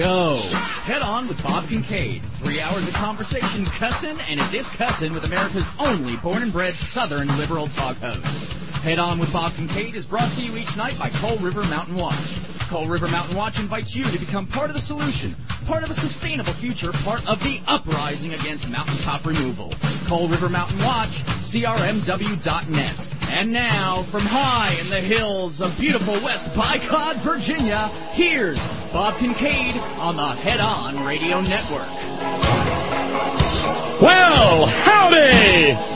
go. Head On with Bob Kincaid. 3 hours of conversation, cussing, and a discussing with America's only born and bred Southern liberal talk host. Head On with Bob Kincaid is brought to you each night by Coal River Mountain Watch. Coal River Mountain Watch invites you to become part of the solution, part of a sustainable future, part of the uprising against mountaintop removal. Coal River Mountain Watch, crmw.net. And now, from high in the hills of beautiful West Bicod, Virginia, here's Bob Kincaid on the Head On Radio Network. Well, howdy!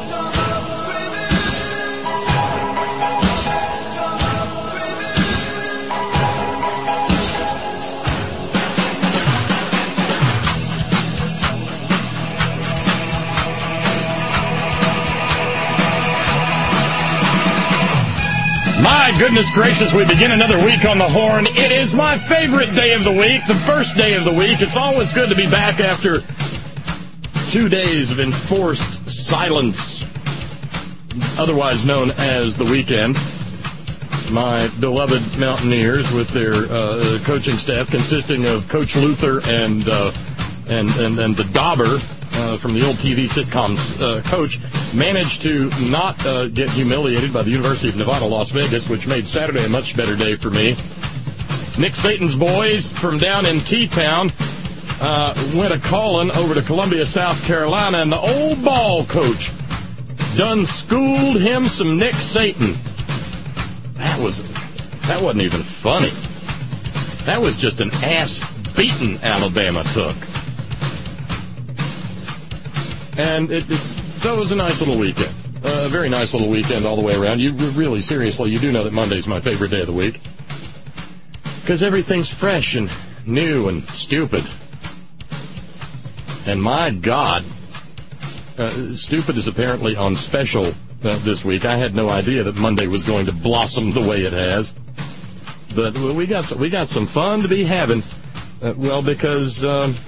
My goodness gracious, we begin another week on the horn. It is my favorite day of the week, the first day of the week. It's always good to be back after 2 days of enforced silence, otherwise known as the weekend. My beloved Mountaineers with their coaching staff consisting of Coach Luther and the Dauber from the old TV sitcoms coach managed to not get humiliated by the University of Nevada, Las Vegas, which made Saturday a much better day for me. Nick Satan's boys from down in T-Town went a-calling over to Columbia, South Carolina, and the old ball coach done schooled him some Nick Satan. That wasn't even funny. That was just an ass-beating Alabama took. And so it was a nice little weekend. A very nice little weekend all the way around. You really, seriously, you do know that Monday's my favorite day of the week. Because everything's fresh and new and stupid. And my God, stupid is apparently on special this week. I had no idea that Monday was going to blossom the way it has. But we got some fun to be having. Because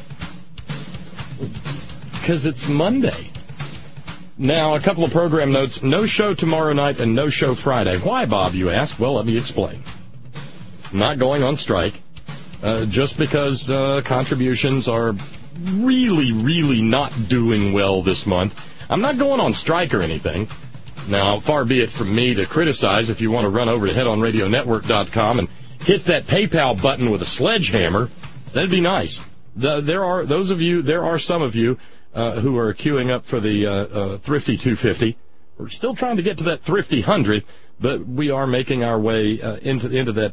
it's Monday. Now, a couple of program notes. No show tomorrow night and no show Friday. Why, Bob, you ask? Well, let me explain. I'm not going on strike. Just because contributions are really, really not doing well this month. I'm not going on strike or anything. Now, far be it from me to criticize. If you want to run over to headonradionetwork.com and hit that PayPal button with a sledgehammer, that'd be nice. There are some of you who are queuing up for the Thrifty 250. We're still trying to get to that Thrifty 100, but we are making our way into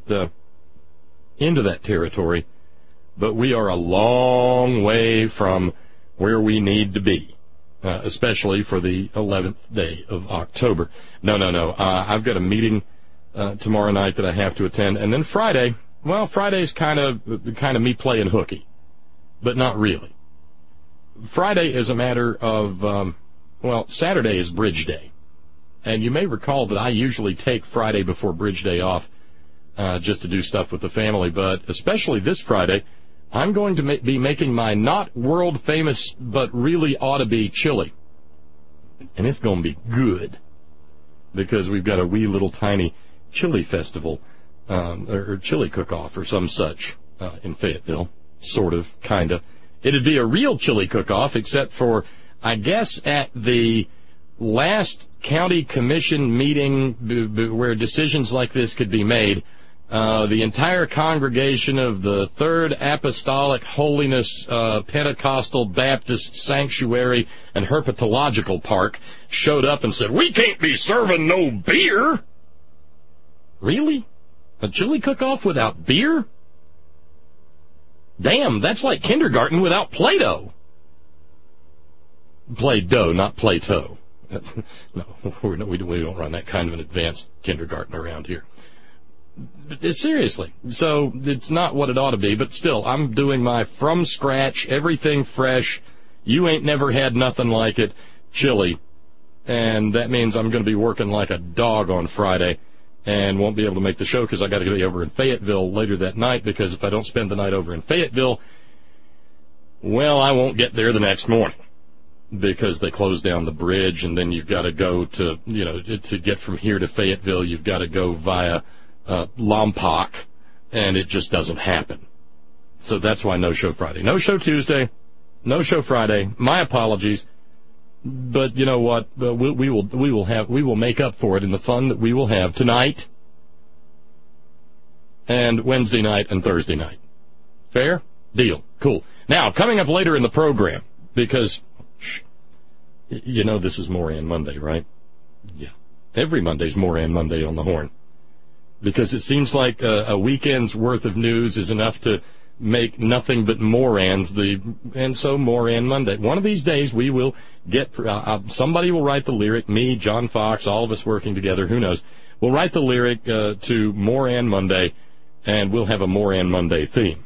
that territory. But we are a long way from where we need to be, especially for the 11th day of October. No. I've got a meeting tomorrow night that I have to attend, and then Friday. Well, Friday's kind of me playing hooky, but not really. Friday is a matter of, Saturday is Bridge Day. And you may recall that I usually take Friday before Bridge Day off just to do stuff with the family. But especially this Friday, I'm going to be making my not world-famous but really ought-to-be chili. And it's going to be good because we've got a wee little tiny chili festival or chili cook-off or some such in Fayetteville, sort of, kind of. It'd be a real chili cook-off, except for, I guess, at the last county commission meeting where decisions like this could be made, the entire congregation of the Third Apostolic Holiness Pentecostal Baptist Sanctuary and Herpetological Park showed up and said, "We can't be serving no beer." Really? A chili cook-off without beer? Damn, that's like kindergarten without Play-Doh. Play-Doh, not Play-Toh. No, we don't run that kind of an advanced kindergarten around here. Seriously. So it's not what it ought to be, but still, I'm doing my from scratch, everything fresh, you ain't never had nothing like it, chili. And that means I'm going to be working like a dog on Friday. And won't be able to make the show because I got to be over in Fayetteville later that night, because if I don't spend the night over in Fayetteville, well, I won't get there the next morning because they close down the bridge, and then you've got to go to get from here to Fayetteville, you've got to go via Lompoc, and it just doesn't happen. So that's why no show Friday. No show Tuesday, no show Friday. My apologies. But you know what? We will make up for it in the fun that we will have tonight and Wednesday night and Thursday night. Fair? Deal. Cool. Now, coming up later in the program, because you know this is Moran Monday, right? Yeah. Every Monday's Moran Monday on the Horn. Because it seems like a weekend's worth of news is enough to make nothing but Morans, and so Moran Monday. One of these days we will get, somebody will write the lyric, me, John Fox, all of us working together, who knows, we'll write the lyric to Moran Monday, and we'll have a Moran Monday theme.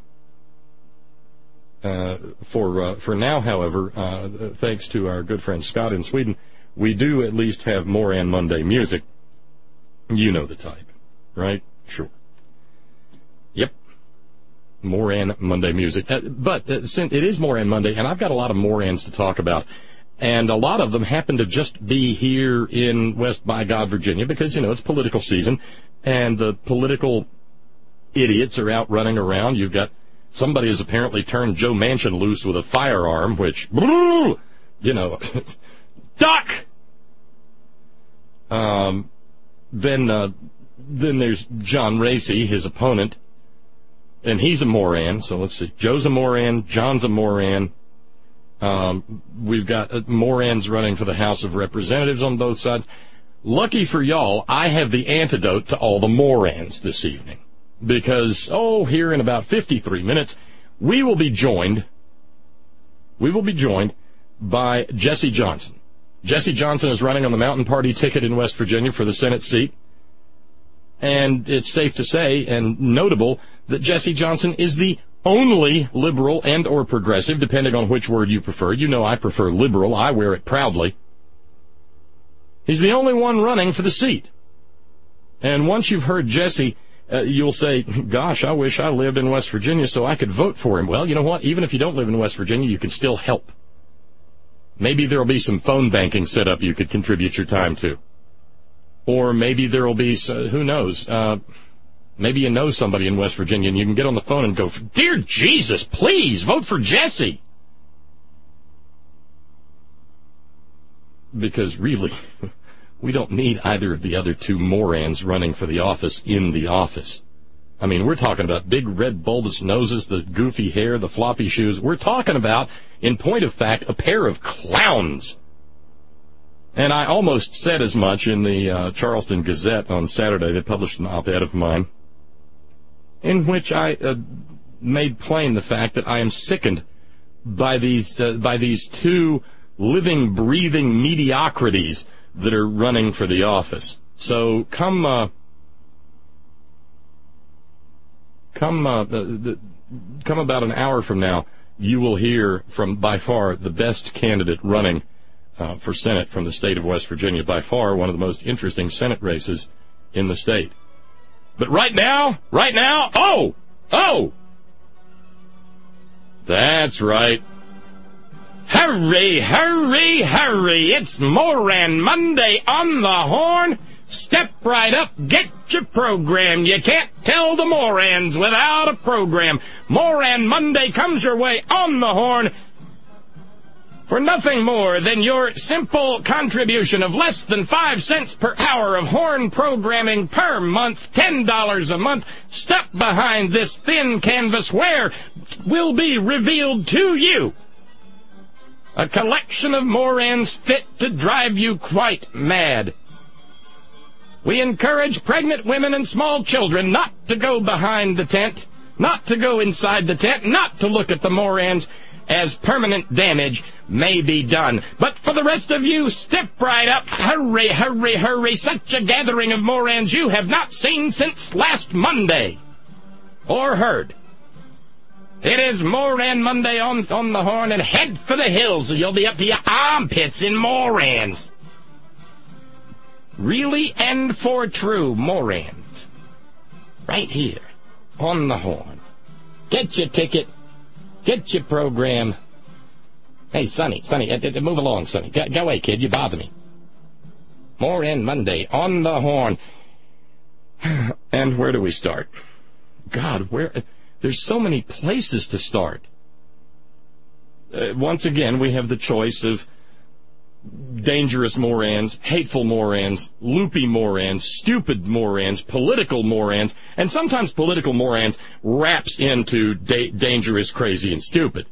For now, however, thanks to our good friend Scott in Sweden, we do at least have Moran Monday music. You know the type, right? Sure. Yep. Moran Monday music. But since it is Moran Monday, and I've got a lot of Morans to talk about, and a lot of them happen to just be here in West by God, Virginia, because, you know, it's political season, and the political idiots are out running around. You've got somebody has apparently turned Joe Manchin loose with a firearm, which, you know, duck! Then there's John Racy, his opponent, and he's a Moran, so let's see. Joe's a Moran, John's a Moran. We've got Morans running for the House of Representatives on both sides. Lucky for y'all, I have the antidote to all the Morans this evening. Because, here in about 53 minutes, we will be joined by Jesse Johnson. Jesse Johnson is running on the Mountain Party ticket in West Virginia for the Senate seat. And it's safe to say and notable that Jesse Johnson is the only liberal and or progressive, depending on which word you prefer. You know I prefer liberal. I wear it proudly. He's the only one running for the seat. And once you've heard Jesse, you'll say, gosh, I wish I lived in West Virginia so I could vote for him. Well, you know what? Even if you don't live in West Virginia, you can still help. Maybe there will be some phone banking set up you could contribute your time to. Or maybe there will be, who knows, maybe you know somebody in West Virginia and you can get on the phone and go, dear Jesus, please vote for Jesse. Because really, we don't need either of the other two Morans running for the office in the office. I mean, we're talking about big red bulbous noses, the goofy hair, the floppy shoes. We're talking about, in point of fact, a pair of clowns. And I almost said as much in the Charleston Gazette on Saturday. They published an op-ed of mine in which I made plain the fact that I am sickened by these two living, breathing mediocrities that are running for the office. So come about an hour from now, you will hear from by far the best candidate running for Senate from the state of West Virginia, by far one of the most interesting Senate races in the state. But right now, that's right. Hurry, hurry, hurry, it's Moran Monday on the Horn. Step right up, get your program. You can't tell the Morans without a program. Moran Monday comes your way on the Horn for nothing more than your simple contribution of less than 5 cents per hour of Horn programming per month, $10 a month, stuck behind this thin canvas where will be revealed to you a collection of Morans fit to drive you quite mad. We encourage pregnant women and small children not to go behind the tent, not to go inside the tent, not to look at the Morans, as permanent damage may be done. But for the rest of you, step right up. Hurry, hurry, hurry. Such a gathering of Morans you have not seen since last Monday. Or heard. It is Moran Monday on the Horn, and head for the hills, or you'll be up to your armpits in Morans. Really and for true Morans. Right here, on the Horn. Get your ticket. Get your program. Hey, Sonny, move along, Sonny. Go away, kid, you bother me. Moran Monday, on the Horn. And where do we start? God, There's so many places to start. Once again, we have the choice of dangerous morons, hateful morons, loopy morons, stupid morons, political morons, and sometimes political morons wraps into dangerous, crazy, and stupid.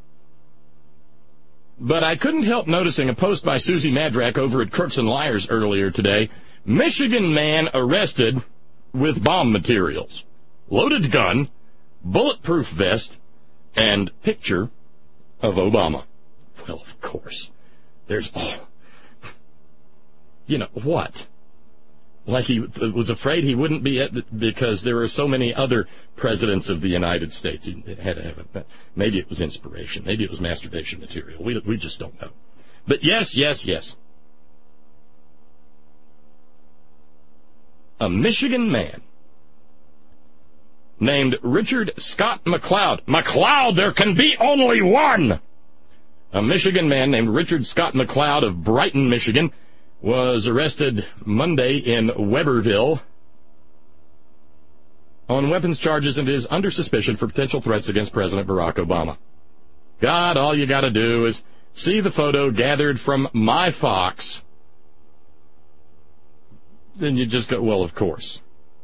But I couldn't help noticing a post by Susie Madrak over at Crooks and Liars earlier today. Michigan man arrested with bomb materials, loaded gun, bulletproof vest, and picture of Obama. Well, of course. There's all... You know, what? Like he was afraid he wouldn't be because there are so many other presidents of the United States. He had to have it. Maybe it was inspiration. Maybe it was masturbation material. We just don't know. But yes. A Michigan man named Richard Scott McLeod. McLeod, there can be only one! A Michigan man named Richard Scott McLeod of Brighton, Michigan, was arrested Monday in Weberville on weapons charges and is under suspicion for potential threats against President Barack Obama. God, all you got to do is see the photo gathered from MyFox. Then you just go, well, of course.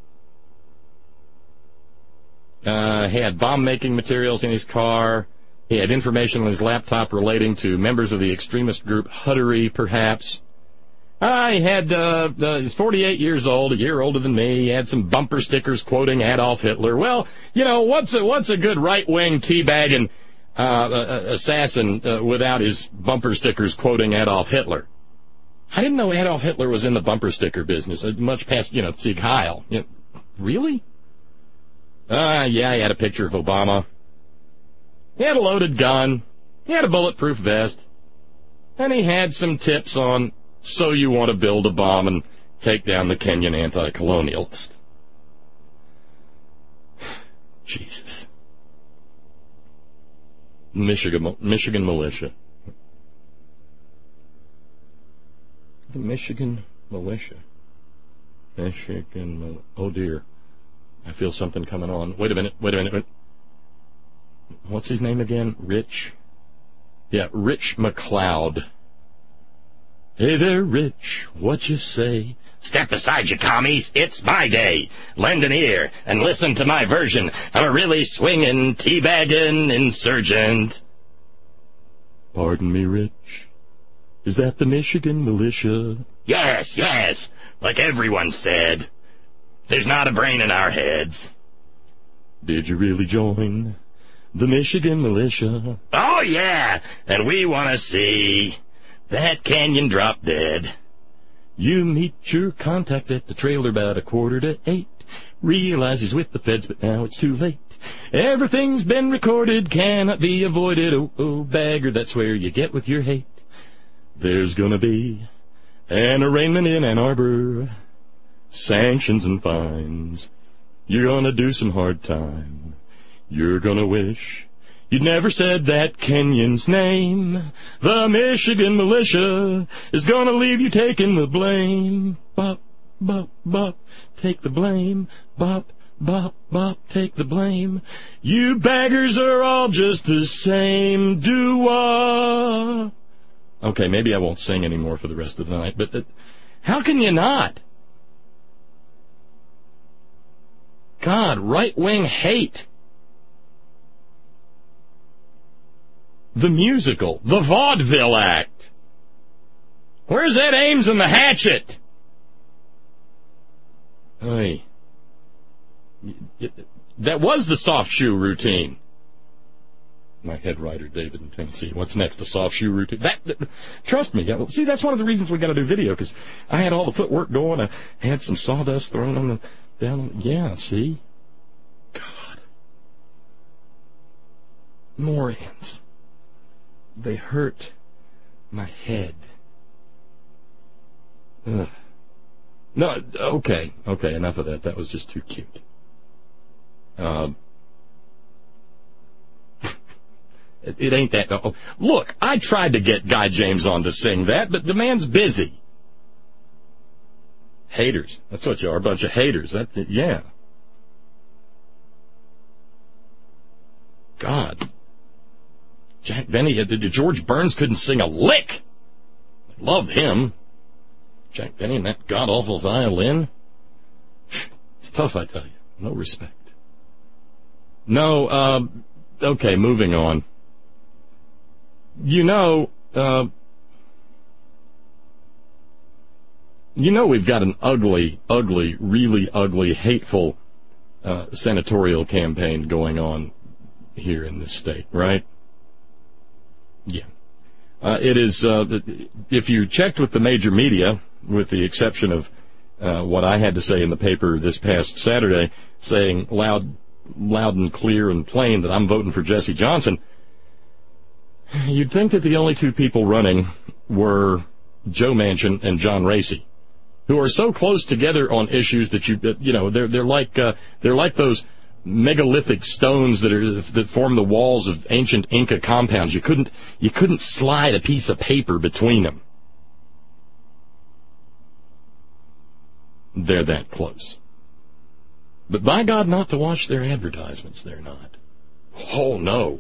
He had bomb-making materials in his car. He had information on his laptop relating to members of the extremist group Huttery, perhaps. He's 48 years old, a year older than me. He had some bumper stickers quoting Adolf Hitler. Well, you know, what's a good right-wing teabagging assassin without his bumper stickers quoting Adolf Hitler? I didn't know Adolf Hitler was in the bumper sticker business, much past, Sieg Heil. Really? Yeah, he had a picture of Obama. He had a loaded gun. He had a bulletproof vest. And he had some tips on, so you want to build a bomb and take down the Kenyan anti-colonialist. Jesus. Michigan militia. The Michigan militia. Oh, dear. I feel something coming on. Wait a minute. What's his name again? Rich? Yeah, Rich McLeod. Hey there, Rich. What you say? Step aside, you commies. It's my day. Lend an ear and listen to my version of a really swinging, teabagging insurgent. Pardon me, Rich. Is that the Michigan militia? Yes. Like everyone said. There's not a brain in our heads. Did you really join the Michigan militia? Oh, yeah. And we want to see that Kenyan drop dead. You meet your contact at the trailer about 7:45. Realize he's with the feds, but now it's too late. Everything's been recorded, cannot be avoided. Oh, bagger, that's where you get with your hate. There's gonna be an arraignment in Ann Arbor. Sanctions and fines. You're gonna do some hard time. You're gonna wish you'd never said that Kenyan's name. The Michigan militia is gonna leave you taking the blame. Bop, bop, bop, take the blame. Bop, bop, bop, take the blame. You baggers are all just the same. Do-wah. Okay, maybe I won't sing anymore for the rest of the night, but how can you not? God, right-wing hate. The musical, the Vaudeville Act. Where's Ed Ames and the Hatchet? Hey, that was the soft shoe routine. My head writer, David in Tennessee. What's next? The soft shoe routine. Trust me. See, that's one of the reasons we got to do video, because I had all the footwork going. I had some sawdust thrown on down. Yeah, see? God. Morons. They hurt my head. Ugh. No, okay, enough of that. That was just too cute. It ain't that. Oh, look, I tried to get Guy James on to sing that, but the man's busy. Haters. That's what you are, a bunch of haters. Yeah. God. Jack Benny, George Burns couldn't sing a lick. Loved him. Jack Benny and that god-awful violin. It's tough, I tell you. No respect. No, okay, moving on. You know we've got an ugly, really ugly, hateful senatorial campaign going on here in this state, right? Yeah. It is, if you checked with the major media, with the exception of what I had to say in the paper this past Saturday, saying loud and clear and plain that I'm voting for Jesse Johnson, you'd think that the only two people running were Joe Manchin and John Racy, who are so close together on issues that they're like those megalithic stones that form the walls of ancient Inca compounds. You couldn't slide a piece of paper between them. They're that close. But by God, not to watch their advertisements, they're not. Oh, no.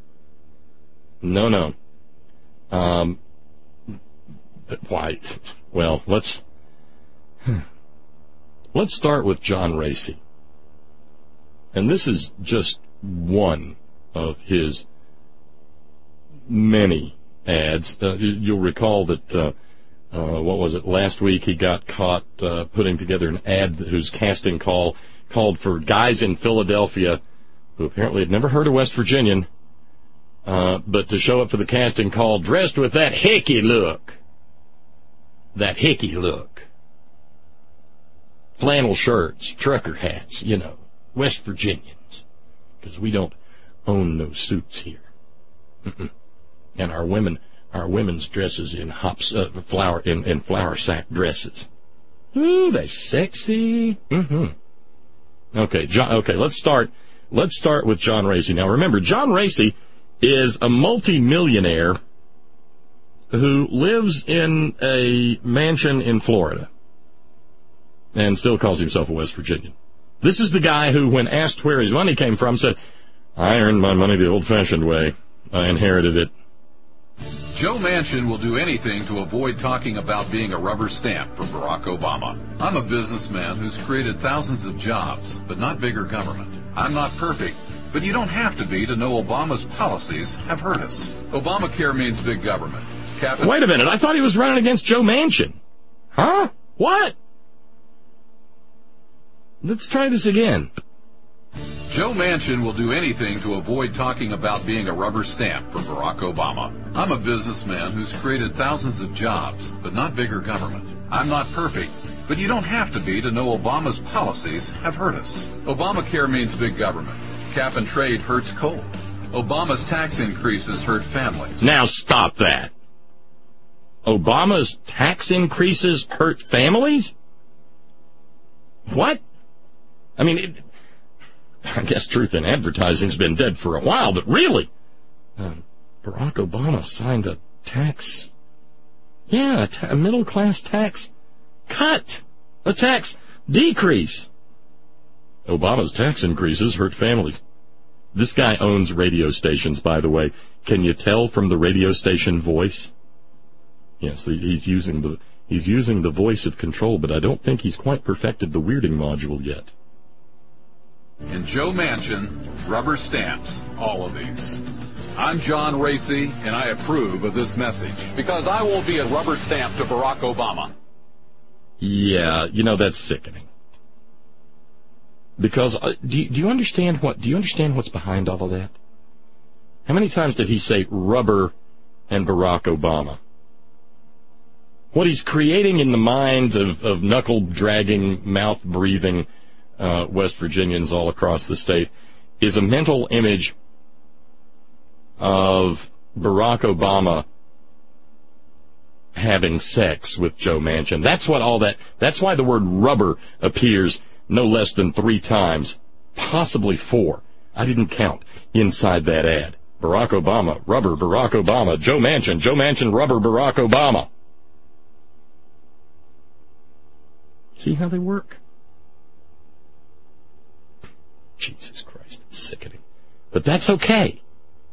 No. Why? Well, let's start with John Racy. And this is just one of his many ads. You'll recall that, what was it, last week he got caught putting together an ad whose casting call called for guys in Philadelphia who apparently had never heard of West Virginian, but to show up for the casting call dressed with that hickey look. That hickey look. Flannel shirts, trucker hats, West Virginians. Because we don't own no suits here. And our women's dresses in flour sack dresses. Ooh, they're sexy. Okay, let's start with John Racy. Now remember, John Racy is a multi-millionaire who lives in a mansion in Florida and still calls himself a West Virginian. This is the guy who, when asked where his money came from, said, "I earned my money the old-fashioned way. I inherited it." Joe Manchin will do anything to avoid talking about being a rubber stamp for Barack Obama. I'm a businessman who's created thousands of jobs, but not bigger government. I'm not perfect, but you don't have to be to know Obama's policies have hurt us. Obamacare means big government. Wait a minute, I thought he was running against Joe Manchin. Huh? What? Let's try this again. Joe Manchin will do anything to avoid talking about being a rubber stamp for Barack Obama. I'm a businessman who's created thousands of jobs, but not bigger government. I'm not perfect, but you don't have to be to know Obama's policies have hurt us. Obamacare means big government. Cap and trade hurts coal. Obama's tax increases hurt families. Now stop that. Obama's tax increases hurt families? What? I mean, I guess truth in advertising's been dead for a while, but really, Barack Obama signed a tax, a middle-class tax cut, a tax decrease. Obama's tax increases hurt families. This guy owns radio stations, by the way. Can you tell from the radio station voice? Yes, he's using the voice of control, but I don't think he's quite perfected the weirding module yet. And Joe Manchin, rubber stamps, all of these. I'm John Racy, and I approve of this message, because I won't be a rubber stamp to Barack Obama. Yeah, that's sickening. Because do you understand what's behind all of that? How many times did he say rubber and Barack Obama? What he's creating in the minds of knuckle-dragging, mouth-breathing West Virginians all across the state is a mental image of Barack Obama having sex with Joe Manchin. That's why the word rubber appears no less than 3 times, possibly 4. I didn't count inside that ad. Barack Obama, rubber, Barack Obama, Joe Manchin, rubber, Barack Obama. See how they work? Jesus Christ, it's sickening. But that's okay.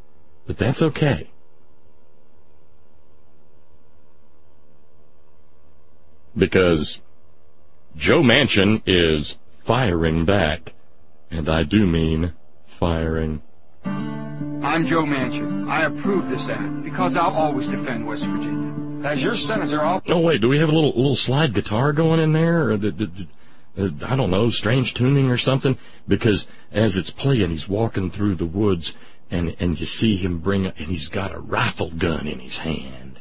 Because Joe Manchin is firing back. And I do mean firing. I'm Joe Manchin. I approve this act because I'll always defend West Virginia. As your senator, I'll... Oh, wait, do we have a little slide guitar going in there? Or I don't know, strange tuning or something? Because as it's playing, he's walking through the woods, and you see him and he's got a rifle gun in his hand.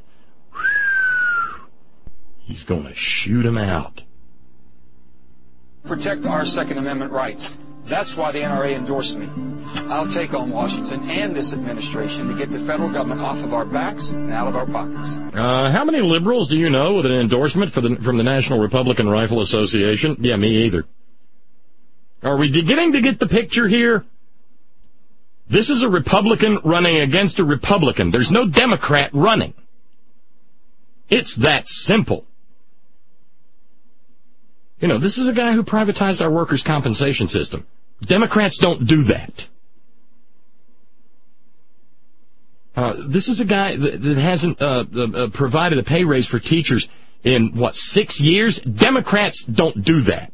He's going to shoot him out. Protect our Second Amendment rights. That's why the NRA endorsed me. I'll take on Washington and this administration to get the federal government off of our backs and out of our pockets. How many liberals do you know with an endorsement from the National Republican Rifle Association? Yeah, me either. Are we beginning to get the picture here? This is a Republican running against a Republican. There's no Democrat running. It's that simple. You know, this is a guy who privatized our workers' compensation system. Democrats don't do that. This is a guy that hasn't provided a pay raise for teachers in, 6 years? Democrats don't do that.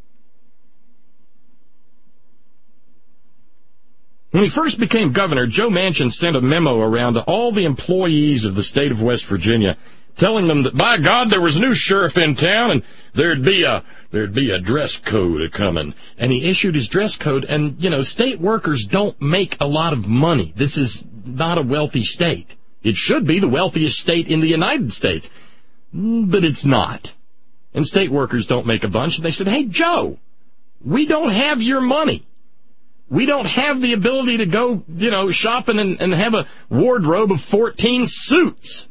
When he first became governor, Joe Manchin sent a memo around to all the employees of the state of West Virginia telling them that, by God, there was a new sheriff in town and there'd be a dress code coming. And he issued his dress code, and, state workers don't make a lot of money. This is not a wealthy state. It should be the wealthiest state in the United States, but it's not. And state workers don't make a bunch. And they said, hey, Joe, we don't have your money. We don't have the ability to go, shopping and have a wardrobe of 14 suits.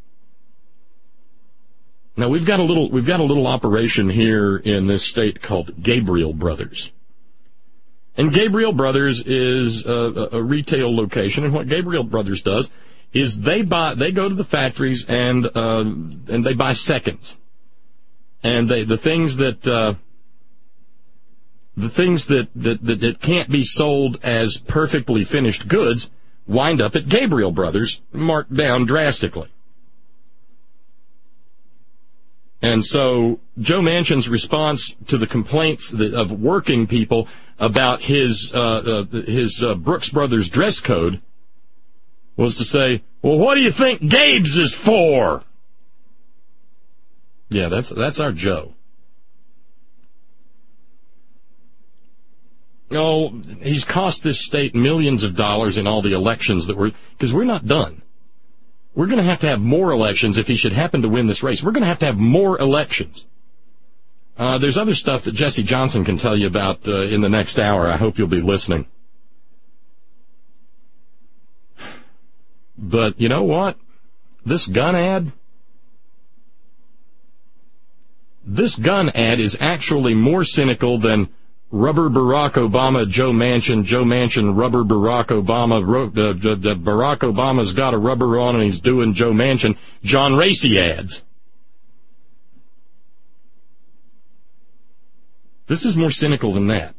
Now, we've got a little operation here in this state called Gabriel Brothers. And Gabriel Brothers is a retail location, and what Gabriel Brothers does is they go to the factories and they buy seconds. And the things that can't be sold as perfectly finished goods wind up at Gabriel Brothers, marked down drastically. And so Joe Manchin's response to the complaints of working people about his Brooks Brothers dress code was to say, well, what do you think Gabe's is for? Yeah, that's our Joe. Oh, he's cost this state millions of dollars in all the elections because we're not done. We're going to have more elections if he should happen to win this race. We're going to have more elections. There's other stuff that Jesse Johnson can tell you about in the next hour. I hope you'll be listening. But you know what? This gun ad is actually more cynical than Rubber Barack Obama, Joe Manchin, Rubber Barack Obama, Barack Obama's got a rubber on and he's doing Joe Manchin, John Racy ads. This is more cynical than that.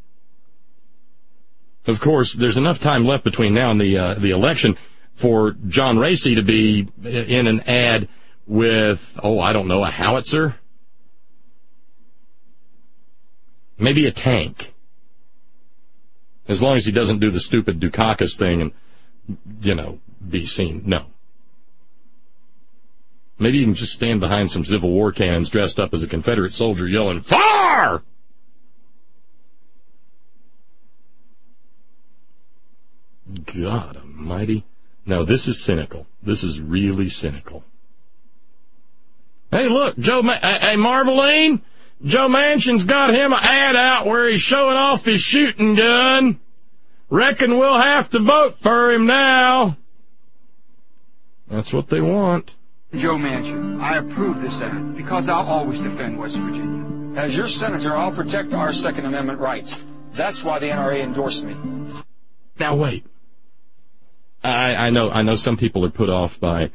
Of course, there's enough time left between now and the election for John Racy to be in an ad with, I don't know, a howitzer? Maybe a tank. As long as he doesn't do the stupid Dukakis thing and, be seen. No. Maybe he can just stand behind some Civil War cannons dressed up as a Confederate soldier yelling, "Fire!" God almighty. No, this is cynical. This is really cynical. Hey, look, hey, Marveline, Joe Manchin's got him an ad out where he's showing off his shooting gun. Reckon we'll have to vote for him now. That's what they want. Joe Manchin, I approve this act because I'll always defend West Virginia. As your senator, I'll protect our Second Amendment rights. That's why the NRA endorsed me. Now wait. I know some people are put off by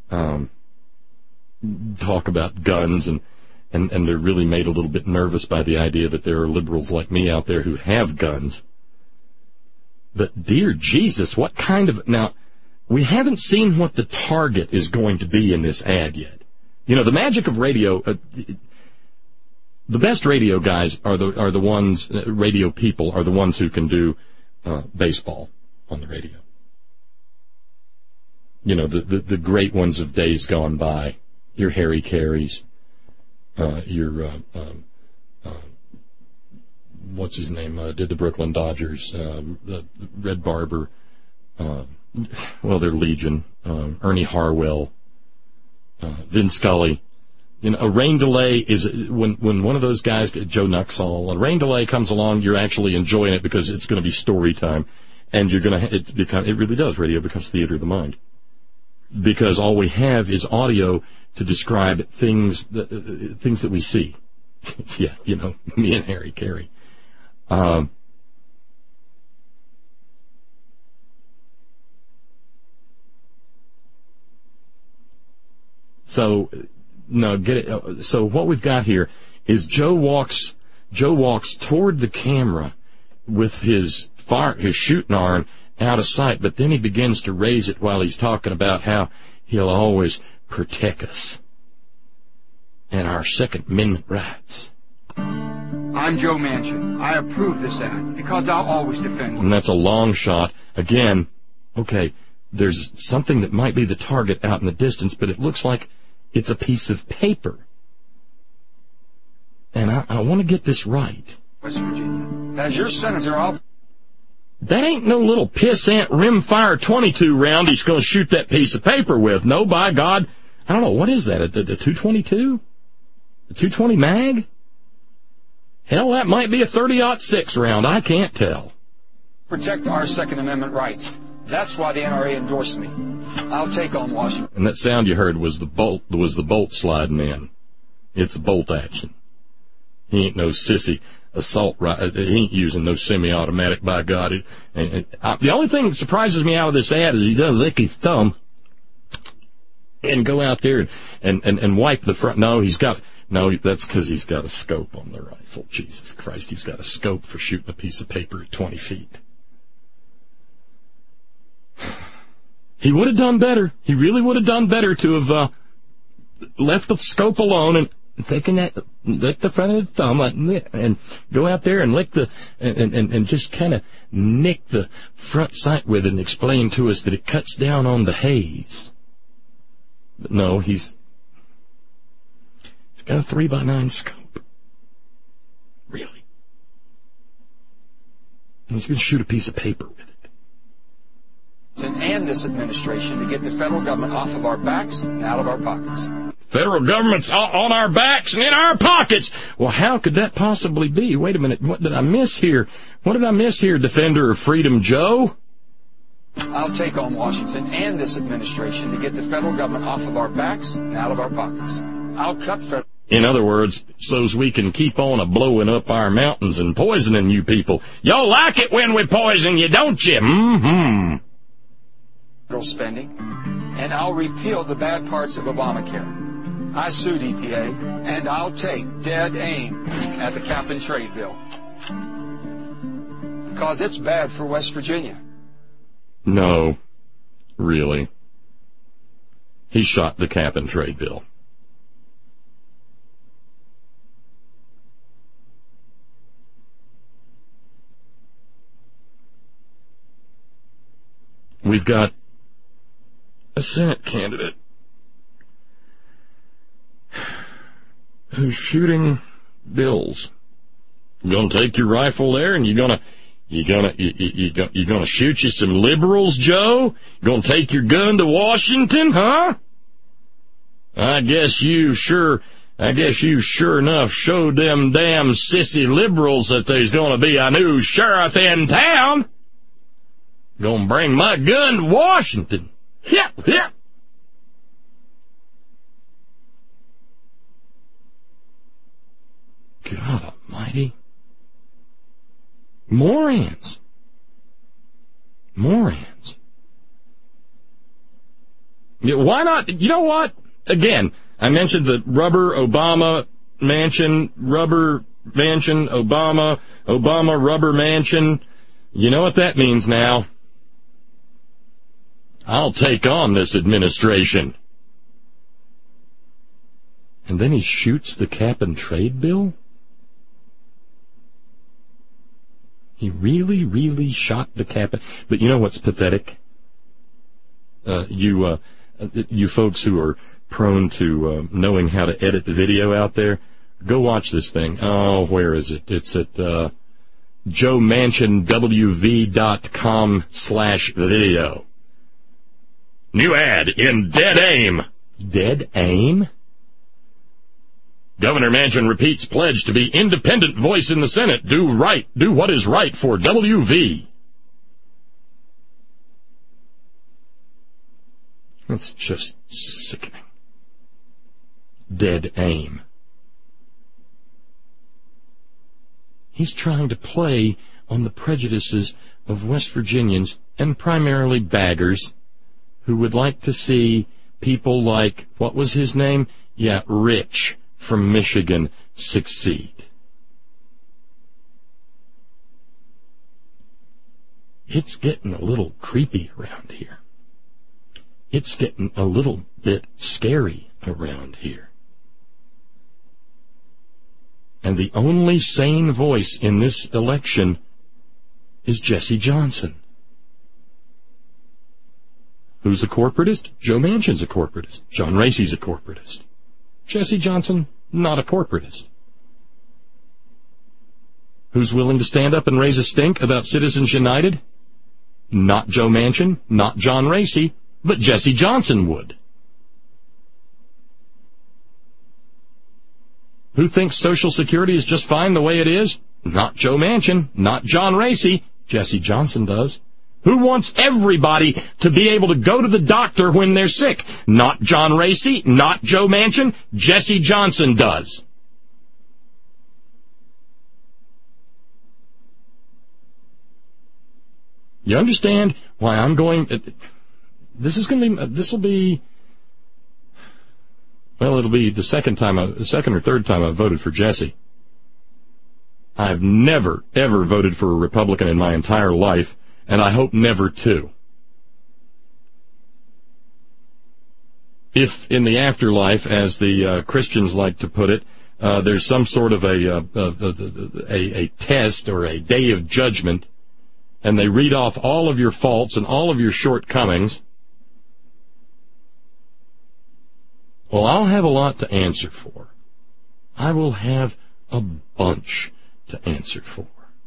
talk about guns and they're really made a little bit nervous by the idea that there are liberals like me out there who have guns. But, dear Jesus, what kind of... Now, we haven't seen what the target is going to be in this ad yet. You know, the magic of radio... the best radio guys are the ones... radio people are the ones who can do baseball on the radio. You know, the great ones of days gone by. Your Harry Careys. Your... what's his name? Did the Brooklyn Dodgers. The Red Barber. Well, they're legion. Ernie Harwell. Vin Scully. You know, a rain delay is when one of those guys, Joe Nuxall, a rain delay comes along, you're actually enjoying it because it's going to be story time, and you're going to. It really does. Radio becomes theater of the mind because all we have is audio to describe things that we see. Yeah, you know, me and Harry Carey. So, no, get it. So what we've got here is Joe walks toward the camera with his shooting iron out of sight, but then he begins to raise it while he's talking about how he'll always protect us and our Second Amendment rights. I'm Joe Manchin. I approve this ad because I'll always defend you. And that's a long shot. Again, okay, there's something that might be the target out in the distance, but it looks like it's a piece of paper. And I want to get this right. West Virginia. As your senator, That ain't no little pissant rimfire .22 round he's going to shoot that piece of paper with. No, by God. I don't know. What is that? The 222? The 220 mag? Hell, that might be a 30-06 round. I can't tell. Protect our Second Amendment rights. That's why the NRA endorsed me. I'll take on Washington. And that sound you heard was the bolt sliding in. It's bolt action. He ain't no sissy assault rifle. He ain't using no semi-automatic, by God. The only thing that surprises me out of this ad is he doesn't lick his thumb and go out there and wipe the front. No, that's because he's got a scope on the rifle. Jesus Christ, he's got a scope for shooting a piece of paper at 20 feet. He would have done better. He really would have done better to have left the scope alone and taken lick the front of the thumb and go out there and lick and just kind of nick the front sight with it and explain to us that it cuts down on the haze. But no, he's got a 3x9 scope. Really. And he's going to shoot a piece of paper with it. And this administration to get the federal government off of our backs and out of our pockets. Federal government's on our backs and in our pockets. Well, how could that possibly be? Wait a minute. What did I miss here? What did I miss here, Defender of Freedom Joe? I'll take on Washington and this administration to get the federal government off of our backs and out of our pockets. I'll cut federal... In other words, so's we can keep on blowing up our mountains and poisoning you people. Y'all like it when we poison you, don't you? Mm-hmm. Spending, and I'll repeal the bad parts of Obamacare. I sued EPA, and I'll take dead aim at the cap-and-trade bill. Because it's bad for West Virginia. No, really. He shot the cap-and-trade bill. We've got a Senate candidate who's shooting bills. You're gonna take your rifle there, and you're gonna shoot you some liberals, Joe? You're gonna take your gun to Washington, huh? I guess you sure enough showed them damn sissy liberals that there's gonna be a new sheriff in town. Gonna bring my gun to Washington. Yeah. God almighty. Morons. Yeah, why not? You know what? Again, I mentioned the rubber Obama mansion, rubber mansion, Obama rubber mansion. You know what that means now? I'll take on this administration. And then he shoots the cap-and-trade bill? He really, really shot the cap. But you know what's pathetic? You folks who are prone to knowing how to edit the video out there, go watch this thing. Oh, where is it? It's at joemanchinwv.com/video. New ad in Dead Aim. Dead Aim? Governor Manchin repeats pledge to be independent voice in the Senate. Do what is right for WV. That's just sickening. Dead Aim. He's trying to play on the prejudices of West Virginians, and primarily baggers, who would like to see people like, what was his name? Yeah, Rich from Michigan succeed. It's getting a little creepy around here. It's getting a little bit scary around here. And the only sane voice in this election is Jesse Johnson. Who's a corporatist? Joe Manchin's a corporatist. John Racy's a corporatist. Jesse Johnson, not a corporatist. Who's willing to stand up and raise a stink about Citizens United? Not Joe Manchin, not John Racy, but Jesse Johnson would. Who thinks Social Security is just fine the way it is? Not Joe Manchin, not John Racy, Jesse Johnson does. Who wants everybody to be able to go to the doctor when they're sick? Not John Racy, not Joe Manchin, Jesse Johnson does. You understand why I'm going... It'll be the second or third time I've voted for Jesse. I've never, ever voted for a Republican in my entire life, and I hope never to. If in the afterlife, as the Christians like to put it, there's some sort of a test or a day of judgment, and they read off all of your faults and all of your shortcomings, well, I'll have a lot to answer for. I will have a bunch to answer for.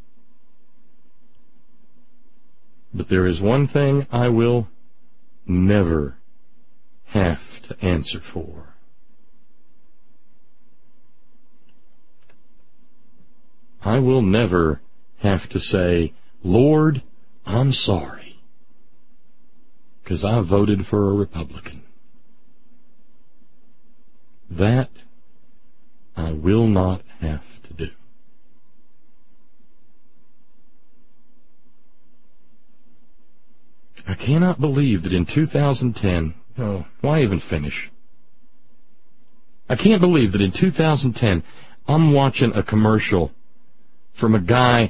But there is one thing I will never have to answer for. I will never have to say, Lord, I'm sorry, because I voted for a Republican. That I will not have to do. I cannot believe that in 2010, why even finish? I can't believe that in 2010, I'm watching a commercial from a guy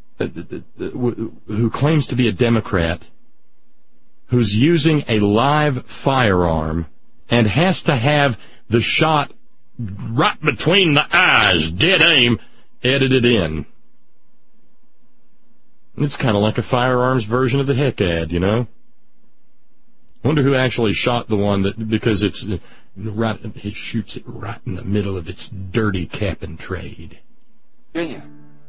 who claims to be a Democrat, who's using a live firearm and has to have the shot right between the eyes, dead aim, edited in. It's kind of like a firearms version of the Heck ad, you know? I wonder who actually shot the one that, because it's right, he shoots it right in the middle of its dirty cap and trade. Virginia.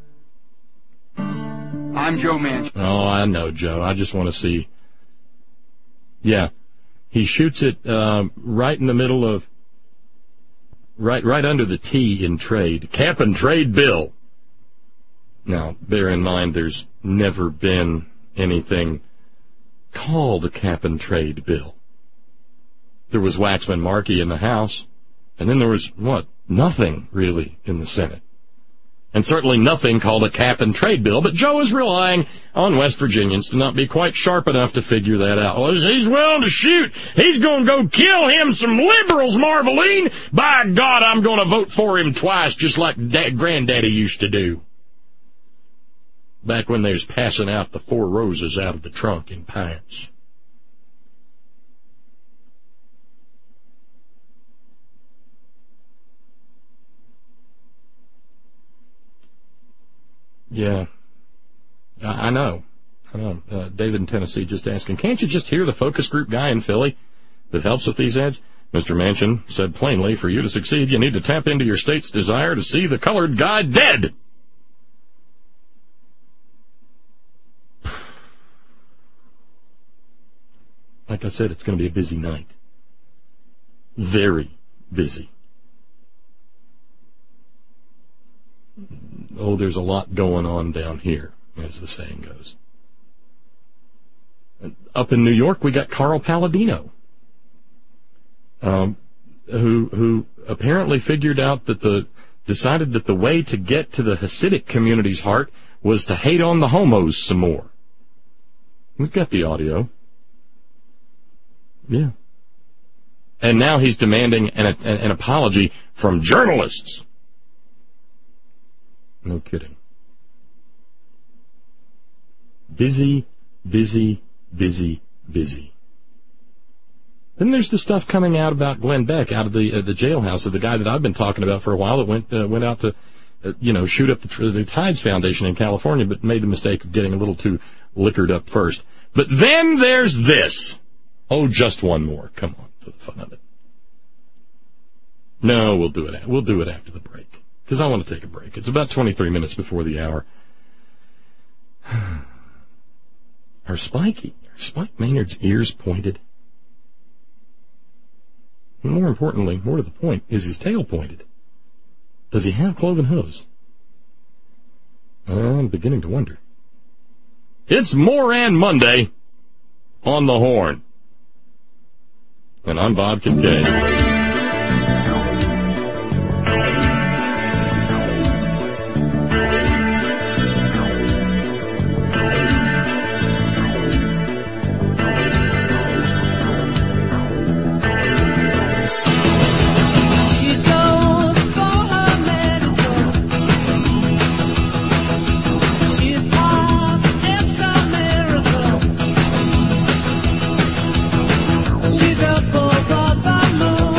I'm Joe Manchin. Oh, I know, Joe. I just want to see. Yeah. He shoots it right in the middle of, right under the T in trade. Cap and trade bill. Now, bear in mind, there's never been anything called a cap and trade bill. There was Waxman-Markey in the House, and then there was, nothing, really, in the Senate. And certainly nothing called a cap and trade bill, but Joe is relying on West Virginians to not be quite sharp enough to figure that out. Well, he's willing to shoot. He's going to go kill him some liberals, Marveline. By God, I'm going to vote for him twice, just like Granddaddy used to do. Back when they was passing out the 4 roses out of the trunk in pints. Yeah, I know. David in Tennessee just asking, can't you just hear the focus group guy in Philly that helps with these ads? Mr. Manchin said plainly, for you to succeed, you need to tap into your state's desire to see the colored guy dead. Like I said, it's going to be a busy night. Very busy. Oh, there's a lot going on down here, as the saying goes. Up in New York, we got Carl Palladino, who apparently figured out that decided that the way to get to the Hasidic community's heart was to hate on the homos some more. We've got the audio. Yeah. And now he's demanding an apology from journalists. No kidding. Busy, busy, busy, busy. Then there's the stuff coming out about Glenn Beck out of the jailhouse, of the guy that I've been talking about for a while that went out to shoot up the Tides Foundation in California, but made the mistake of getting a little too liquored up first. But then there's this. Oh, just one more. Come on, for the fun of it. No, we'll do it after the break, because I want to take a break. It's about 23 minutes before the hour. Are Spike Maynard's ears pointed? More importantly, more to the point, is his tail pointed? Does he have cloven hooves? I'm beginning to wonder. It's Moran Monday on the Horn. And I'm Bob Kincaid. She's up above the moon.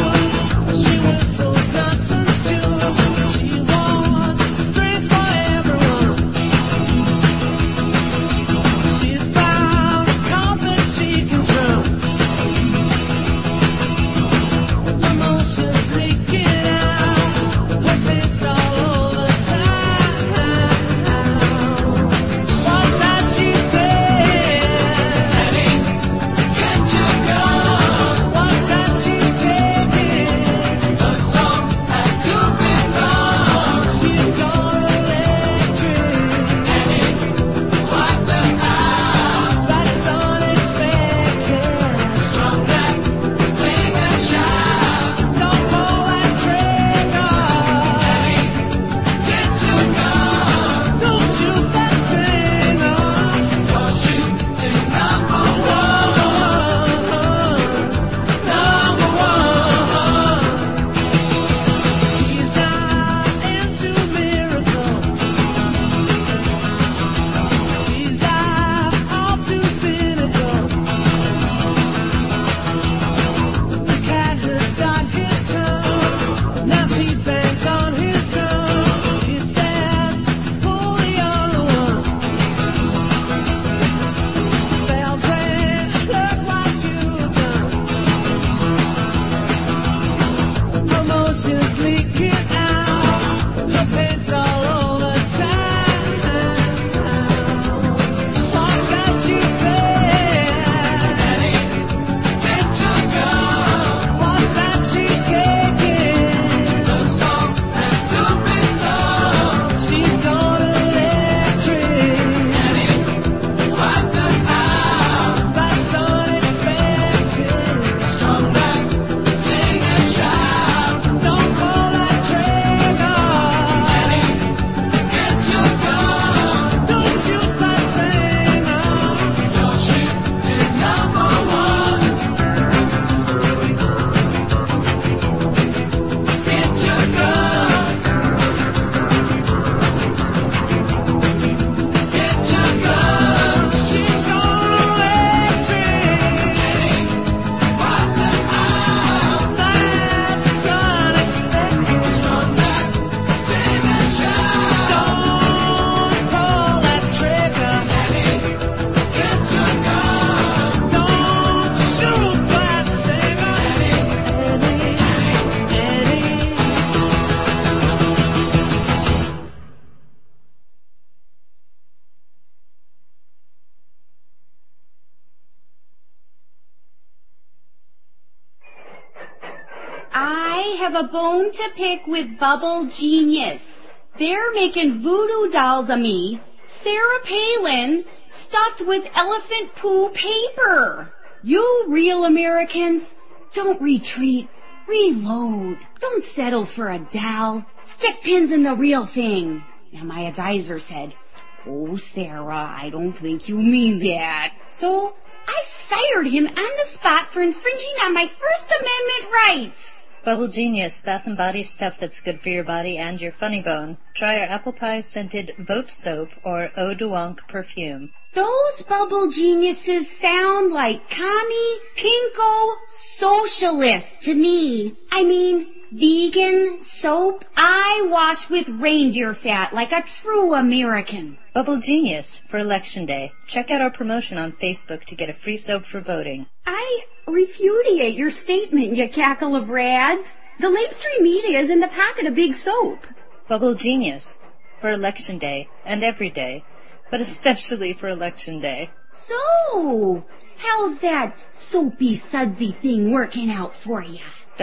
have a bone to pick with Bubble Genius. They're making voodoo dolls of me, Sarah Palin, stuffed with elephant poo paper. You real Americans, don't retreat, reload. Don't settle for a doll. Stick pins in the real thing. Now my advisor said, "Oh, Sarah, I don't think you mean that." So I fired him on the spot for infringing on my First Amendment rights. Bubble Genius, bath and body stuff that's good for your body and your funny bone. Try our apple pie scented Vote soap or Eau de Wonk perfume. Those Bubble Geniuses sound like commie, pinko, socialist to me. I mean, vegan soap. I wash with reindeer fat like a true American. Bubble Genius for Election Day. Check out our promotion on Facebook to get a free soap for voting. I repudiate your statement, you cackle of rads. The lamestream media is in the pocket of big soap. Bubble Genius for Election Day and every day, but especially for Election Day. So, how's that soapy, sudsy thing working out for you?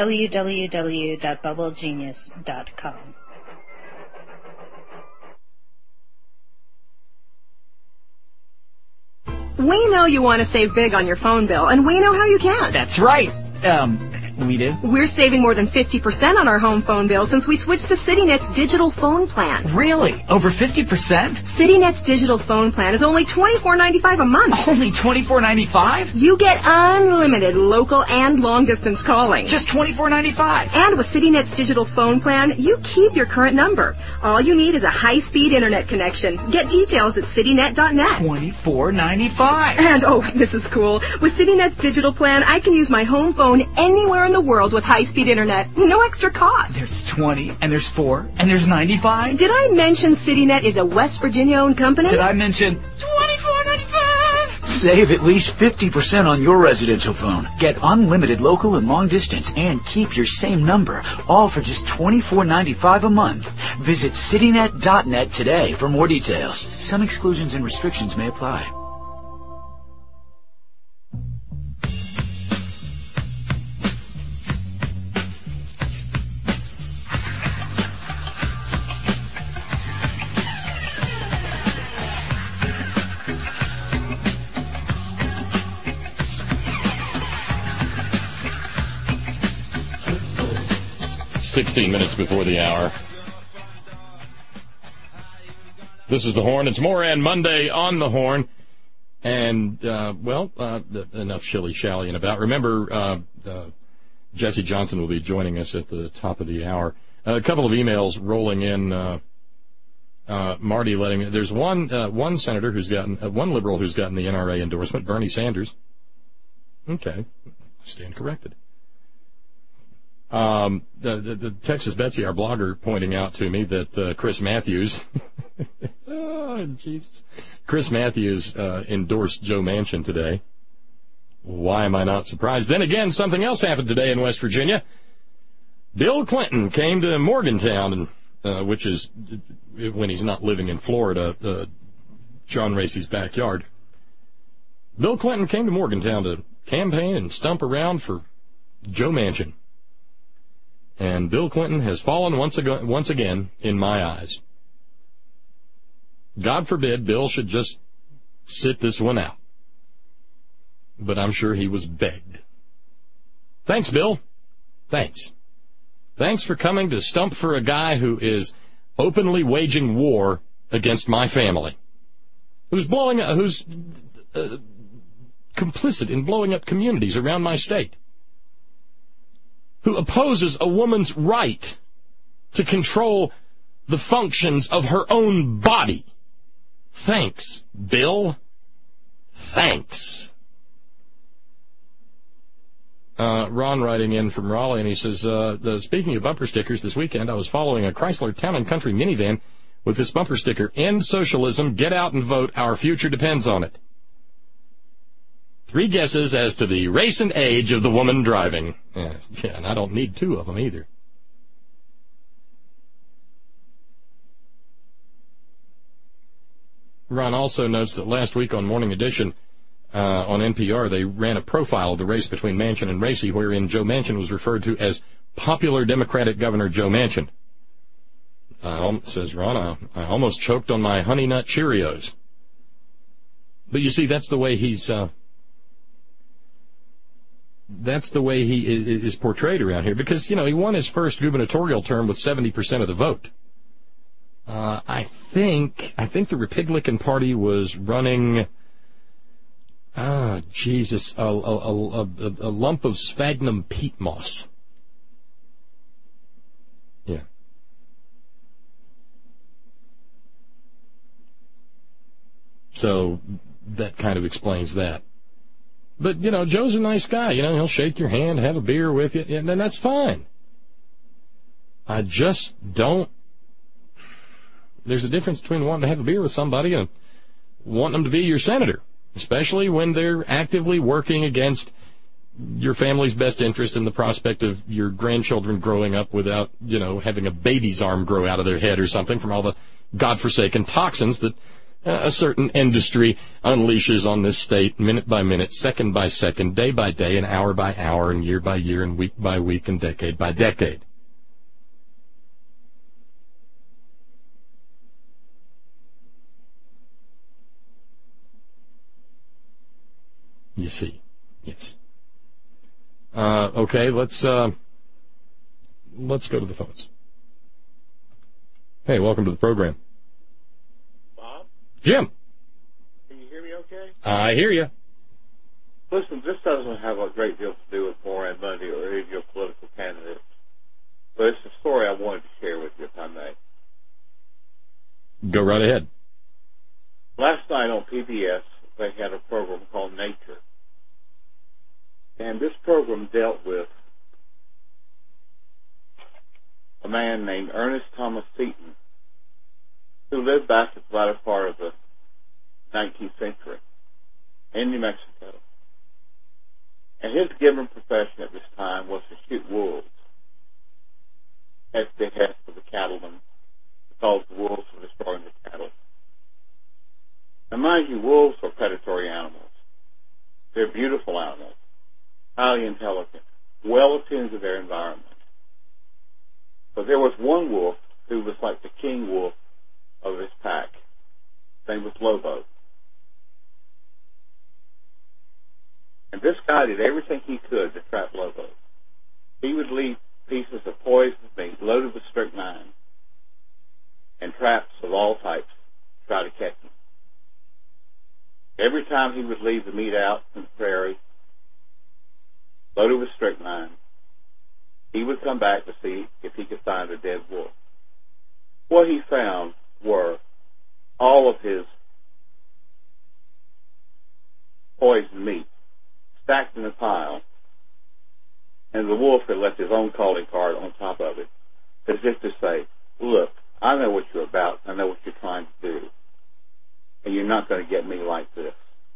www.bubblegenius.com. We know you want to save big on your phone bill, and we know how you can. That's right. We do. We're saving more than 50% on our home phone bill since we switched to CityNet's digital phone plan. Really? Over 50%? CityNet's digital phone plan is only $24.95 a month. Only $24.95? You get unlimited local and long-distance calling. Just $24.95. And with CityNet's digital phone plan, you keep your current number. All you need is a high-speed internet connection. Get details at citynet.net. $24.95. And, oh, this is cool. With CityNet's digital plan, I can use my home phone anywhere in the world with high-speed internet. No extra cost. There's 20, and there's 4, and there's 95. Did I mention CityNet is a West Virginia-owned company? Did I mention $24.95? Save at least 50% on your residential phone. Get unlimited local and long distance and keep your same number, all for just $24.95 a month. Visit citynet.net today for more details. Some exclusions and restrictions may apply. Minutes before the hour. This is The Horn. It's Moran Monday on The Horn. And, enough shilly-shallying about. Remember, Jesse Johnson will be joining us at the top of the hour. A couple of emails rolling in. Marty there's one senator who's gotten, one liberal who's gotten the NRA endorsement, Bernie Sanders. Okay. Stand corrected. The Texas Betsy, our blogger, pointing out to me that Chris Matthews, oh, Jesus, Chris Matthews endorsed Joe Manchin today. Why am I not surprised? Then again, something else happened today in West Virginia. Bill Clinton came to Morgantown, which is, when he's not living in Florida, John Racy's backyard. Bill Clinton came to Morgantown to campaign and stump around for Joe Manchin. And Bill Clinton has fallen once again in my eyes. God forbid Bill should just sit this one out. But I'm sure he was begged. Thanks, Bill. Thanks. Thanks for coming to stump for a guy who is openly waging war against my family, who's complicit in blowing up communities around my state, who opposes a woman's right to control the functions of her own body. Thanks, Bill. Thanks. Ron writing in from Raleigh, and he says, speaking of bumper stickers, this weekend I was following a Chrysler Town & Country minivan with this bumper sticker, "End socialism, get out and vote, our future depends on it." 3 guesses as to the race and age of the woman driving. Yeah, and I don't need 2 of them either. Ron also notes that last week on Morning Edition on NPR, they ran a profile of the race between Manchin and Racy, wherein Joe Manchin was referred to as popular Democratic Governor Joe Manchin. Says Ron, I almost choked on my Honey Nut Cheerios. But you see, that's the way he is portrayed around here, because, you know, he won his first gubernatorial term with 70% of the vote. I think the Republican Party was running, a lump of sphagnum peat moss. Yeah. So that kind of explains that. But, you know, Joe's a nice guy. You know, he'll shake your hand, have a beer with you, and then that's fine. I just don't. There's a difference between wanting to have a beer with somebody and wanting them to be your senator, especially when they're actively working against your family's best interest in the prospect of your grandchildren growing up without, you know, having a baby's arm grow out of their head or something from all the godforsaken toxins that a certain industry unleashes on this state minute by minute, second by second, day by day, and hour by hour, and year by year, and week by week, and decade by decade. You see. Yes. Okay, let's go to the phones. Hey, welcome to the program. Bob? Jim. Can you hear me okay? I hear you. Listen, this doesn't have a great deal to do with Moran Monday or any of your political candidates, but it's a story I wanted to share with you, if I may. Go right ahead. Last night on PBS, they had a program called Nature. And this program dealt with a man named Ernest Thomas Seton, who lived back at the latter part of the 19th century in New Mexico. And his given profession at this time was to shoot wolves at the behest of the cattlemen, because the wolves were destroying the cattle. Now, mind you, wolves are predatory animals. They're beautiful animals, highly intelligent, well attuned to their environment. But there was one wolf who was like the king wolf of his pack. His name was Lobo. And this guy did everything he could to trap Lobo. He would leave pieces of poisoned meat loaded with strychnine and traps of all types to try to catch him. Every time he would leave the meat out in the prairie, loaded with strychnine, he would come back to see if he could find a dead wolf. What he found were all of his poisoned meat stacked in a pile, and the wolf had left his own calling card on top of it, as if to say, look, I know what you're about, I know what you're trying to do, and you're not going to get me like this.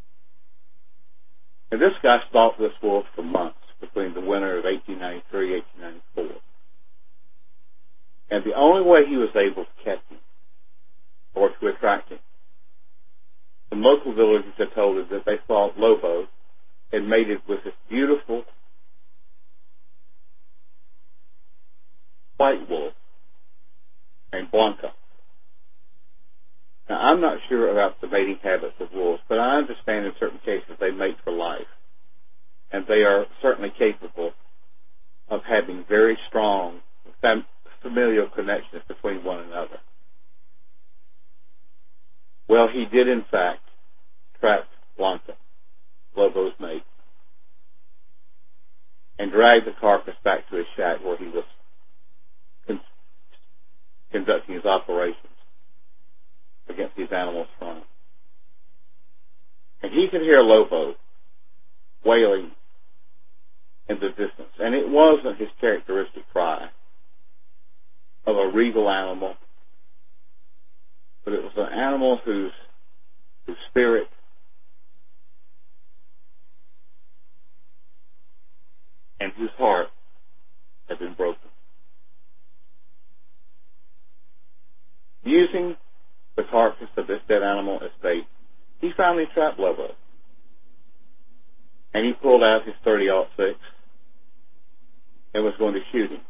And this guy stalked this wolf for months between the winter of 1893 and 1894. And the only way he was able to catch him, or to attract him, some local villagers had told him that they thought Lobo had mated with this beautiful white wolf named Blanca. Now, I'm not sure about the mating habits of wolves, but I understand in certain cases they mate for life. And they are certainly capable of having very strong familial connections between one another. Well, he did, in fact, trap Blanca, Lobo's mate, and drag the carcass back to his shack where he was conducting his operations against these animals from. And he could hear Lobo wailing in the distance. And it wasn't his characteristic cry of a regal animal, but it was an animal whose spirit and whose heart had been broken. Using the carcass of this dead animal as bait, he finally trapped Lobo. And he pulled out his .30-06. and was going to shoot him.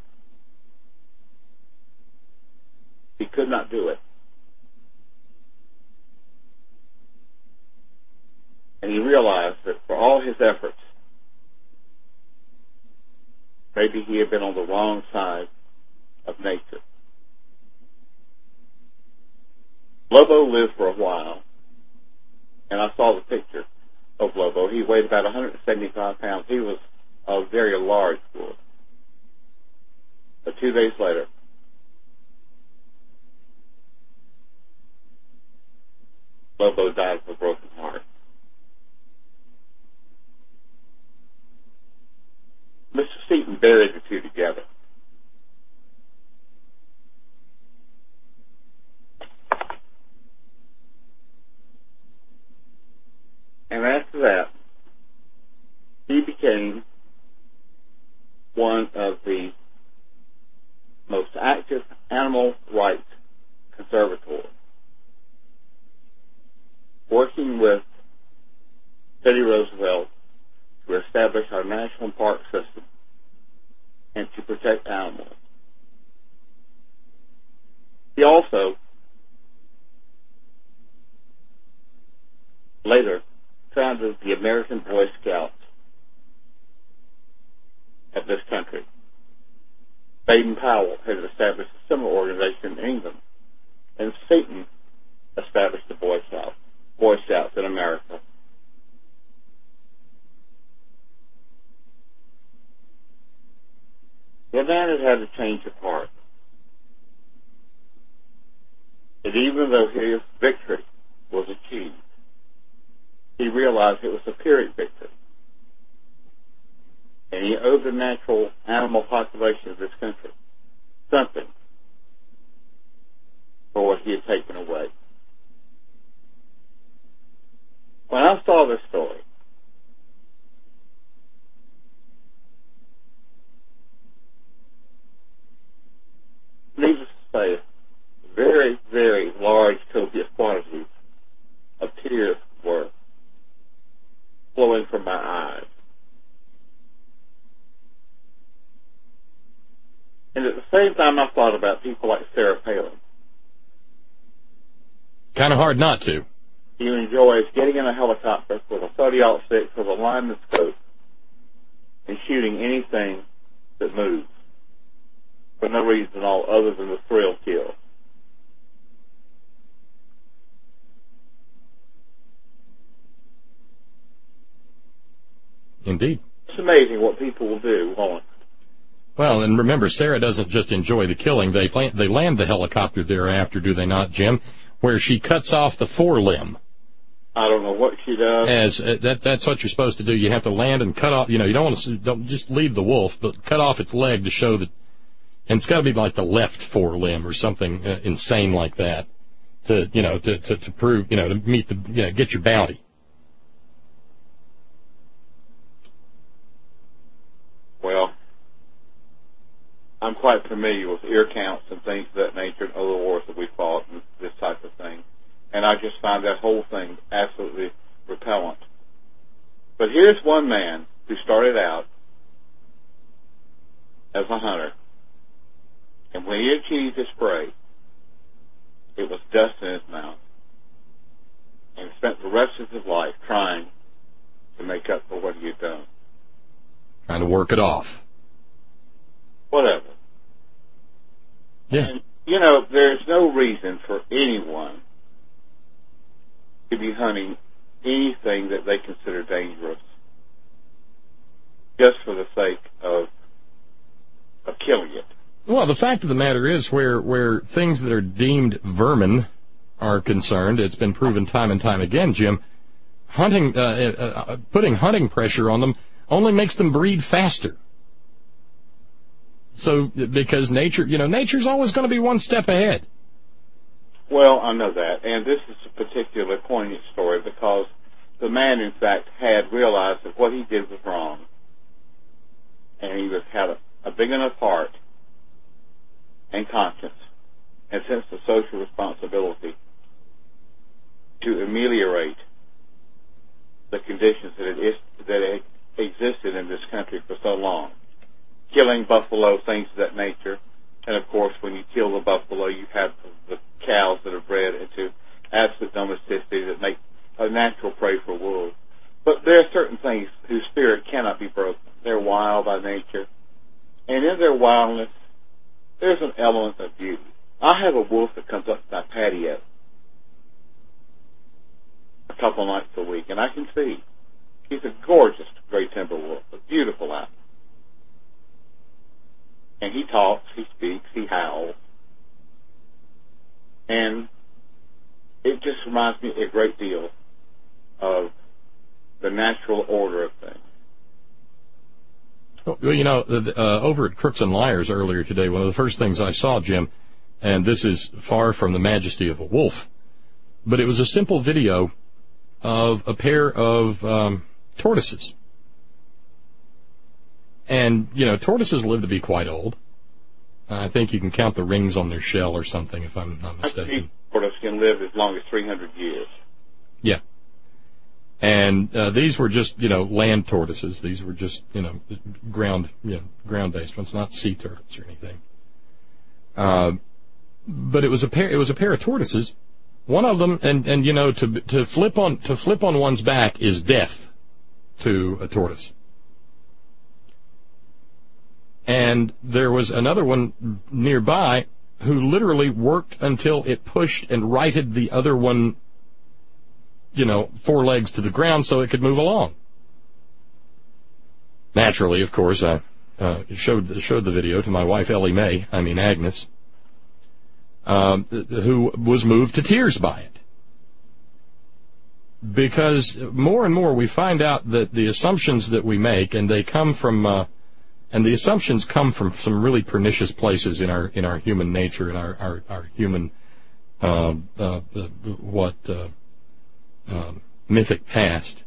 He could not do it. And he realized that for all his efforts, maybe he had been on the wrong side of nature. Lobo lived for a while, and I saw the picture of Lobo. He weighed about 175 pounds. He was a very large wolf. But 2 days later, Lobo died of a broken heart. Mr. Seaton buried the two together. And after that, he became one of the most active animal rights conservators, working with Teddy Roosevelt to establish our national park system and to protect animals. He also later founded the American Boy Scouts of this country. Baden-Powell had established a similar organization in England, and Seaton established the Boy Scouts in America. The man had had a change of heart. And even though his victory was achieved, he realized it was a Pyrrhic victory. And he owed the natural animal population of this country something for what he had taken away. When I saw this story, needless to say, very, very large, copious quantities of tears were flowing from my eyes. And at the same time, I thought about people like Sarah Palin. Kind of hard not to. He enjoys getting in a helicopter with a 30-06 with a lineman scope and shooting anything that moves for no reason at all other than the thrill kill. Indeed. It's amazing what people will do, won't it? Well, and remember, Sarah doesn't just enjoy the killing. They land the helicopter thereafter, do they not, Jim, where she cuts off the forelimb. I don't know what she does. That's what you're supposed to do. You have to land and cut off. You know, you don't just leave the wolf, but cut off its leg to show that. And it's got to be like the left forelimb or something insane like that to prove, to meet get your bounty. Well, I'm quite familiar with ear counts and things of that nature in other wars that we fought and this type of thing. And I just find that whole thing absolutely repellent. But here's one man who started out as a hunter. And when he achieved his prey, it was dust in his mouth. And he spent the rest of his life trying to make up for what he had done. Trying to work it off. Whatever. Yeah. And, there's no reason for anyone to be hunting anything that they consider dangerous just for the sake of killing it. Well, the fact of the matter is where things that are deemed vermin are concerned, it's been proven time and time again, Jim, putting hunting pressure on them only makes them breed faster. So, because nature's always going to be one step ahead. Well, I know that, and this is a particularly poignant story because the man, in fact, had realized that what he did was wrong, and he had a big enough heart and conscience and sense of social responsibility to ameliorate the conditions that existed in this country for so long. killing buffalo, things of that nature. And, of course, when you kill the buffalo, you have the cows that are bred into absolute domesticity that make a natural prey for wolves. But there are certain things whose spirit cannot be broken. They're wild by nature. And in their wildness, there's an element of beauty. I have a wolf that comes up to my patio a couple nights a week, and I can see he's a gorgeous gray timber wolf, a beautiful animal. And he talks, he speaks, he howls. And it just reminds me a great deal of the natural order of things. Well, you know, over at Crooks and Liars earlier today, one of the first things I saw, Jim, and this is far from the majesty of a wolf, but it was a simple video of a pair of tortoises. And, you know, tortoises live to be quite old. I think you can count the rings on their shell or something, if I'm not mistaken. I think tortoises can live as long as 300 years. Yeah. And these were just, you know, land tortoises. These were just, you know, ground-based ones, not sea turtles or anything. But it was a pair of tortoises. One of them, and you know, to flip on one's back is death to a tortoise. And there was another one nearby who literally worked until it pushed and righted the other one, you know, 4 legs to the ground so it could move along. Naturally, of course, I showed the video to my wife Agnes, who was moved to tears by it. Because more and more we find out that the assumptions that we make, and they come from, and the assumptions come from some really pernicious places in our human nature, in our human mythic past.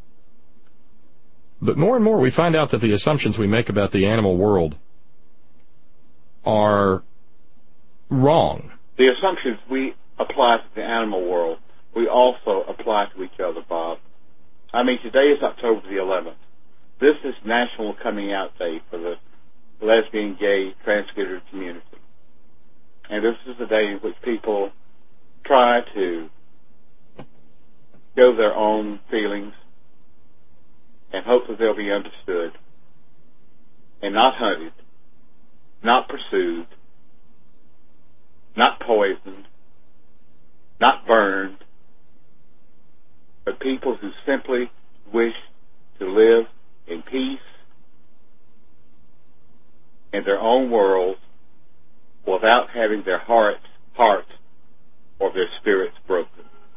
But more and more we find out that the assumptions we make about the animal world are wrong. The assumptions we apply to the animal world, we also apply to each other, Bob. I mean, today is October the 11th. This is National Coming Out Day for the lesbian, gay, transgender community. And this is the day in which people try to show their own feelings and hope that they'll be understood and not hunted, not pursued, not poisoned, not burned, but people who simply wish to live in peace in their own world without having their hearts or their spirits broken.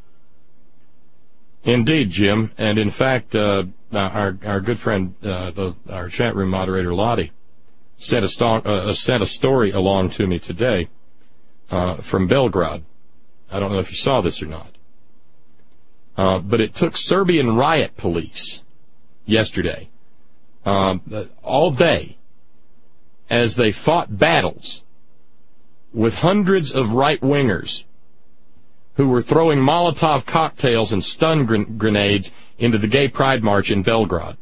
Indeed, Jim. And in fact, our good friend, our chat room moderator, Lottie, sent a story along to me today from Belgrade. I don't know if you saw this or not. But it took Serbian riot police yesterday, all day, as they fought battles with hundreds of right-wingers who were throwing Molotov cocktails and stun grenades into the Gay Pride March in Belgrade.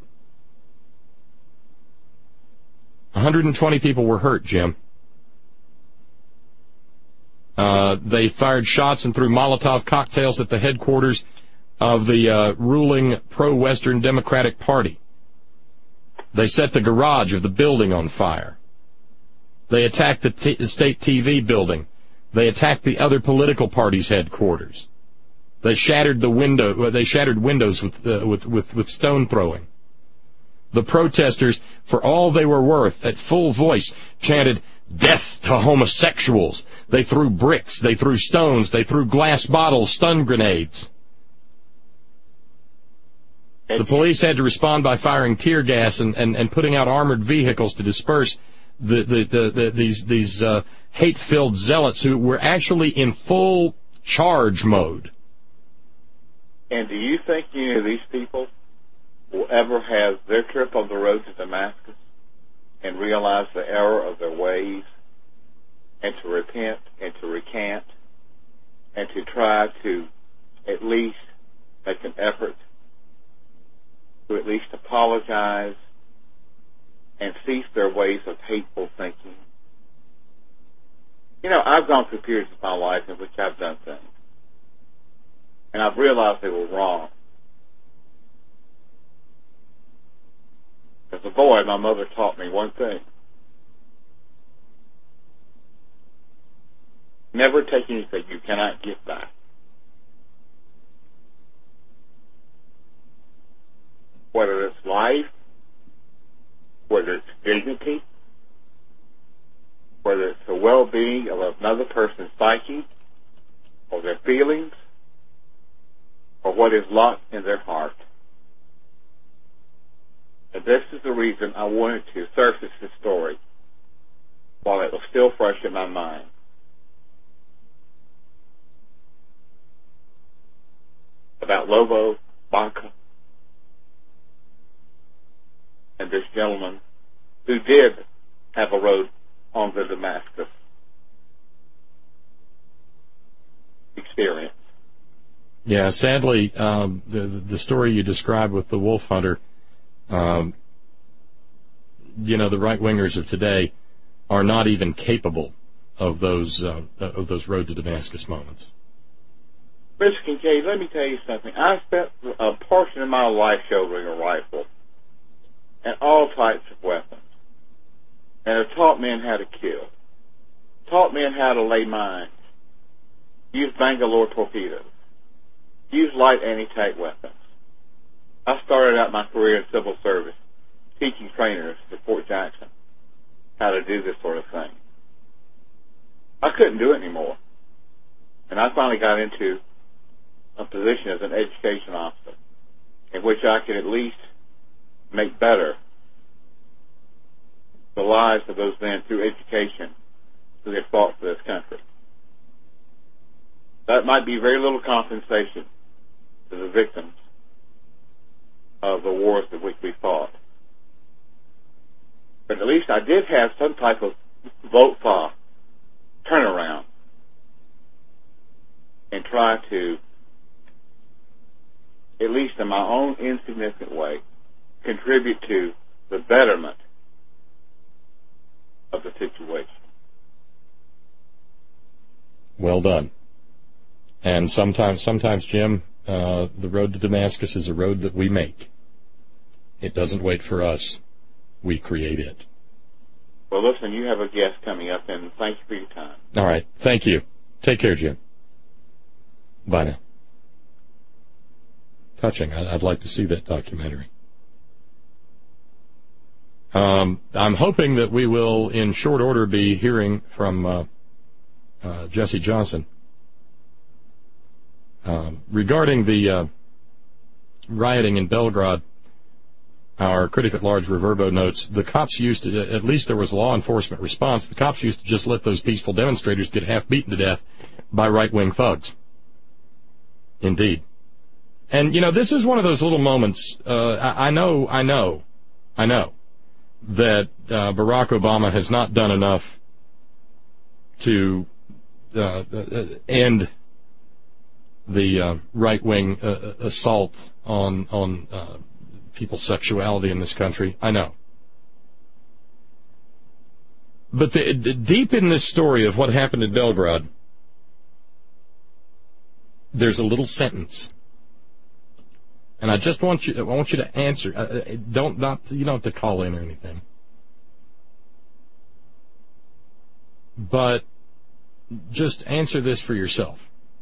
120 people were hurt, Jim. They fired shots and threw Molotov cocktails at the headquarters of the ruling pro-Western Democratic Party. They set the garage of the building on fire. They attacked the state TV building. They attacked the other political parties' headquarters. They shattered windows with stone throwing. The protesters, for all they were worth, at full voice, chanted, "Death to homosexuals." They threw bricks, they threw stones, they threw glass bottles, stun grenades. The police had to respond by firing tear gas and putting out armored vehicles to disperse these hate-filled zealots who were actually in full charge mode. And do you think any of these people will ever have their trip on the road to Damascus and realize the error of their ways and to repent and to recant and to try to at least make an effort to at least apologize and cease their ways of hateful thinking. You know, I've gone through periods of my life in which I've done things, and I've realized they were wrong. As a boy, my mother taught me one thing. Never take anything you cannot get back. Whether it's life, whether it's dignity, whether it's the well-being of another person's psyche, or their feelings, or what is locked in their heart. And this is the reason I wanted to surface this story while it was still fresh in my mind. About Lobo Baca and this gentleman who did have a road on the Damascus experience. Yeah, sadly, the story you described with the wolf hunter, you know, the right-wingers of today are not even capable of those road to Damascus moments. Mr. Kincaid, let me tell you something. I spent a portion of my life shouldering a rifle and all types of weapons, and have taught men how to kill, taught men how to lay mines, use Bangalore torpedoes, use light anti-tank weapons. I started out my career in civil service teaching trainers at Fort Jackson how to do this sort of thing. I couldn't do it anymore, and I finally got into a position as an education officer in which I could at least make better the lives of those men through education who had fought for this country. That might be very little compensation to the victims of the wars in which we fought. But at least I did have some type of vote for turnaround and try to, at least in my own insignificant way, contribute to the betterment of the situation. Well done. And sometimes, Jim, the road to Damascus is a road that we make. It doesn't wait for us. We create it. Well, listen, you have a guest coming up, and thank you for your time. All right. Thank you. Take care, Jim. Bye now. Touching. I'd like to see that documentary. I'm hoping that we will, in short order, be hearing from Jesse Johnson regarding the rioting in Belgrade. Our critic at large, Reverbo, notes the cops used to, at least there was law enforcement response, the cops used to just let those peaceful demonstrators get half beaten to death by right-wing thugs. Indeed. And, you know, this is one of those little moments, I know that Barack Obama has not done enough to end the right-wing assault on people's sexuality in this country. I know. But deep in this story of what happened in Belgrade, there's a little sentence. And I just want you to answer. You don't have to call in or anything. But just answer this for yourself.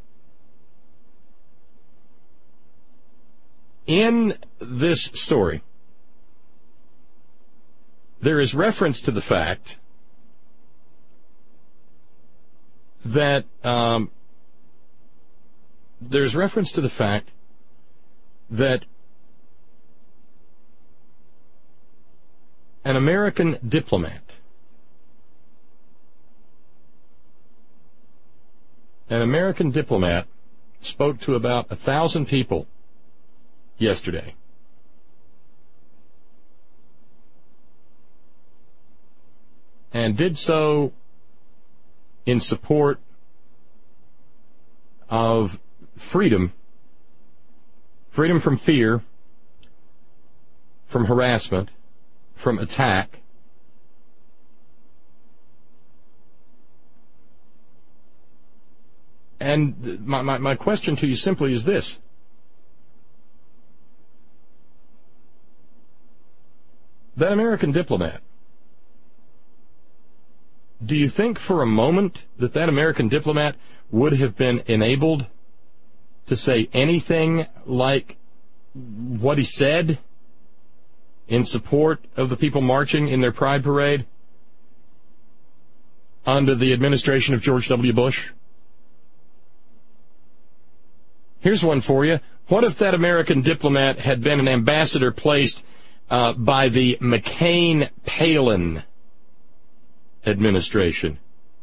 In this story, there is reference to the fact that an American diplomat spoke to about 1,000 people yesterday. And did so in support of freedom from fear, from harassment, from attack, And my question to you simply is this. That American diplomat, do you think for a moment that American diplomat would have been enabled to say anything like what he said in support of the people marching in their Pride Parade under the administration of George W. Bush? Here's one for you. What if that American diplomat had been an ambassador placed by the McCain-Palin administration?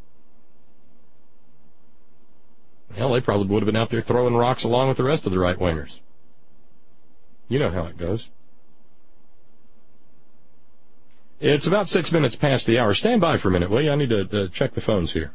Hell, they probably would have been out there throwing rocks along with the rest of the right-wingers. You know how it goes. It's about 6 minutes past the hour. Stand by for a minute, will you? I need to check the phones here.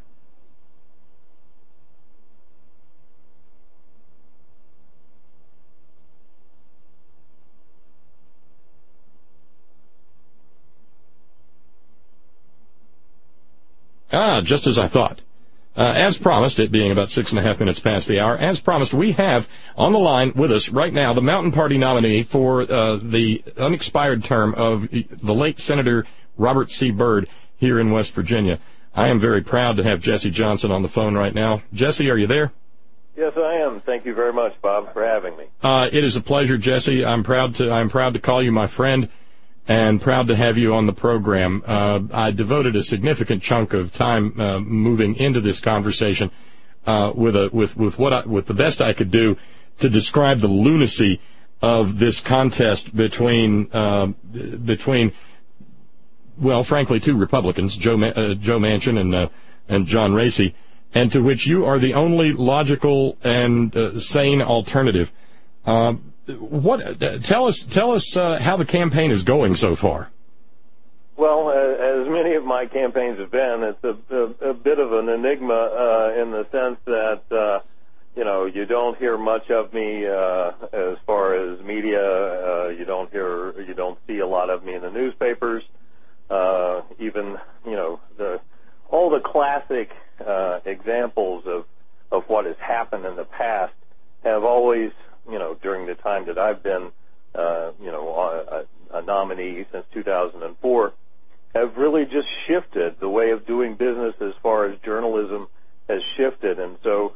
Just as I thought. As promised, it being about 6.5 minutes past the hour, as promised, we have on the line with us right now the Mountain Party nominee for the unexpired term of the late Senator Robert C. Byrd here in West Virginia. I am very proud to have Jesse Johnson on the phone right now. Jesse, are you there? Yes, I am. Thank you very much, Bob, for having me. It is a pleasure, Jesse. I'm proud to call you my friend, and proud to have you on the program. I devoted a significant chunk of time moving into this conversation with the best I could do to describe the lunacy of this contest between well, frankly, two Republicans, Joe Manchin and John Racy, and to which you are the only logical and sane alternative. Tell us how the campaign is going so far. Well, as many of my campaigns have been, it's a bit of an enigma in the sense that you don't hear much of me as far as media. You don't see a lot of me in the newspapers. Even all the classic examples of what has happened in the past have always, during the time that I've been, a nominee since 2004, have really just shifted. The way of doing business as far as journalism has shifted. And so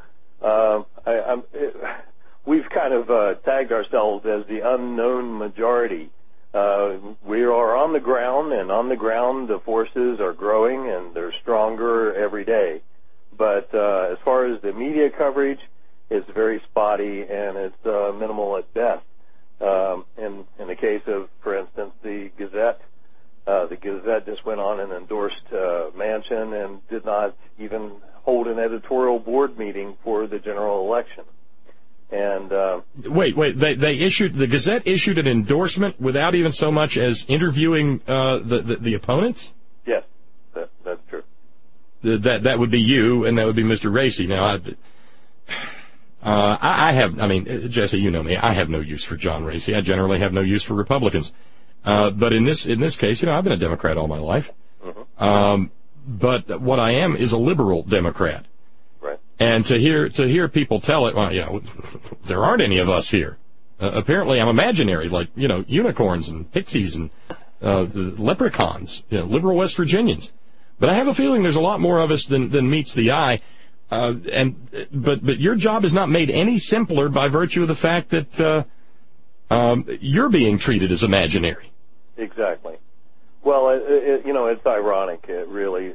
we've kind of tagged ourselves as the unknown majority. We are on the ground, and on the ground the forces are growing, and they're stronger every day. But as far as the media coverage, it's very spotty, and it's minimal at best. In the case of, for instance, the Gazette just went on and endorsed Manchin and did not even hold an editorial board meeting for the general election. And wait, the Gazette issued an endorsement without even so much as interviewing the opponents? Yes, that's true. That would be you, and that would be Mr. Racy. Now, Jesse, you know me. I have no use for John Racy. I generally have no use for Republicans. But in this case, I've been a Democrat all my life. Mm-hmm. But what I am is a liberal Democrat. Right. And to hear people tell it, well, there aren't any of us here. Apparently, I'm imaginary, like unicorns and pixies and leprechauns, liberal West Virginians. But I have a feeling there's a lot more of us than meets the eye. But your job is not made any simpler by virtue of the fact that you're being treated as imaginary. Exactly. Well, it's ironic, really.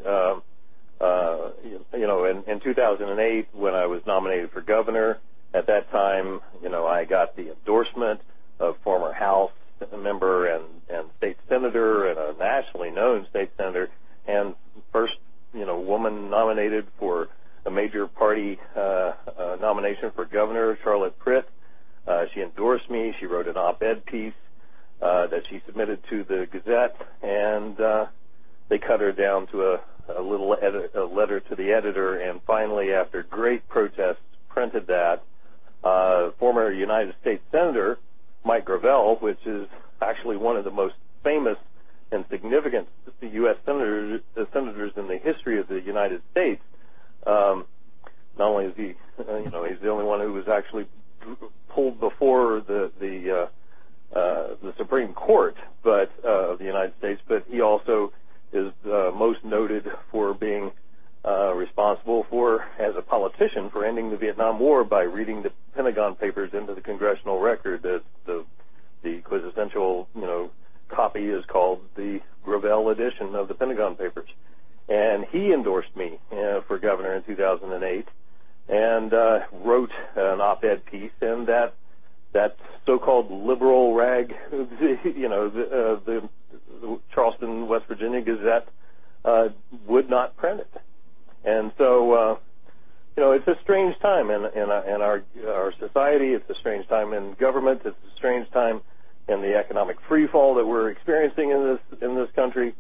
In 2008, when I was nominated for governor, at that time, I got the endorsement of former House member and state senator and a nationally known state senator, and first, woman nominated for a major party nomination for governor, Charlotte Pritt. She endorsed me. She wrote an op-ed piece that she submitted to the Gazette, and they cut her down to a letter to the editor, and finally, after great protests, printed that. Former United States Senator Mike Gravel, which is actually one of the most famous and significant U.S. senators in the history of the United States, not only is he, he's the only one who was actually pulled before the Supreme Court, but of the United States, but he also is most noted for being responsible for, as a politician, for ending the Vietnam War by reading the Pentagon Papers into the congressional record. The quintessential, copy is called the Gravel edition of the Pentagon Papers. And he endorsed me for governor in 2008 and wrote an op-ed piece, and that so-called liberal rag, the Charleston, West Virginia Gazette would not print it. And so, it's a strange time in our society. It's a strange time in government. It's a strange time in the economic freefall that we're experiencing in this country.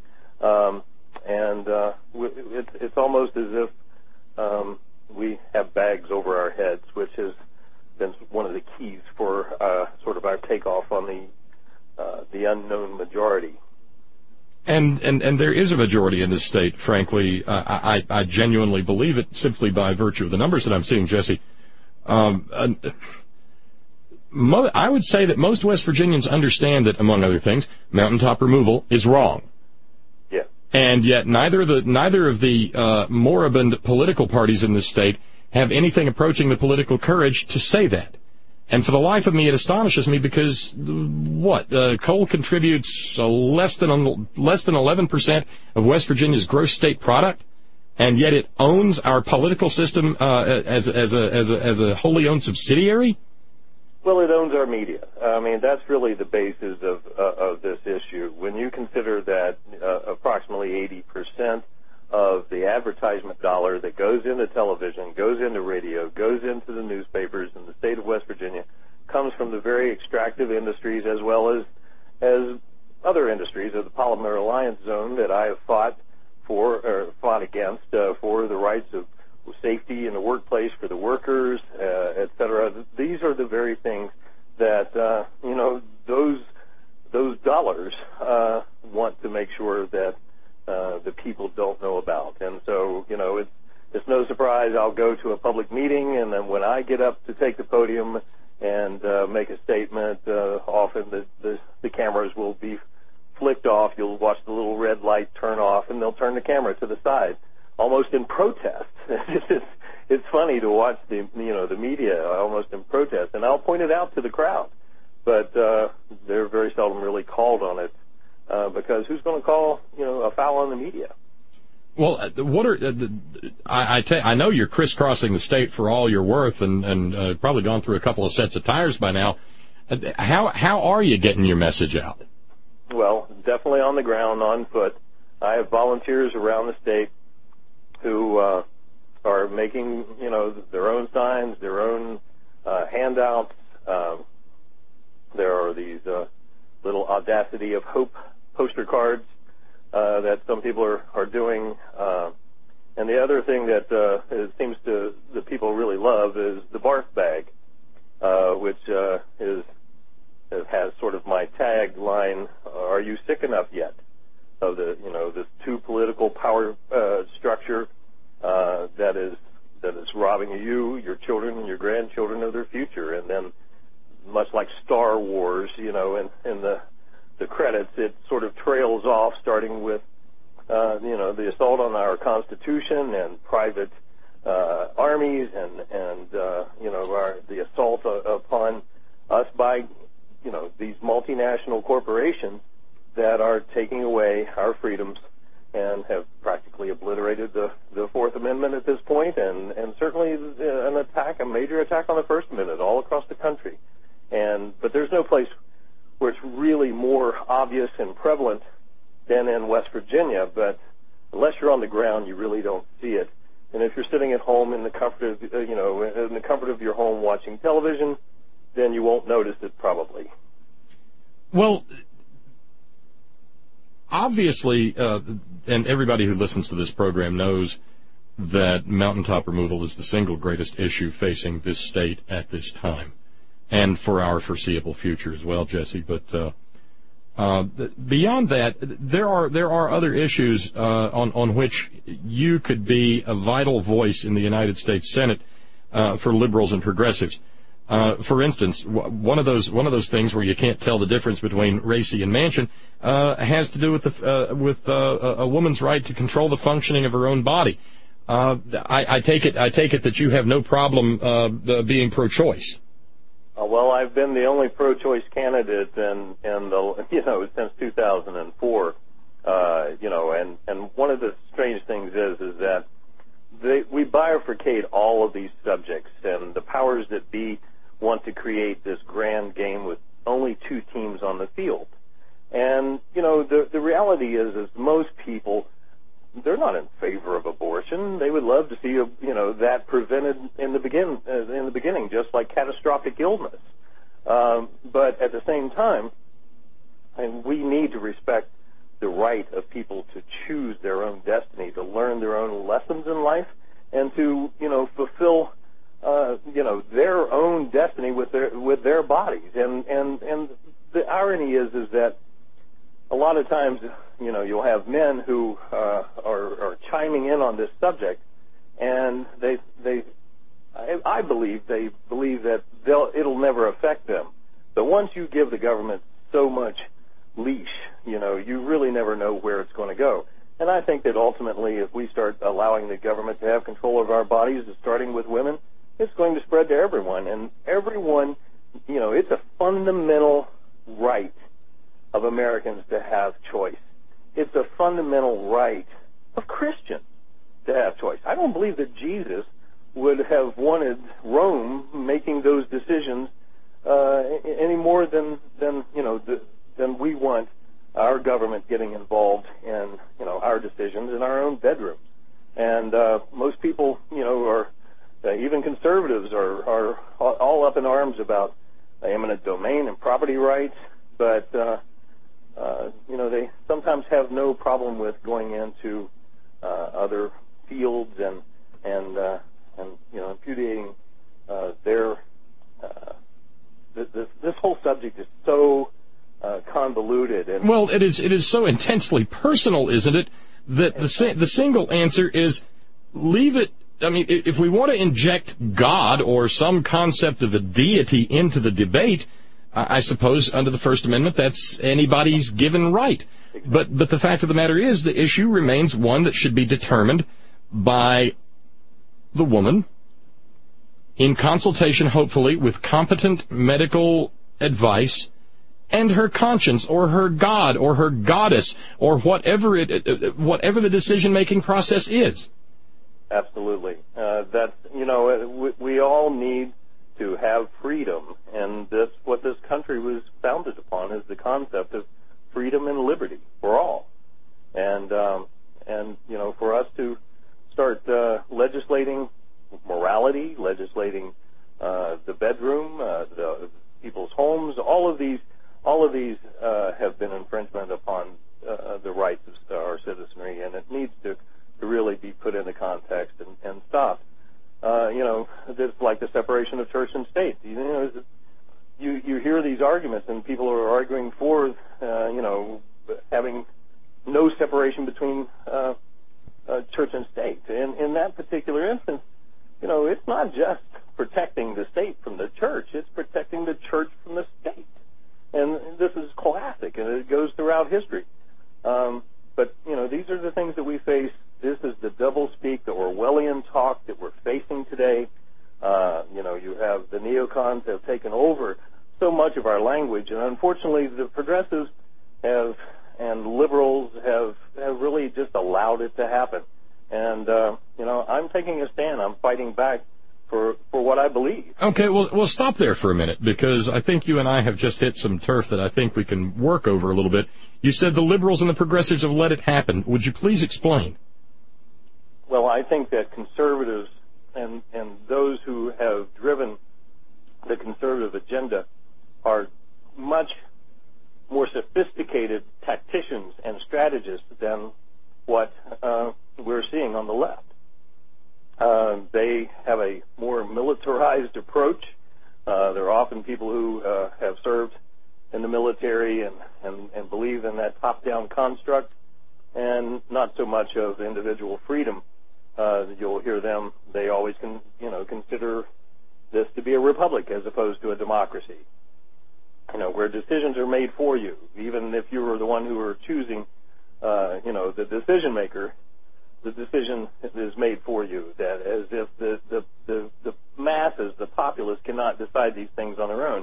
It's almost as if we have bags over our heads, which has been one of the keys for sort of our takeoff on the unknown majority. And there is a majority in this state, frankly. I genuinely believe it simply by virtue of the numbers that I'm seeing, Jesse. I would say that most West Virginians understand that, among other things, mountaintop removal is wrong. Yeah. And yet neither of the moribund political parties in this state have anything approaching the political courage to say that. And for the life of me, it astonishes me because coal contributes less than 11% of West Virginia's gross state product, and yet it owns our political system as a wholly owned subsidiary. Well, it owns our media. I mean, that's really the basis of this issue. When you consider that approximately 80% of the advertisement dollar that goes into television, goes into radio, goes into the newspapers in the state of West Virginia, comes from the very extractive industries as well as other industries of the Polymer Alliance Zone that I have fought against for the rights of safety in the workplace for the workers, et cetera. These are the very things that those dollars want to make sure that the people don't know about. And so, it's no surprise I'll go to a public meeting, and then when I get up to take the podium and make a statement, often the cameras will be flicked off. You'll watch the little red light turn off, and they'll turn the camera to the side, almost in protest. It's funny to watch the media almost in protest, and I'll point it out to the crowd, but they're very seldom really called on it. Because who's going to call, a foul on the media? Well, I know you're crisscrossing the state for all you're worth, and probably gone through a couple of sets of tires by now. How are you getting your message out? Well, definitely on the ground, on foot. I have volunteers around the state who are making, their own signs, their own handouts. There are these little Audacity of Hope poster cards that some people are doing. And the other thing that it seems to the people really love is the barf bag, which has sort of my tagline, "Are you sick enough yet?" Of this two political power structure that is robbing you, your children, and your grandchildren of their future. And then, much like Star Wars, in the credits, it sort of trails off, starting with, the assault on our Constitution and private armies, and the assault upon us by, these multinational corporations that are taking away our freedoms and have practically obliterated the Fourth Amendment at this point, and certainly a major attack on the First Amendment all across the country. But there's no place where it's really more obvious and prevalent than in West Virginia, but unless you're on the ground, you really don't see it. And if you're sitting at home in the comfort of your home watching television, then you won't notice it probably. Well, obviously, and everybody who listens to this program knows that mountaintop removal is the single greatest issue facing this state at this time, and for our foreseeable future as well, Jesse. But Beyond that, there are other issues on which you could be a vital voice in the United States Senate for liberals and progressives. For instance, one of those things where you can't tell the difference between Racy and Manchin has to do with a woman's right to control the functioning of her own body. I take it that you have no problem being pro-choice. Well, I've been the only pro-choice candidate since 2004. And one of the strange things is that we bifurcate all of these subjects, and the powers that be want to create this grand game with only two teams on the field. And the reality is most people, they're not in favor of abortion. They would love to see that prevented in the beginning, just like catastrophic illness. But at the same time, we need to respect the right of people to choose their own destiny, to learn their own lessons in life, and to fulfill their own destiny with their bodies. And the irony is that a lot of times, you'll have men who are chiming in on this subject, and I believe they believe that it'll never affect them. But once you give the government so much leash, you really never know where it's going to go. And I think that ultimately, if we start allowing the government to have control of our bodies, starting with women, it's going to spread to everyone. And everyone, it's a fundamental right of Americans to have choice. It's a fundamental right of Christians to have choice. I don't believe that Jesus would have wanted Rome making those decisions any more than we want our government getting involved in our decisions in our own bedrooms. And most people, are even conservatives are all up in arms about eminent domain and property rights, but they sometimes have no problem with going into other fields and imputing their. This whole subject is so convoluted. And well, it is so intensely personal, isn't it? That the single answer is leave it. I mean, if we want to inject God or some concept of a deity into the debate, I suppose under the First Amendment that's anybody's given right. But the fact of the matter is the issue remains one that should be determined by the woman in consultation, hopefully, with competent medical advice and her conscience or her God or her goddess or whatever the decision-making process is. Absolutely. We all need to have freedom, and that's what this country was founded upon, is the concept of freedom and liberty for all. And for us to start legislating morality, legislating the bedroom, the people's homes, all of these have been infringement upon the rights of our citizenry, and it needs to really be put into context and stopped. It's like the separation of church and state. You hear these arguments, and people are arguing for, having no separation between church and state. And in that particular instance, it's not just protecting the state from the church; it's protecting the church from the state. And this is classic, and it goes throughout history. But these are the things that we face. This is the doublespeak, the Orwellian talk that we're facing today. You have the neocons have taken over so much of our language, and unfortunately, the progressives and liberals have really just allowed it to happen. And I'm taking a stand. I'm fighting back for what I believe. Okay, well, we'll stop there for a minute, because I think you and I have just hit some turf that I think we can work over a little bit. You said the liberals and the progressives have let it happen. Would you please explain? Well, I think that conservatives and those who have driven the conservative agenda are much more sophisticated tacticians and strategists than what we're seeing on the left. They have a more militarized approach. They're often people who have served in the military and believe in that top-down construct, and not so much of individual freedom. You'll hear them, they always consider this to be a republic as opposed to a democracy, where decisions are made for you. Even if you were the one who were choosing, the decision maker, the decision is made for you. That as if the masses, the populace, cannot decide these things on their own.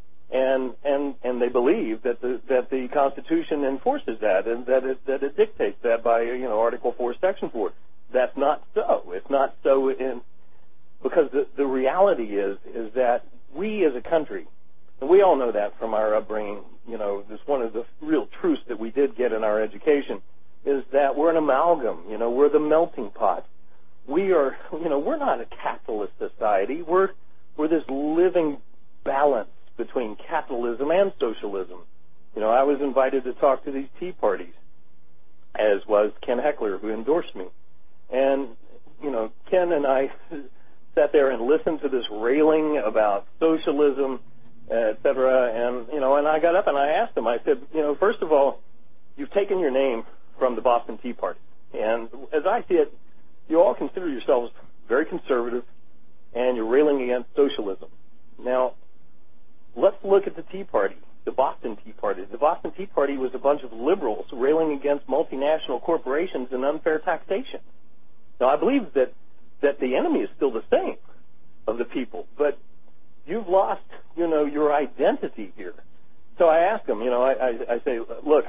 And they believe that the Constitution enforces that, and that it dictates that by Article 4, Section 4. That's not so. It's not so because the reality is that we as a country, and we all know that from our upbringing, this one of the real truths that we did get in our education is that we're an amalgam. We're the melting pot. We are, we're not a capitalist society. We're this living balance between capitalism and socialism. I was invited to talk to these tea parties, as was Ken Heckler, who endorsed me. And, Ken and I sat there and listened to this railing about socialism, et cetera, and I got up and I asked him, I said, first of all, you've taken your name from the Boston Tea Party. And as I see it, you all consider yourselves very conservative, and you're railing against socialism. Now, let's look at the Tea Party, the Boston Tea Party. The Boston Tea Party was a bunch of liberals railing against multinational corporations and unfair taxation. Now, I believe that the enemy is still the same of the people, but you've lost, your identity here. So I ask them, I say, look,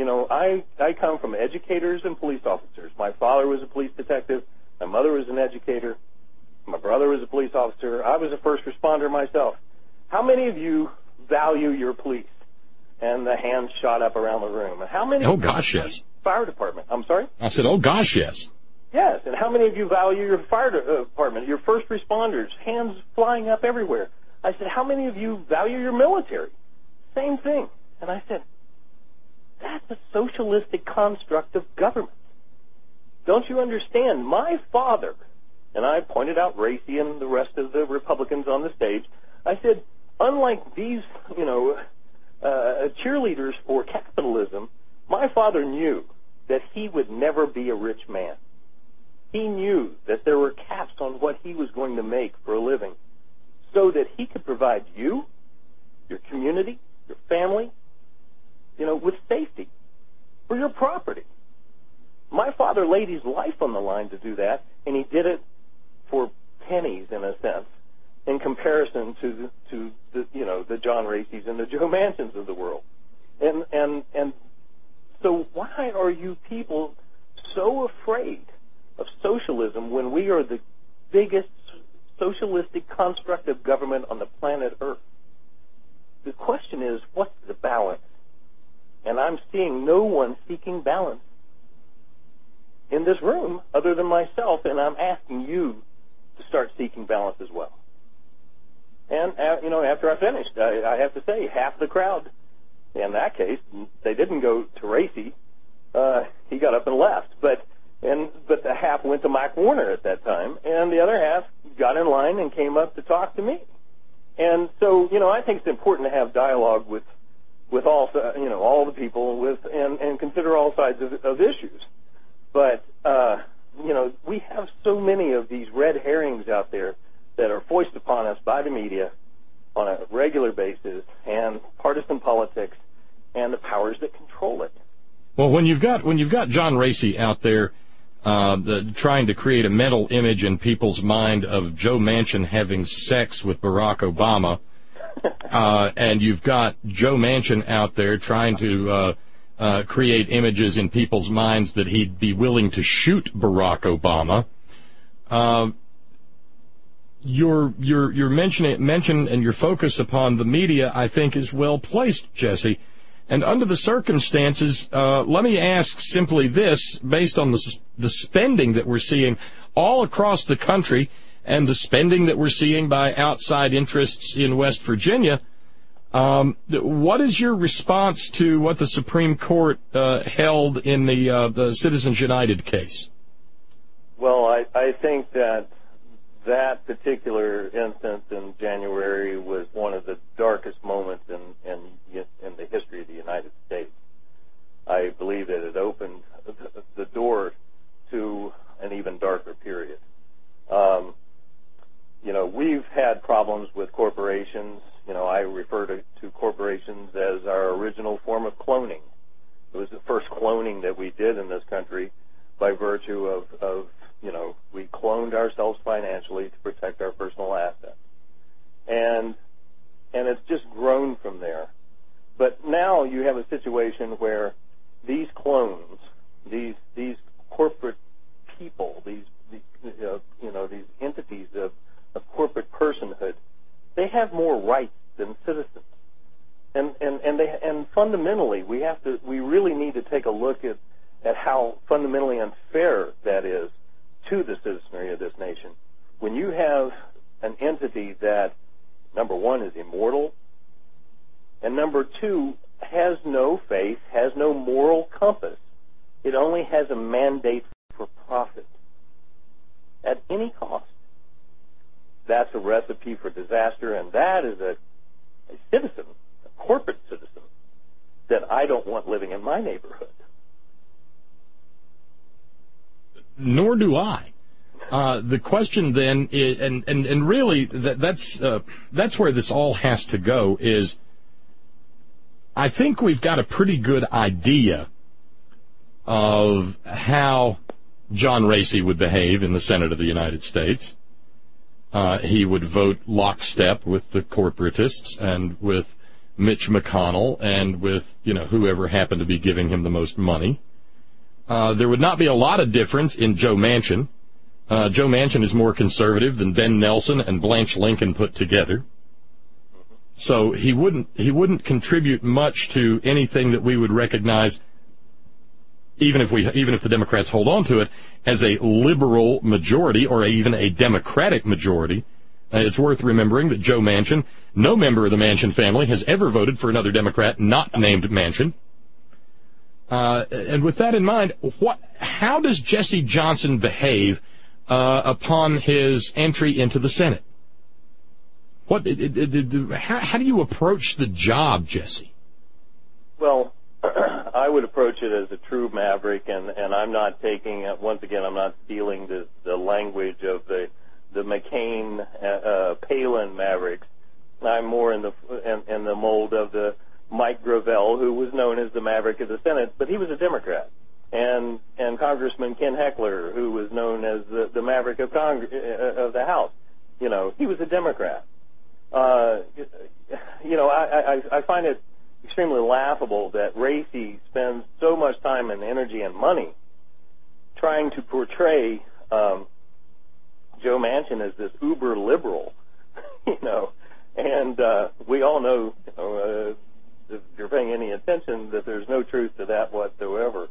I come from educators and police officers. My father was a police detective. My mother was an educator. My brother was a police officer. I was a first responder myself. How many of you value your police? And the hands shot up around the room. And how many? Oh, gosh, yes. Fire department. I'm sorry? I said, oh, gosh, yes. Yes. And how many of you value your fire department, your first responders? Hands flying up everywhere. I said, how many of you value your military? Same thing. And I said, that's a socialistic construct of government. Don't you understand? My father, and I pointed out Racy and the rest of the Republicans on the stage, I said, unlike these, cheerleaders for capitalism, my father knew that he would never be a rich man. He knew that there were caps on what he was going to make for a living so that he could provide you, your community, your family, with safety for your property. My father laid his life on the line to do that, and he did it for pennies, in a sense, in comparison to the John Racys and the Joe Manchins of the world. And so why are you people so afraid of socialism when we are the biggest socialistic construct of government on the planet Earth? The question is, what's the balance? And I'm seeing no one seeking balance in this room other than myself, and I'm asking you to start seeking balance as well. And, after I finished, I have to say, half the crowd, in that case, they didn't go to Racy. He got up and left. But the half went to Mike Warner at that time, and the other half got in line and came up to talk to me. And so, I think it's important to have dialogue with all, all the people and consider all sides of issues. But, we have so many of these red herrings out there that are foisted upon us by the media on a regular basis, and partisan politics and the powers that control it. Well, when you've got John Racy out there trying to create a mental image in people's mind of Joe Manchin having sex with Barack Obama, and you've got Joe Manchin out there trying to create images in people's minds that he'd be willing to shoot Barack Obama, your mention and your focus upon the media, I think, is well placed, Jesse. And under the circumstances, let me ask simply this, based on the spending that we're seeing all across the country and the spending that we're seeing by outside interests in West Virginia, what is your response to what the Supreme Court held in the Citizens United case? Well, I think that that particular instance in January was one of the darkest moments in the history of the United States. I believe that it opened the door to an even darker period. We've had problems with corporations. I refer to corporations as our original form of cloning. It was the first cloning that we did in this country by virtue of we cloned ourselves financially to protect our personal assets. And it's just grown from there. But now you have a situation where these clones, these corporate people, these entities of corporate personhood, they have more rights than citizens. And fundamentally, we really need to take a look at how fundamentally unfair that is to the citizenry of this nation. When you have an entity that, number one, is immortal, and number two, has no faith, has no moral compass. It only has a mandate for profit at any cost. That's a recipe for disaster, and that is a citizen, a corporate citizen, that I don't want living in my neighborhood. Nor do I. The question then is, and really that's where this all has to go, is I think we've got a pretty good idea of how John Racy would behave in the Senate of the United States. He would vote lockstep with the corporatists and with Mitch McConnell and with, whoever happened to be giving him the most money. There would not be a lot of difference in Joe Manchin. Joe Manchin is more conservative than Ben Nelson and Blanche Lincoln put together. So he wouldn't contribute much to anything that we would recognize, even if the Democrats hold on to it, as a liberal majority or even a Democratic majority. It's worth remembering that Joe Manchin, no member of the Manchin family has ever voted for another Democrat not named Manchin. And with that in mind, how does Jesse Johnson behave upon his entry into the Senate? How do you approach the job, Jesse? Well, I would approach it as a true maverick, and I'm not taking, once again, I'm not stealing the language of the McCain, Palin mavericks. I'm more in the mold of the Mike Gravel, who was known as the maverick of the Senate, but he was a Democrat, and Congressman Ken Heckler, who was known as the maverick of the House. He was a Democrat. I find it extremely laughable that Racy spends so much time and energy and money trying to portray Joe Manchin as this uber liberal, and we all know, if you're paying any attention, that there's no truth to that whatsoever.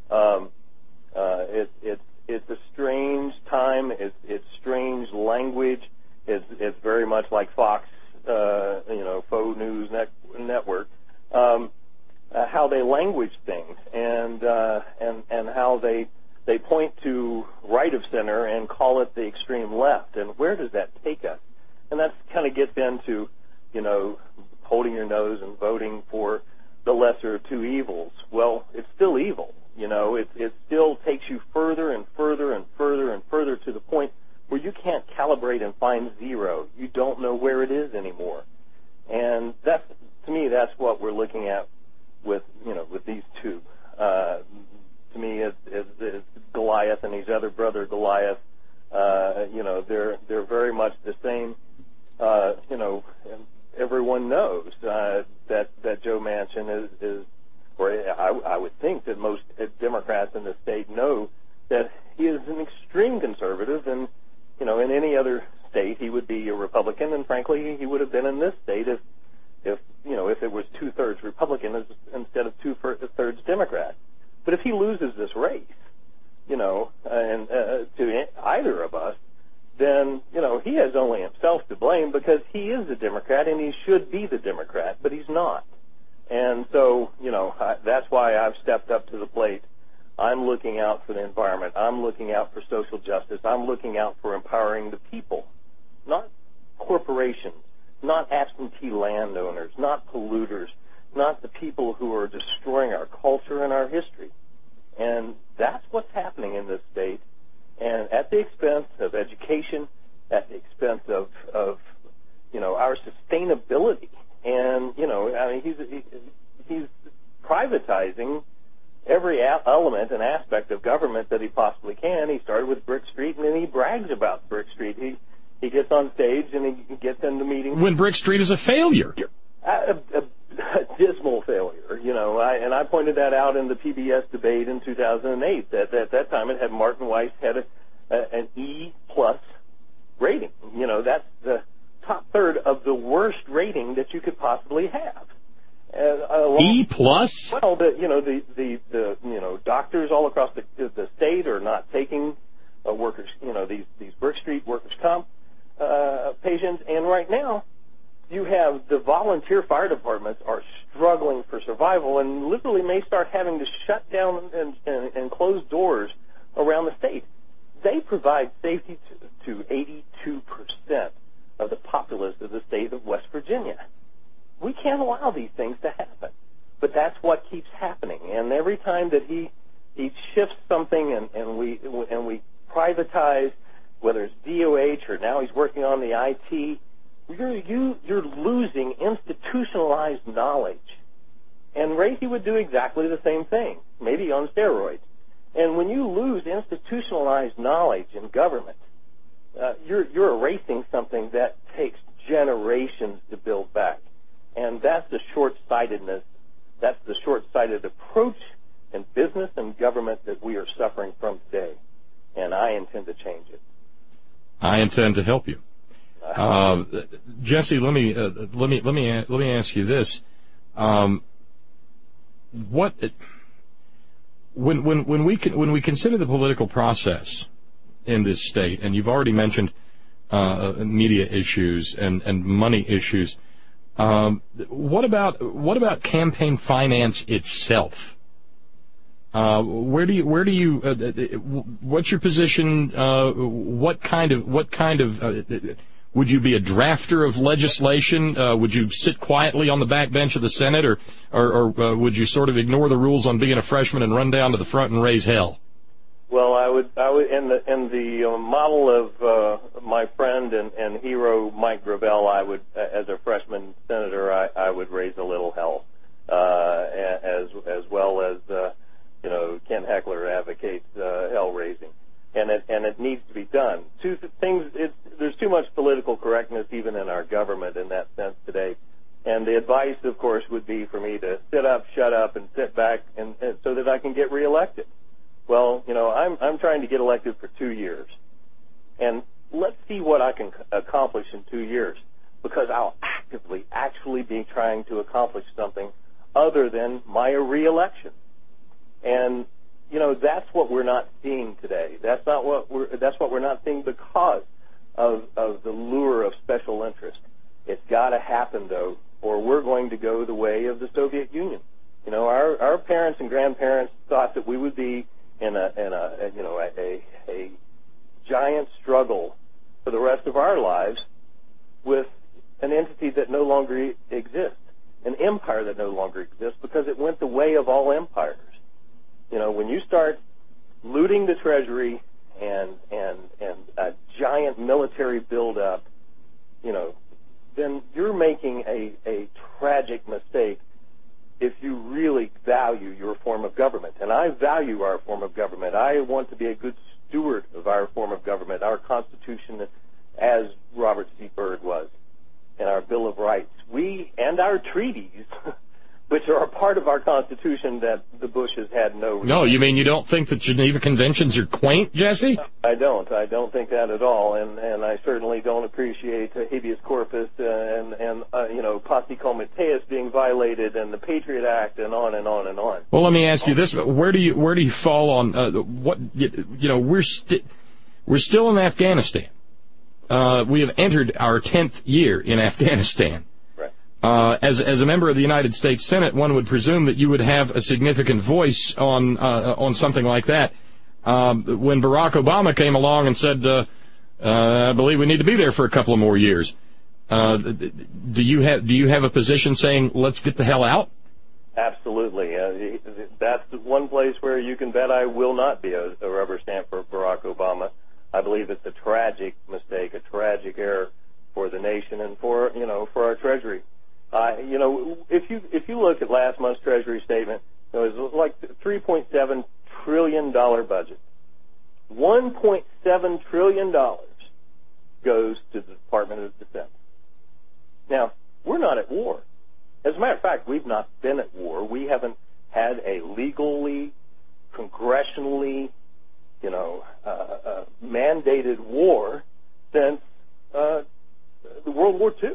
It's a strange time. It's strange language. It's very much like Fox, faux news network. How they language things and how they point to right of center and call it the extreme left. And where does that take us? And that kind of gets into, holding your nose and voting for the lesser of two evils. Well, it's still evil. It still takes you further and further and further and further to the point where you can't calibrate and find zero. You don't know where it is anymore. And to me, that's what we're looking at with these two. To me, it's Goliath and his other brother Goliath. They're very much the same. And everyone knows that Joe Manchin is, or I would think that most Democrats in the state know that he is an extreme conservative, and in any other state he would be a Republican, and frankly he would have been in this state if it was 2/3 Republican instead of 2/3 Democrat. But if he loses this race, and to either of us, then he has only himself to blame, because he is a Democrat and he should be the Democrat, but he's not. And so that's why I've stepped up to the plate. I'm looking out for the environment. I'm looking out for social justice. I'm looking out for empowering the people, not corporations, not absentee landowners, not polluters, not the people who are destroying our culture and our history. And that's what's happening in this state, and at the expense of education, at the expense of our sustainability. And, he's privatizing every element and aspect of government that he possibly can. He started with Brick Street, and then he brags about Brick Street. He gets on stage and he gets into meetings. When Brick Street is a failure. A dismal failure, and I pointed that out in the PBS debate in 2008. That at that time it had Martin Weiss had an E+ rating. That's the top third of the worst rating that you could possibly have. E+? Well, the doctors all across the state are not taking workers. These Brick Street workers' comp patients, and right now you have the volunteer fire departments are struggling for survival and literally may start having to shut down and close doors around the state. They provide safety to 82% of the populace of the state of West Virginia. We can't allow these things to happen, but that's what keeps happening. And every time that he shifts something and we privatize, whether it's DOH or now he's working on the IT, you're losing institutionalized knowledge. And Racy would do exactly the same thing, maybe on steroids. And when you lose institutionalized knowledge in government, you're erasing something that takes generations to build back. And that's the short-sightedness, that's the short-sighted approach in business and government that we are suffering from today. And I intend to change it. I intend to help you. Jesse, let me ask you this: when we consider the political process in this state, and you've already mentioned media issues and money issues, what about campaign finance itself? Where do you what's your position? What kind of would you be a drafter of legislation? Would you sit quietly on the back bench of the Senate, or would you sort of ignore the rules on being a freshman and run down to the front and raise hell? Well, I would in the model of my friend and hero Mike Gravel, I would, as a freshman senator, I would raise a little hell, as well as Ken Heckler advocates hell raising. And it needs to be done. There's too much political correctness even in our government in that sense today. And the advice, of course, would be for me to sit up, shut up, and sit back, and so that I can get reelected. Well, I'm trying to get elected for 2 years, and let's see what I can accomplish in 2 years, because I'll actually be trying to accomplish something other than my reelection. And that's what we're not seeing today. That's what we're not seeing because of the lure of special interest. It's got to happen though, or we're going to go the way of the Soviet Union. Our parents and grandparents thought that we would be in a giant struggle for the rest of our lives with an entity that no longer exists, an empire that no longer exists, because it went the way of all empires. When you start looting the treasury and a giant military buildup, then you're making a tragic mistake if you really value your form of government. And I value our form of government. I want to be a good steward of our form of government, our Constitution, as Robert C. Byrd was, and our Bill of Rights. And our treaties, which are a part of our Constitution that the Bushes had no... No, you mean you don't think that Geneva Conventions are quaint, Jesse? I don't think that at all, and I certainly don't appreciate habeas corpus and posse comitatus being violated, and the Patriot Act, and on and on and on. Well, let me ask you this: where do you fall on what? We're still in Afghanistan. We have entered our 10th year in Afghanistan. Right. As a member of the United States Senate, one would presume that you would have a significant voice on something like that. When Barack Obama came along and said, I believe we need to be there for a couple of more years, do you have a position saying, let's get the hell out? Absolutely. That's one place where you can bet I will not be a rubber stamp for Barack Obama. I believe it's a tragic mistake, a tragic error for the nation and for our Treasury. If you look at last month's Treasury statement, it was like $3.7 trillion budget. $1.7 trillion goes to the Department of Defense. Now, we're not at war. As a matter of fact, we've not been at war. We haven't had a legally, congressionally, mandated war since World War II.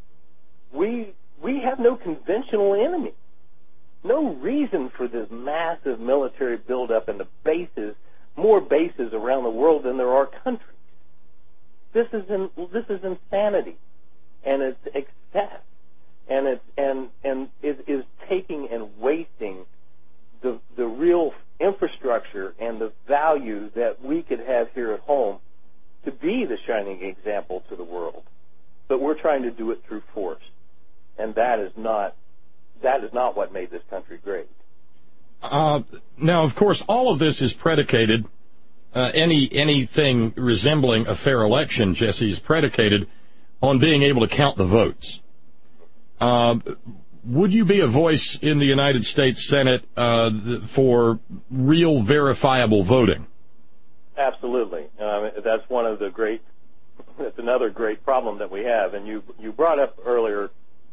We have no conventional enemy. No reason for this massive military buildup and the bases, more bases around the world than there are countries. This is insanity, and it's excess, and it is taking and wasting the real infrastructure and the value that we could have here at home to be the shining example to the world. But we're trying to do it through force, and that is not what made this country great. Now, of course, all of this is predicated, anything resembling a fair election, Jesse, is predicated on being able to count the votes. Would you be a voice in the United States Senate for real verifiable voting? Absolutely. That's one of the that's another great problem that we have. And you brought up earlier,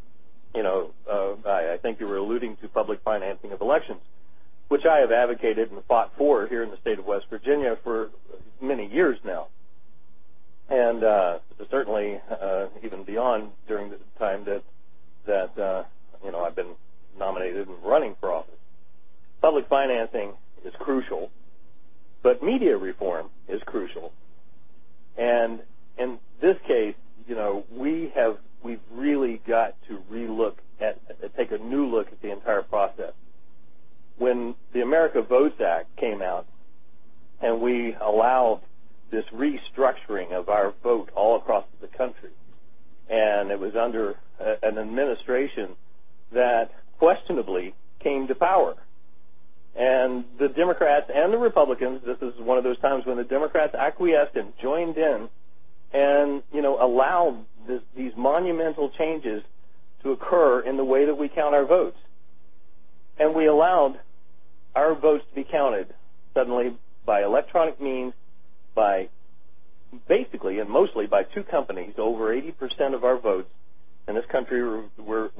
I think you were alluding to public financing of elections, which I have advocated and fought for here in the state of West Virginia for many years now. And certainly even beyond during the time that I've been nominated and running for office. Public financing is crucial, but media reform is crucial. And in this case, we've really got to take a new look at the entire process. When the America Votes Act came out and we allowed this restructuring of our vote all across the country, and it was under an administration that questionably came to power. And the Democrats and the Republicans, this is one of those times when the Democrats acquiesced and joined in and, allowed these monumental changes to occur in the way that we count our votes. And we allowed our votes to be counted suddenly by electronic means, by basically and mostly by two companies. Over 80% of our votes in this country were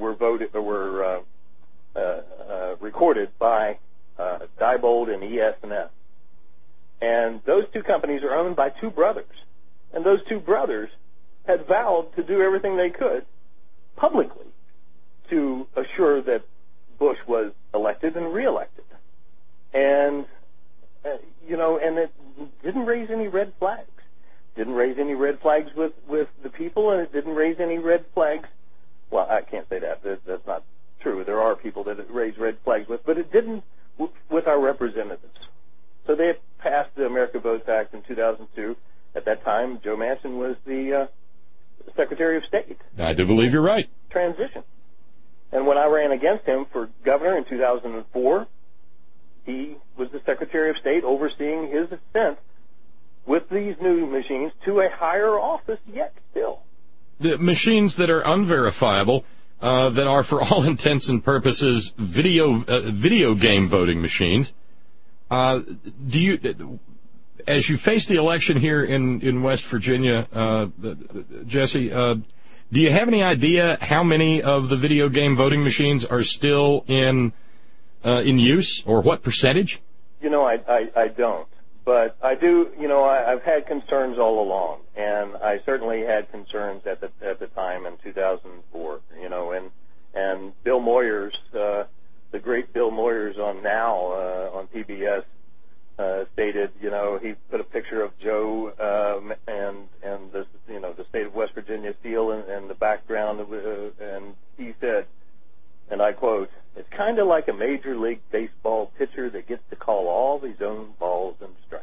recorded by Diebold and ES&S. And those two companies are owned by two brothers. And those two brothers had vowed to do everything they could publicly to assure that Bush was elected and reelected. And, and it didn't raise any red flags. Didn't raise any red flags with the people, and it didn't raise any red flags. Well, I can't say that. That's not true. There are people that it raised red flags with, but it didn't with our representatives. So they passed the America Votes Act in 2002. At that time, Joe Manchin was the Secretary of State. I do believe you're right. Transition. And when I ran against him for governor in 2004, he was the Secretary of State overseeing his ascent with these new machines to a higher office yet still. The machines that are unverifiable, that are for all intents and purposes video game voting machines. Do you, as you face the election here in West Virginia, Jesse, do you have any idea how many of the video game voting machines are still in use, or what percentage? I don't. But I do, I've had concerns all along, and I certainly had concerns at the time in 2004, and Bill Moyers, the great Bill Moyers on PBS, stated, he put a picture of Joe and the the state of West Virginia seal and the background, and he said, and I quote, "It's kind of like a Major League Baseball pitcher that gets to call all his own balls and strikes."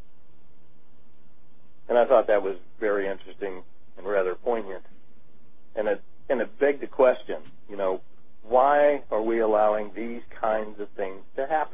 And I thought that was very interesting and rather poignant. And it begged the question, why are we allowing these kinds of things to happen?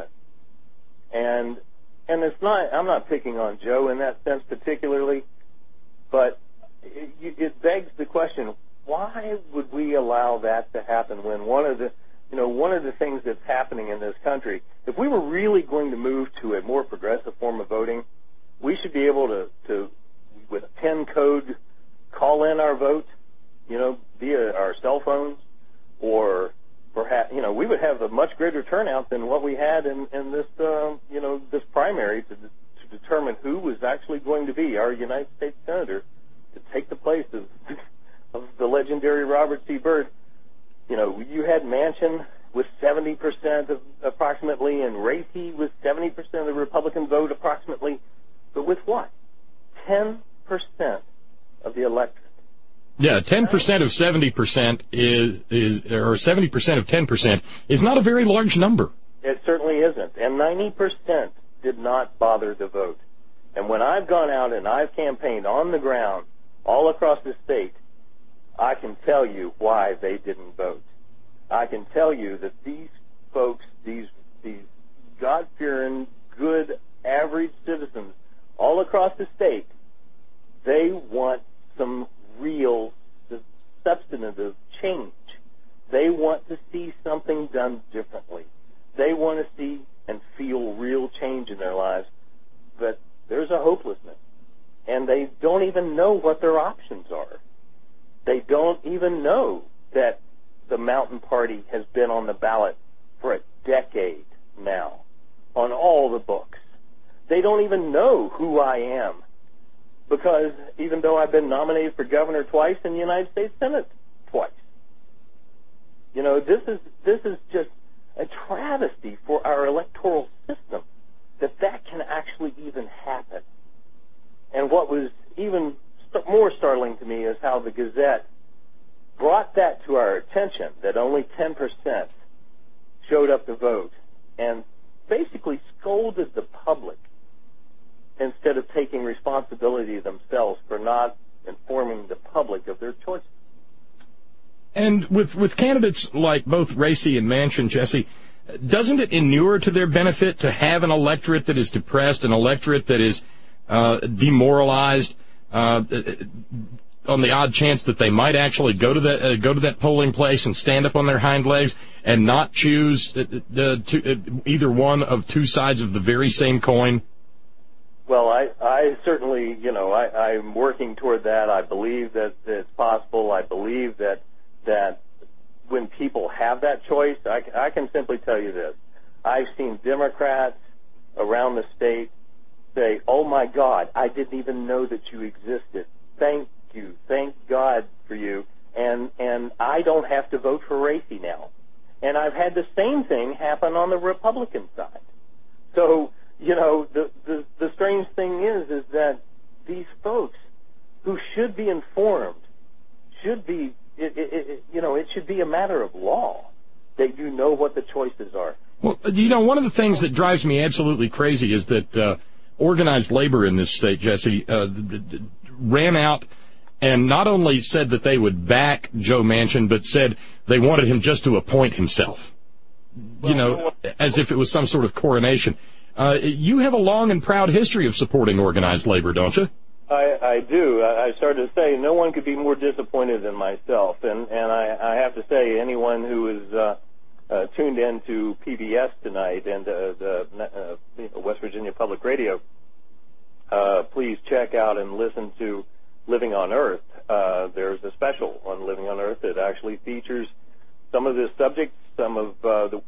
And it's not, I'm not picking on Joe in that sense particularly, but it begs the question, why would we allow that to happen when one of the things that's happening in this country, if we were really going to move to a more progressive form of voting, we should be able to with a PIN code, call in our vote, via our cell phones, or perhaps, we would have a much greater turnout than what we had in this, this primary to determine who was actually going to be our United States Senator to take the place of the legendary Robert C. Byrd. You had Manchin with 70% of approximately, and Racy with 70% of the Republican vote approximately, but with what? 10% of the electorate. Yeah, 10% of 70% or 70% of 10% is not a very large number. It certainly isn't. And 90% did not bother to vote. And when I've gone out and I've campaigned on the ground all across the state, I can tell you why they didn't vote. I can tell you that these folks, these God-fearing, good, average citizens all across the state, they want some real substantive change. They want to see something done differently. They want to see and feel real change in their lives. But there's a hopelessness. And they don't even know what their options are. They don't even know that the Mountain Party has been on the ballot for a decade now, on all the books. They don't even know who I am, because even though I've been nominated for governor twice and the United States Senate twice, this is just a travesty for our electoral system that can actually even happen. And what was even more startling to me is how the Gazette brought that to our attention, that only 10% showed up to vote, and basically scolded the public instead of taking responsibility themselves for not informing the public of their choices. And with candidates like both Racy and Manchin, Jesse, doesn't it inure to their benefit to have an electorate that is depressed, an electorate that is demoralized, on the odd chance that they might actually go to that polling place and stand up on their hind legs and not choose either one of two sides of the very same coin? Well, I certainly, I'm working toward that. I believe that it's possible. I believe that when people have that choice, I can simply tell you this. I've seen Democrats around the state say, "Oh my God, I didn't even know that you existed. Thank you. Thank God for you. And I don't have to vote for Racy now." And I've had the same thing happen on the Republican side. So, the strange thing is that these folks who should be informed should be, it should be a matter of law that you know what the choices are. Well, one of the things that drives me absolutely crazy is that organized labor in this state, Jesse, ran out and not only said that they would back Joe Manchin, but said they wanted him just to appoint himself, as if it was some sort of coronation. You have a long and proud history of supporting organized labor, don't you? I do. I started to say no one could be more disappointed than myself, and I have to say anyone who is tuned in to PBS tonight and the West Virginia Public Radio, please check out and listen to Living on Earth. There's a special on Living on Earth that actually features some of the subjects, some of the...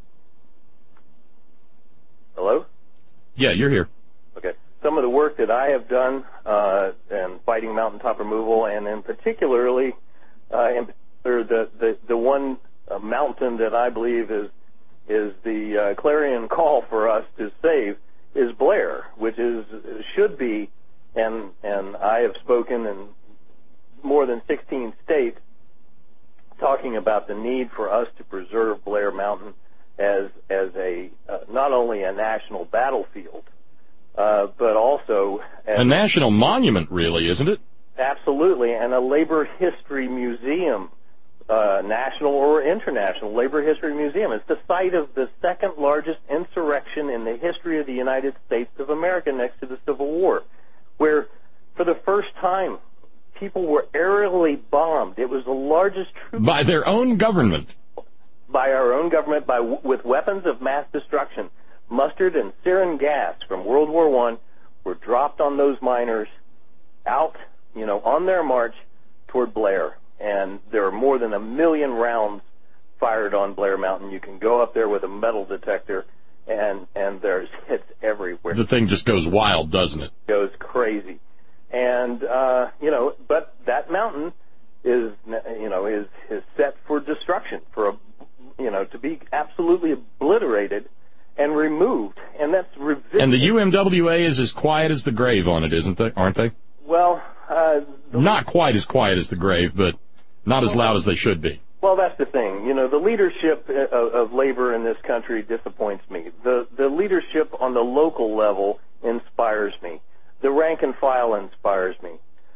Hello? Yeah, you're here. Okay. Some of the work that I have done in fighting mountaintop removal, and in particularly the one mountain that I believe is the clarion call for us to save, is Blair, which should be, and I have spoken in more than 16 states talking about the need for us to preserve Blair Mountain as a not only a national battlefield, but also a national monument, really, isn't it? Absolutely, and a labor history museum, national or international labor history museum. It's the site of the second largest insurrection in the history of the United States of America, next to the Civil War, where for the first time people were aerially bombed. It was the largest troop by their own government. By our own government, with weapons of mass destruction. Mustard and sarin gas from World War I were dropped on those miners out, on their march toward Blair. And there are more than 1 million rounds fired on Blair Mountain. You can go up there with a metal detector, and there's hits everywhere. The thing just goes wild, doesn't it? Goes crazy. And, but that mountain is set for destruction, to be absolutely obliterated and removed. And that's revision. And the UMWA is as quiet as the grave on it, aren't they? Well, not quite as quiet as the grave, but not as loud as they should be. Well, that's the thing. The leadership of labor in this country disappoints me. The leadership on the local level inspires me. The rank and file inspires me.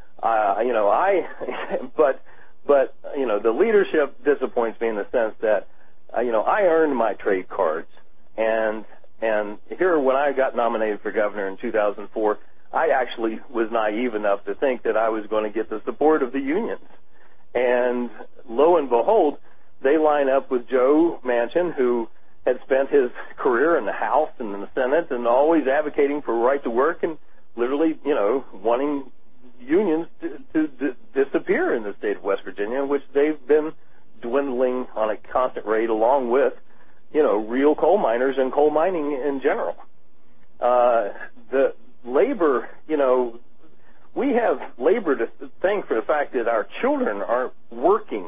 But the leadership disappoints me in the sense that, I earned my trade cards, and here when I got nominated for governor in 2004, I actually was naive enough to think that I was going to get the support of the unions. And lo and behold, they line up with Joe Manchin, who had spent his career in the House and in the Senate and always advocating for right to work and literally, wanting unions to disappear in the state of West Virginia, which they've been dwindling on a constant rate along with, real coal miners and coal mining in general. The labor, we have labor to thank for the fact that our children aren't working,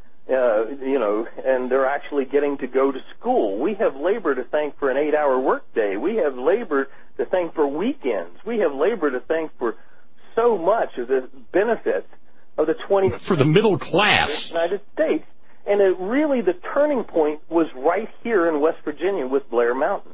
and they're actually getting to go to school. We have labor to thank for an 8-hour workday. We have labor to thank for weekends. We have labor to thank for so much of the benefits of the 20th for the middle class United States. And the turning point was right here in West Virginia with Blair Mountain.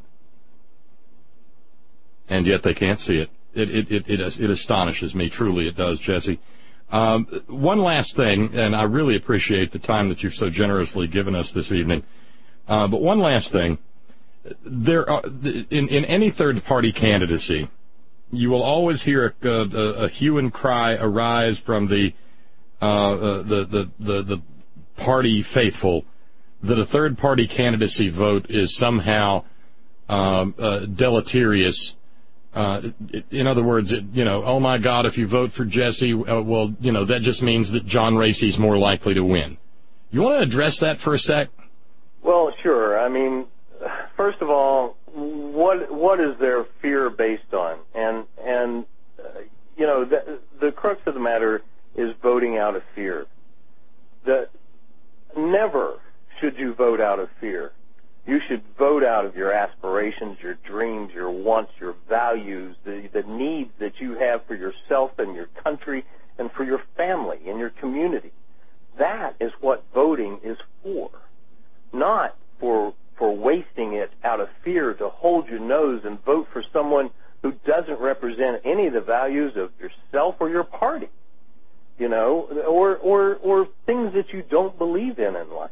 And yet they can't see it. It astonishes me, truly it does, Jesse. One last thing, and I really appreciate the time that you've so generously given us this evening. But one last thing, there are, in any third-party candidacy, you will always hear a hue and cry arise from the party faithful that a third-party candidacy vote is somehow deleterious. In other words, oh my God, if you vote for Jesse, that just means that John Racy's more likely to win. You want to address that for a sec? Well, sure. I mean, first of all, what is their fear based on? And the crux of the matter is voting out of fear. Never should you vote out of fear. You should vote out of your aspirations, your dreams, your wants, your values, the needs that you have for yourself and your country and for your family and your community. That is what voting is for, not for wasting it out of fear to hold your nose and vote for someone who doesn't represent any of the values of yourself or your party, or things that you don't believe in life.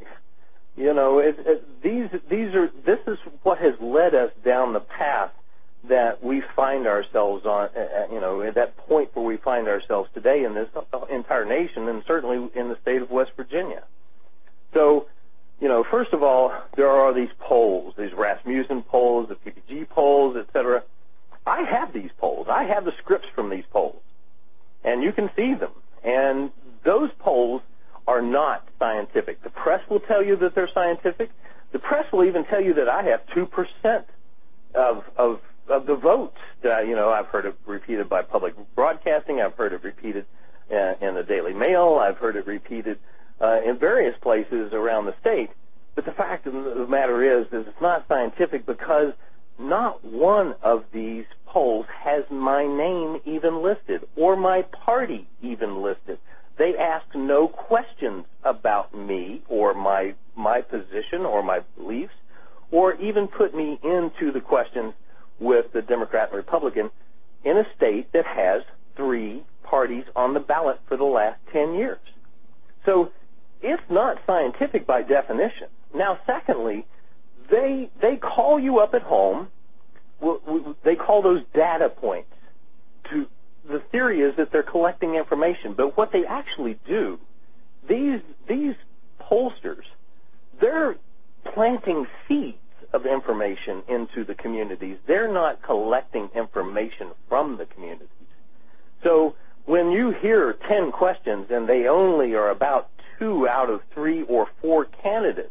This is what has led us down the path that we find ourselves on, at that point where we find ourselves today in this entire nation and certainly in the state of West Virginia. So, first of all, there are these polls, these Rasmussen polls, the PPG polls, etc. I have these polls. I have the scripts from these polls, and you can see them. And those polls are not scientific. The press will tell you that they're scientific. The press will even tell you that I have 2% of the votes. I've heard it repeated by public broadcasting. I've heard it repeated in the Daily Mail. I've heard it repeated in various places around the state. But the fact of the matter is it's not scientific because not one of these polls has my name even listed or my party even listed. They ask no questions about me or my position or my beliefs, or even put me into the questions with the Democrat and Republican in a state that has 3 parties on the ballot for the last 10 years. So it's not scientific by definition. Now, secondly, they call you up at home. They call those data points. The theory is that they're collecting information, but what they actually do, these pollsters, they're planting seeds of information into the communities. They're not collecting information from the communities. So when you hear 10 questions and they only are about 2 out of 3 or 4 candidates,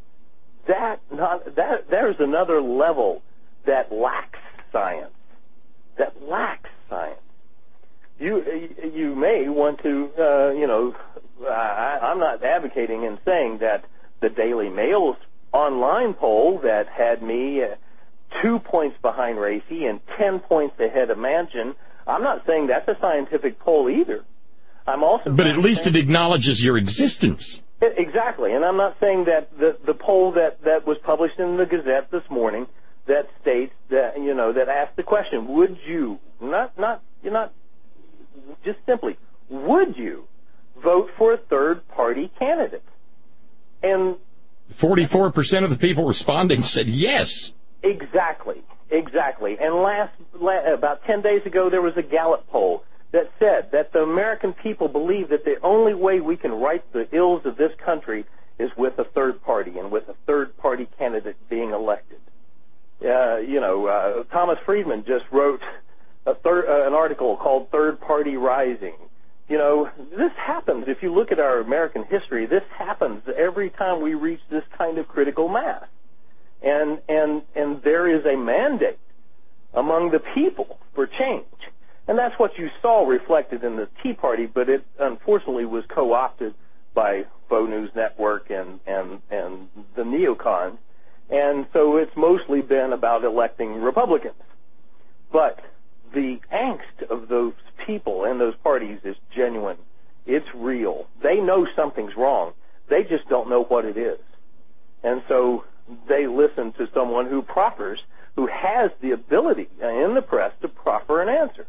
there's another level that lacks science. You may want to, I'm not advocating and saying that the Daily Mail's online poll that had me 2 points behind Racy and 10 points ahead of Manchin, I'm not saying that's a scientific poll either. But at least it acknowledges your existence. Exactly, and I'm not saying that the poll that was published in the Gazette this morning that states that, that asked the question, would you, just simply, would you vote for a third-party candidate? And 44% of the people responding said yes. Exactly. And about 10 days ago, there was a Gallup poll that said that the American people believe that the only way we can right the ills of this country is with a third party and with a third-party candidate being elected. Thomas Friedman just wrote an article called Third Party Rising. This happens. If you look at our American history, this happens every time we reach this kind of critical mass. And there is a mandate among the people for change. And that's what you saw reflected in the Tea Party, but it unfortunately was co-opted by Faux News Network and the neocons. And so it's mostly been about electing Republicans. But the angst of those people and those parties is genuine. It's real. They know something's wrong. They just don't know what it is. And so they listen to someone who proffers, who has the ability in the press to proffer an answer.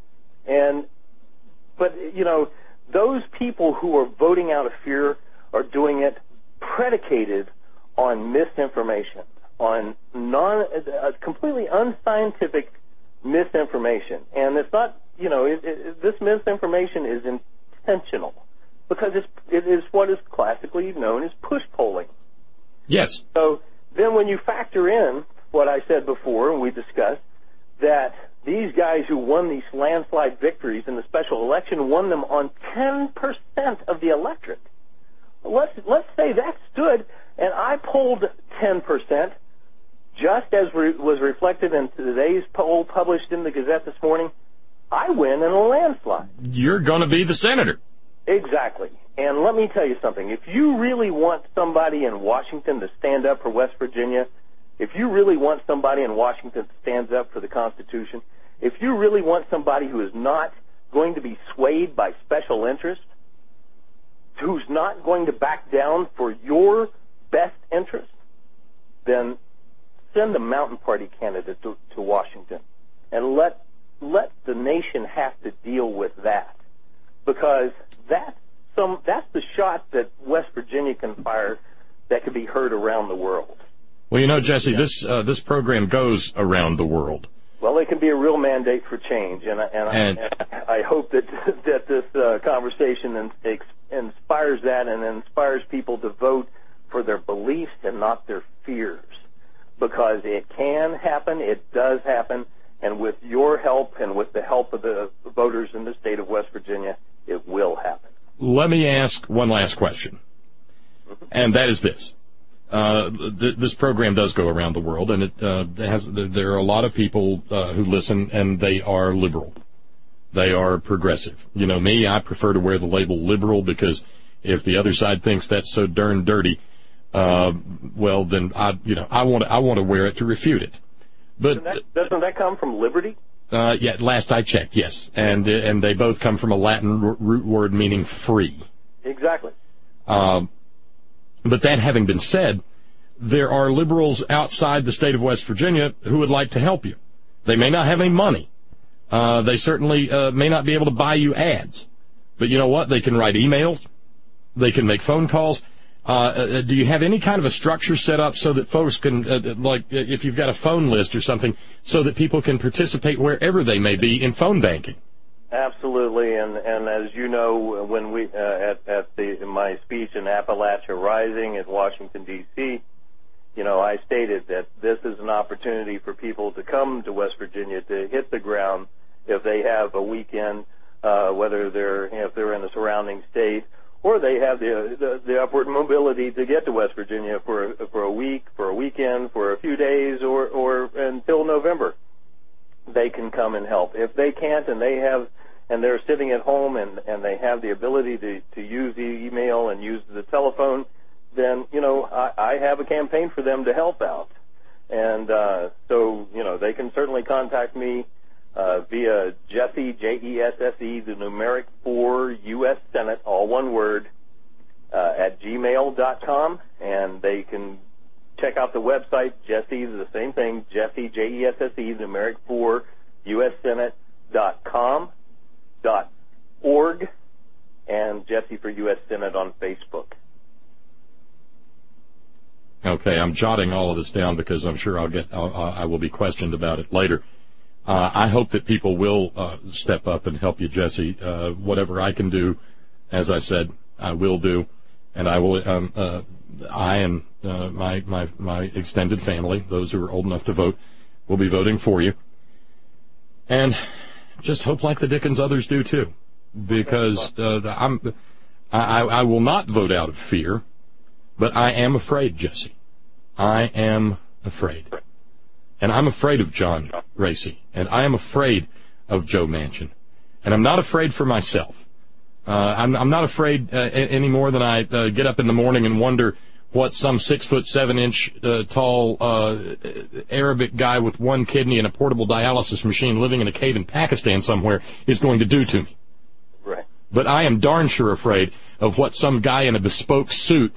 But those people who are voting out of fear are doing it predicated on misinformation, on completely unscientific misinformation. And it's not, this misinformation is intentional because it is what is classically known as push polling. Yes. So then when you factor in what I said before, and we discussed, that these guys who won these landslide victories in the special election won them on 10% of the electorate. Let's say that stood, and I polled 10%, just as was reflected in today's poll published in the Gazette this morning. I win in a landslide. You're going to be the senator. Exactly. And let me tell you something. If you really want somebody in Washington to stand up for West Virginia, if you really want somebody in Washington that stands up for the Constitution, if you really want somebody who is not going to be swayed by special interests, who's not going to back down for your best interest, then send the Mountain Party candidate to Washington and let the nation have to deal with that, because that's the shot that West Virginia can fire that can be heard around the world. Well, Jesse, this program goes around the world. Well, it can be a real mandate for change, and I hope that this conversation inspires that and inspires people to vote for their beliefs and not their fears, because it can happen, it does happen, and with your help and with the help of the voters in the state of West Virginia, it will happen. Let me ask one last question, and that is this. This program does go around the world, and there are a lot of people who listen, and they are liberal. They are progressive. Me, I prefer to wear the label liberal, because if the other side thinks that's so darn dirty, well, then I want to wear it to refute it. But doesn't that come from liberty? Yeah, last I checked, yes. And they both come from a Latin root word meaning free. Exactly. But that having been said, there are liberals outside the state of West Virginia who would like to help you. They may not have any money. They certainly may not be able to buy you ads. But you know what? They can write emails. They can make phone calls. Do you have any kind of a structure set up so that folks can, like if you've got a phone list or something, so that people can participate wherever they may be in phone banking? Absolutely, and as you know, when we in my speech in Appalachia Rising at Washington D.C., you know, I stated that this is an opportunity for people to come to West Virginia to hit the ground if they have a weekend, whether if they're in the surrounding state, or they have the upward mobility to get to West Virginia for a week, for a weekend, for a few days, or until November. They can come and help. If they can't and they're sitting at home and they have the ability to use the email and use the telephone, then, you know, I have a campaign for them to help out. And so, you know, they can certainly contact me via Jesse, Jesse, the numeric 4 U.S. Senate, all one word, at gmail.com, and they can check out the website, Jesse, the same thing, Jesse, Jesse, the numeric 4 U.S. Senate.com, .org, and Jesse for U.S. Senate on Facebook. Okay, I'm jotting all of this down because I'm sure I will be questioned about it later. I hope that people will step up and help you, Jesse. Whatever I can do, as I said, I will do, and I will. I and my extended family, those who are old enough to vote, will be voting for you. And just hope like the Dickens others do too, because I will not vote out of fear, but I am afraid, Jesse. I am afraid. And I'm afraid of John Racy, and I am afraid of Joe Manchin. And I'm not afraid for myself. I'm not afraid any more than I get up in the morning and wonder what some 6'7" tall Arabic guy with one kidney and a portable dialysis machine living in a cave in Pakistan somewhere is going to do to me. Right. But I am darn sure afraid of what some guy in a bespoke suit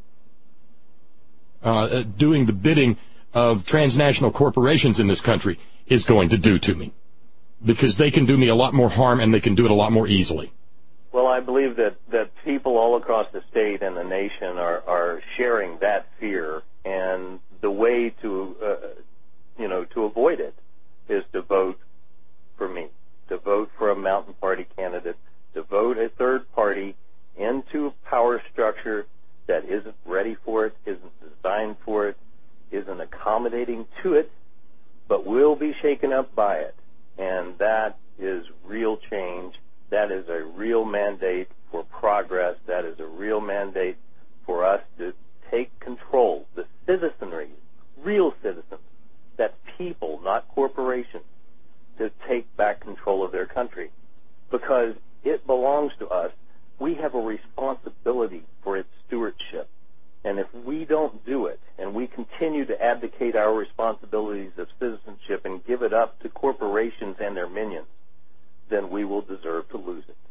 doing the bidding of transnational corporations in this country is going to do to me, because they can do me a lot more harm and they can do it a lot more easily. Well, I believe that people all across the state and the nation are sharing that fear, and the way to avoid it is to vote for me, to vote for a Mountain Party candidate, to vote a third party into a power structure that isn't ready for it, isn't designed for it, isn't accommodating to it, but will be shaken up by it. And that is real change. That is a real mandate for progress. That is a real mandate for us to take control, the citizenry, real citizens, that's people, not corporations, to take back control of their country, because it belongs to us. We have a responsibility for its stewardship. And if we don't do it, and we continue to abdicate our responsibilities of citizenship and give it up to corporations and their minions, then we will deserve to lose it.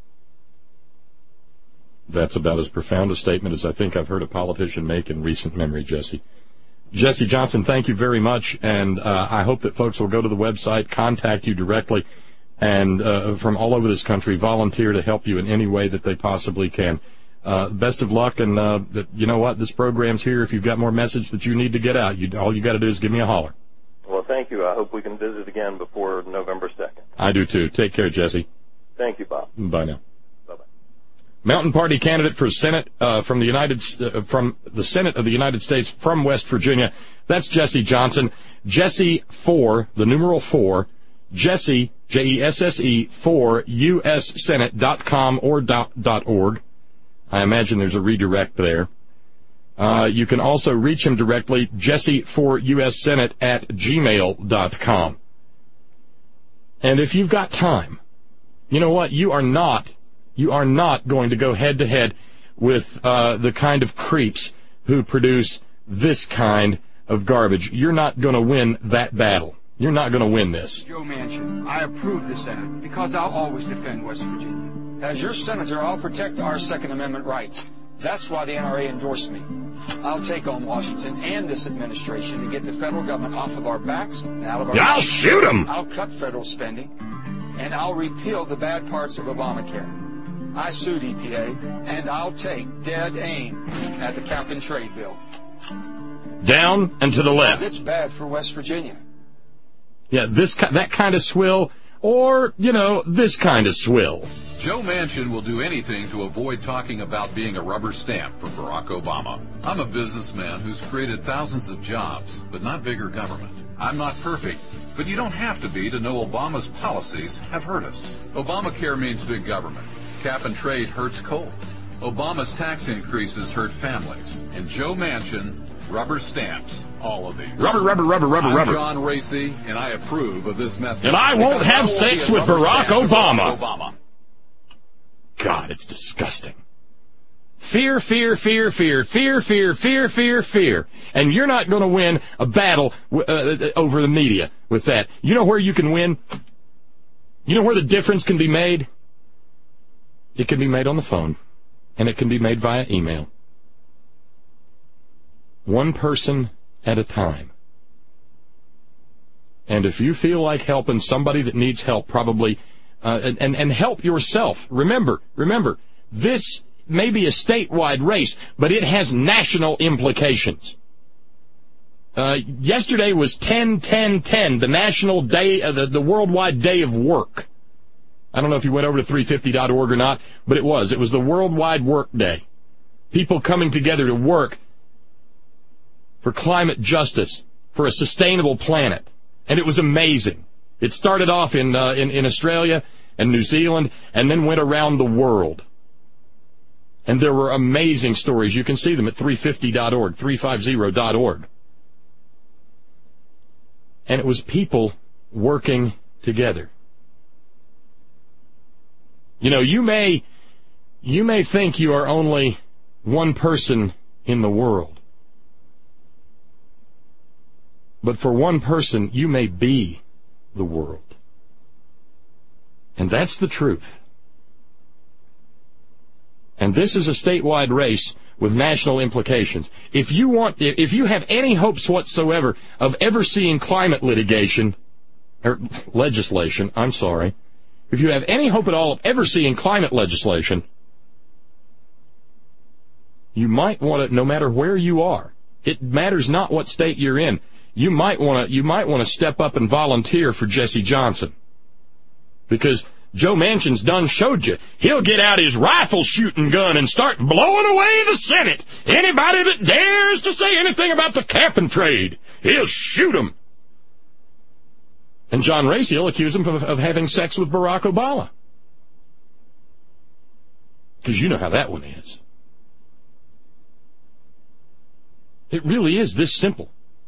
That's about as profound a statement as I think I've heard a politician make in recent memory, Jesse. Jesse Johnson, thank you very much, and I hope that folks will go to the website, contact you directly, and from all over this country volunteer to help you in any way that they possibly can. Best of luck, and you know what? This program's here. If you've got more message that you need to get out, all you got to do is give me a holler. Well, thank you. I hope we can visit again before November 2nd. I do, too. Take care, Jesse. Thank you, Bob. Bye now. Bye-bye. Mountain Party candidate for Senate from the Senate of the United States from West Virginia. That's Jesse Johnson. Jesse 4, the numeral 4, Jesse, Jesse, 4, USSenate.com or .org. I imagine there's a redirect there. You can also reach him directly, Jesse4USSenate at gmail.com. And if you've got time, you know what? You are not going to go head-to-head with the kind of creeps who produce this kind of garbage. You're not going to win that battle. You're not going to win this. Joe Manchin, I approve this act because I'll always defend West Virginia. As your senator, I'll protect our Second Amendment rights. That's why the NRA endorsed me. I'll take on Washington and this administration to get the federal government off of our backs and out of our I'll shoot 'em! I'll cut federal spending, and I'll repeal the bad parts of Obamacare. I sued EPA, and I'll take dead aim at the cap-and-trade bill. Down and to the left. Because it's bad for West Virginia. Yeah, that kind of swill, or, this kind of swill. Joe Manchin will do anything to avoid talking about being a rubber stamp for Barack Obama. I'm a businessman who's created thousands of jobs, but not bigger government. I'm not perfect, but you don't have to be to know Obama's policies have hurt us. Obamacare means big government. Cap and trade hurts cold. Obama's tax increases hurt families. And Joe Manchin rubber stamps all of these. Rubber. I'm John Racy, and I approve of this message. And I won't have sex with Barack Obama. God, it's disgusting. Fear. And you're not going to win a battle over the media with that. You know where you can win? You know where the difference can be made? It can be made on the phone, and it can be made via email. One person at a time. And if you feel like helping somebody that needs help, probably, and help yourself. Remember, this may be a statewide race, but it has national implications. Yesterday was 10-10-10, the national day, the worldwide day of work. I don't know if you went over to 350.org or not, but it was. It was the worldwide work day. People coming together to work for climate justice, for a sustainable planet. And it was amazing. It started off in Australia and New Zealand and then went around the world. And there were amazing stories. You can see them at 350.org, 350.org. And it was people working together. You may think you are only one person in the world. But for one person, you may be the world. And that's the truth. And this is a statewide race with national implications. If you have any hopes whatsoever of ever seeing climate legislation, if you have any hope at all of ever seeing climate legislation, you might want to, no matter where you are, it matters not what state you're in, you might want to step up and volunteer for Jesse Johnson. Because Joe Manchin's done showed you. He'll get out his rifle shooting gun and start blowing away the Senate. Anybody that dares to say anything about the cap and trade, he'll shoot them. And John Racy will accuse him of having sex with Barack Obama. Because you know how that one is. It really is this simple.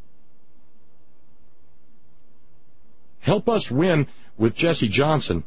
Help us win with Jesse Johnson,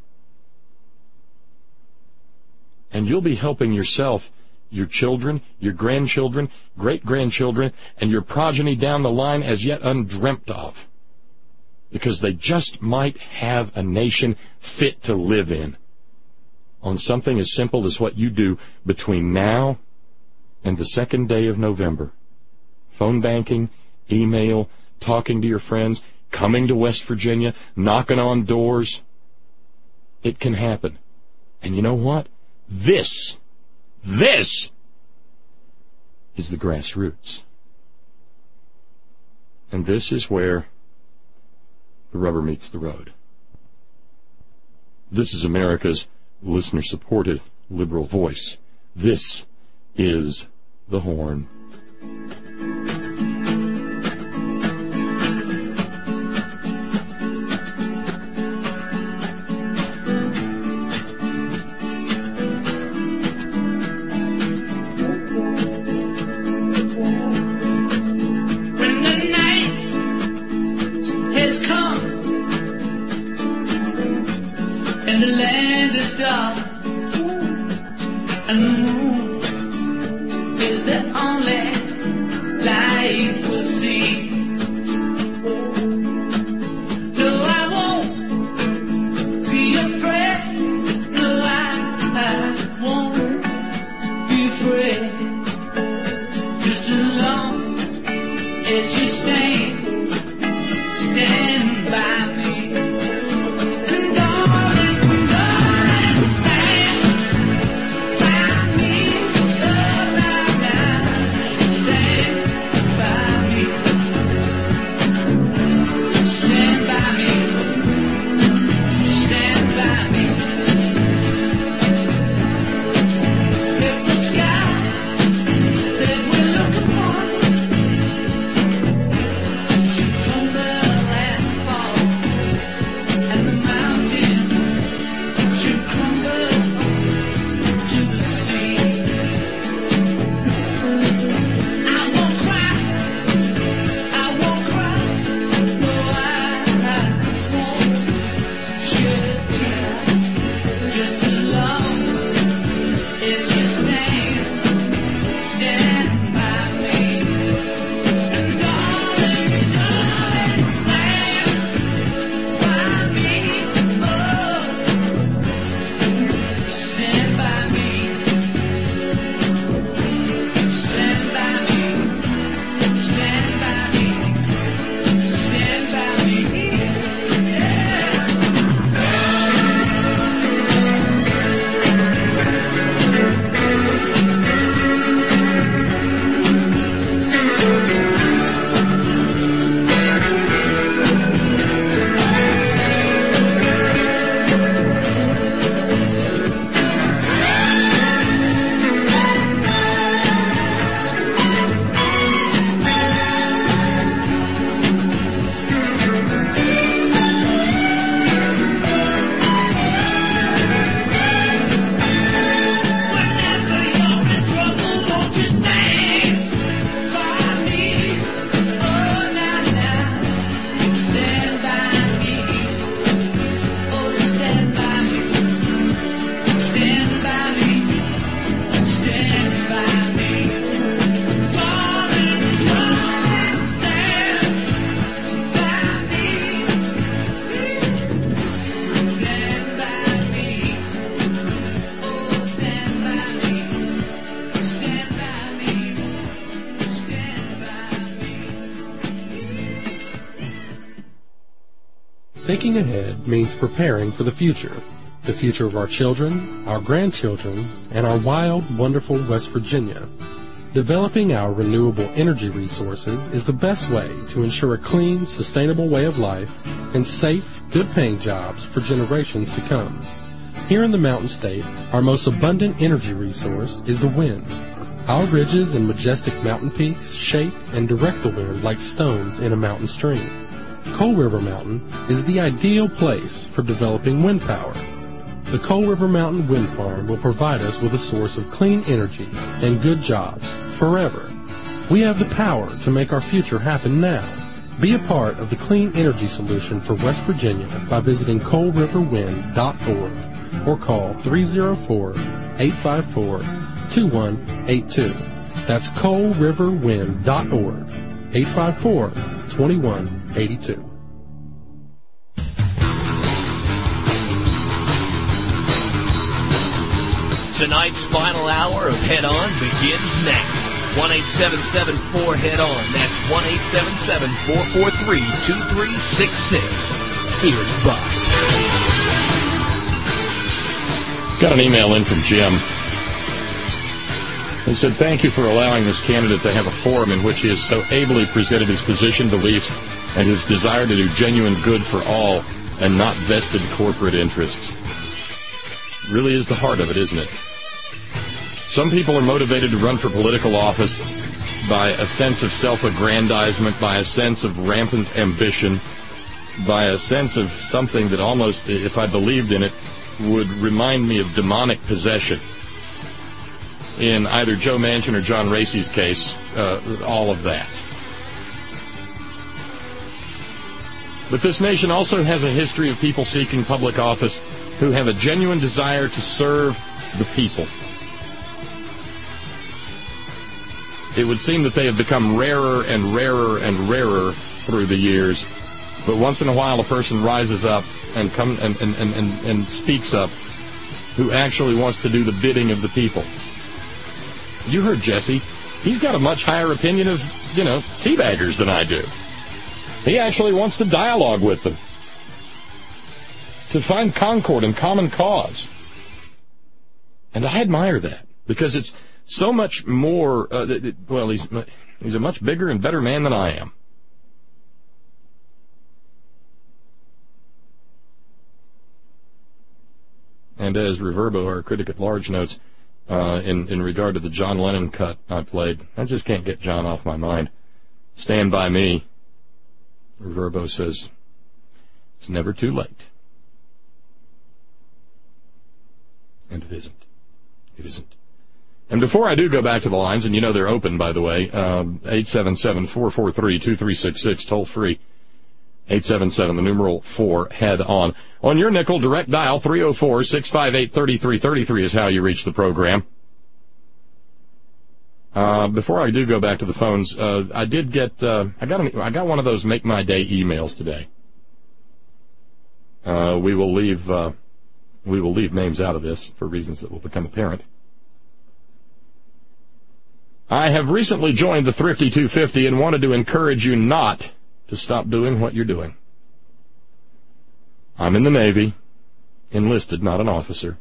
and you'll be helping yourself, your children, your grandchildren, great-grandchildren, and your progeny down the line as yet undreamt of. Because they just might have a nation fit to live in on something as simple as what you do between now and the second day of November. Phone banking, email, talking to your friends, coming to West Virginia, knocking on doors. It can happen. And you know what? This is the grassroots. And this is where the rubber meets the road. This is America's listener-supported liberal voice. This is The Horn. And the moon is the only light we'll see. Thinking ahead means preparing for the future of our children, our grandchildren, and our wild, wonderful West Virginia. Developing our renewable energy resources is the best way to ensure a clean, sustainable way of life and safe, good-paying jobs for generations to come. Here in the Mountain State, our most abundant energy resource is the wind. Our ridges and majestic mountain peaks shape and direct the wind like stones in a mountain stream. Coal River Mountain is the ideal place for developing wind power. The Coal River Mountain Wind Farm will provide us with a source of clean energy and good jobs forever. We have the power to make our future happen now. Be a part of the clean energy solution for West Virginia by visiting coalriverwind.org or call 304-854-2182. That's coalriverwind.org, 854-2182. Tonight's final hour of Head On begins next. 1-877-4-HEAD-ON. That's 1-877-443-2366. Here's Buck. Got an email in from Jim. He said, thank you for allowing this candidate to have a forum in which he has so ably presented his position, beliefs, and his desire to do genuine good for all and not vested corporate interests. Really is the heart of it, isn't it? Some people are motivated to run for political office by a sense of self-aggrandizement, by a sense of rampant ambition, by a sense of something that almost, if I believed in it, would remind me of demonic possession. In either Joe Manchin or John Racy's case, all of that. But this nation also has a history of people seeking public office who have a genuine desire to serve the people. It would seem that they have become rarer and rarer and rarer through the years, but once in a while a person rises up and speaks up who actually wants to do the bidding of the people. You heard Jesse. He's got a much higher opinion of, teabaggers than I do. He actually wants to dialogue with them, to find concord and common cause. And I admire that, because it's so much more, well, he's a much bigger and better man than I am. And as Reverbo, our critic at large, notes, in regard to the John Lennon cut I played, I just can't get John off my mind. Stand By Me, Reverbo says, it's never too late. And it isn't. It isn't. And before I do go back to the lines, and you know they're open, by the way, 877-443-2366, toll free. 877, the numeral 4, head on. On your nickel, direct dial 304-658-3333 is how you reach the program. Before I do go back to the phones, I did get, I got one of those Make My Day emails today. We will leave names out of this for reasons that will become apparent. I have recently joined the Thrifty 250 and wanted to encourage you not to stop doing what you're doing. I'm in the Navy, enlisted, not an officer,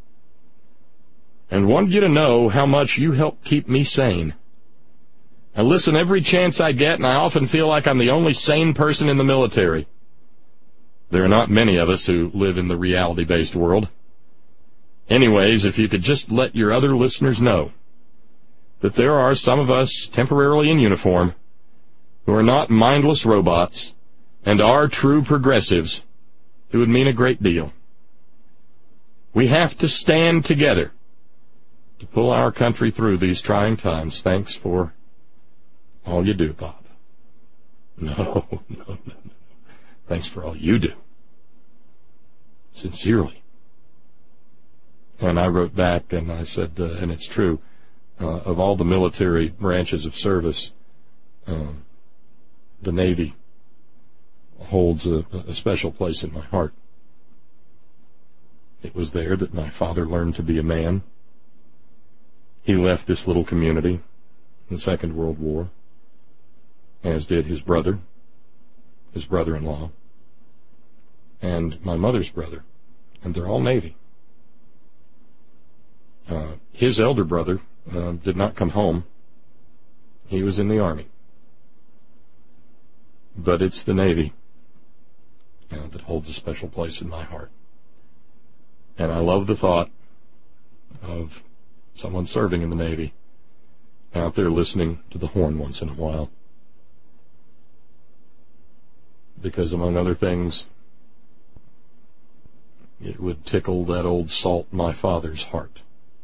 and wanted you to know how much you help keep me sane. I listen every chance I get, and I often feel like I'm the only sane person in the military. There are not many of us who live in the reality-based world. Anyways, if you could just let your other listeners know that there are some of us temporarily in uniform who are not mindless robots and are true progressives, it would mean a great deal. We have to stand together to pull our country through these trying times. Thanks for all you do, Bob. No. Thanks for all you do. Sincerely. And I wrote back and I said, and it's true, of all the military branches of service, the Navy holds a special place in my heart. It was there that my father learned to be a man. He left this little community in the Second World War, as did his brother, his brother-in-law, and my mother's brother, and they're all Navy. His elder brother did not come home. He was in the Army. But it's the Navy that holds a special place in my heart. And I love the thought of someone serving in the Navy out there listening to the horn once in a while. Because, among other things, it would tickle that old salt my father's heart.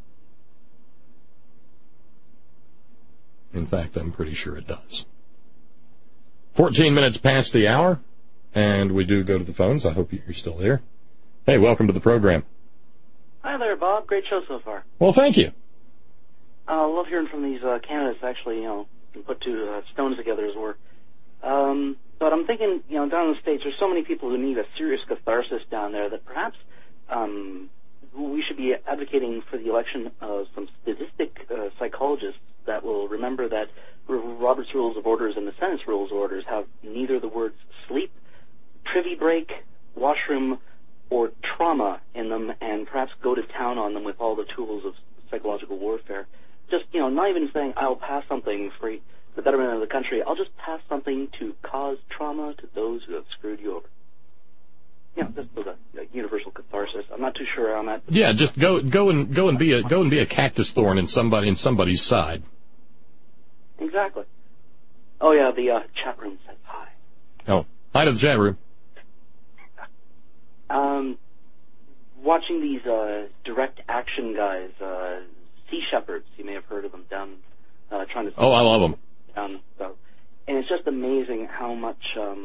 In fact, I'm pretty sure it does. 14 minutes past the hour, and we do go to the phones. I hope you're still there. Hey, welcome to the program. Hi there, Bob. Great show so far. Well, thank you. I love hearing from these candidates actually, can put two stones together as work. But I'm thinking, down in the States, there's so many people who need a serious catharsis down there that perhaps we should be advocating for the election of some statistic psychologists that will remember that Robert's Rules of Orders and the Senate's Rules of Orders have neither the words sleep, privy break, washroom, or trauma in them, and perhaps go to town on them with all the tools of psychological warfare. Just, not even saying I'll pass something for the betterment of the country. I'll just pass something to cause trauma to those who have screwed you over. This was a universal catharsis. I'm not too sure on that. Yeah, just go and be a cactus thorn in somebody's side. Exactly. Oh yeah, the chat room says hi. Oh, hi to the chat room. Watching these direct action guys, Sea Shepherds, you may have heard of them down trying to. Oh, I love them. And it's just amazing how much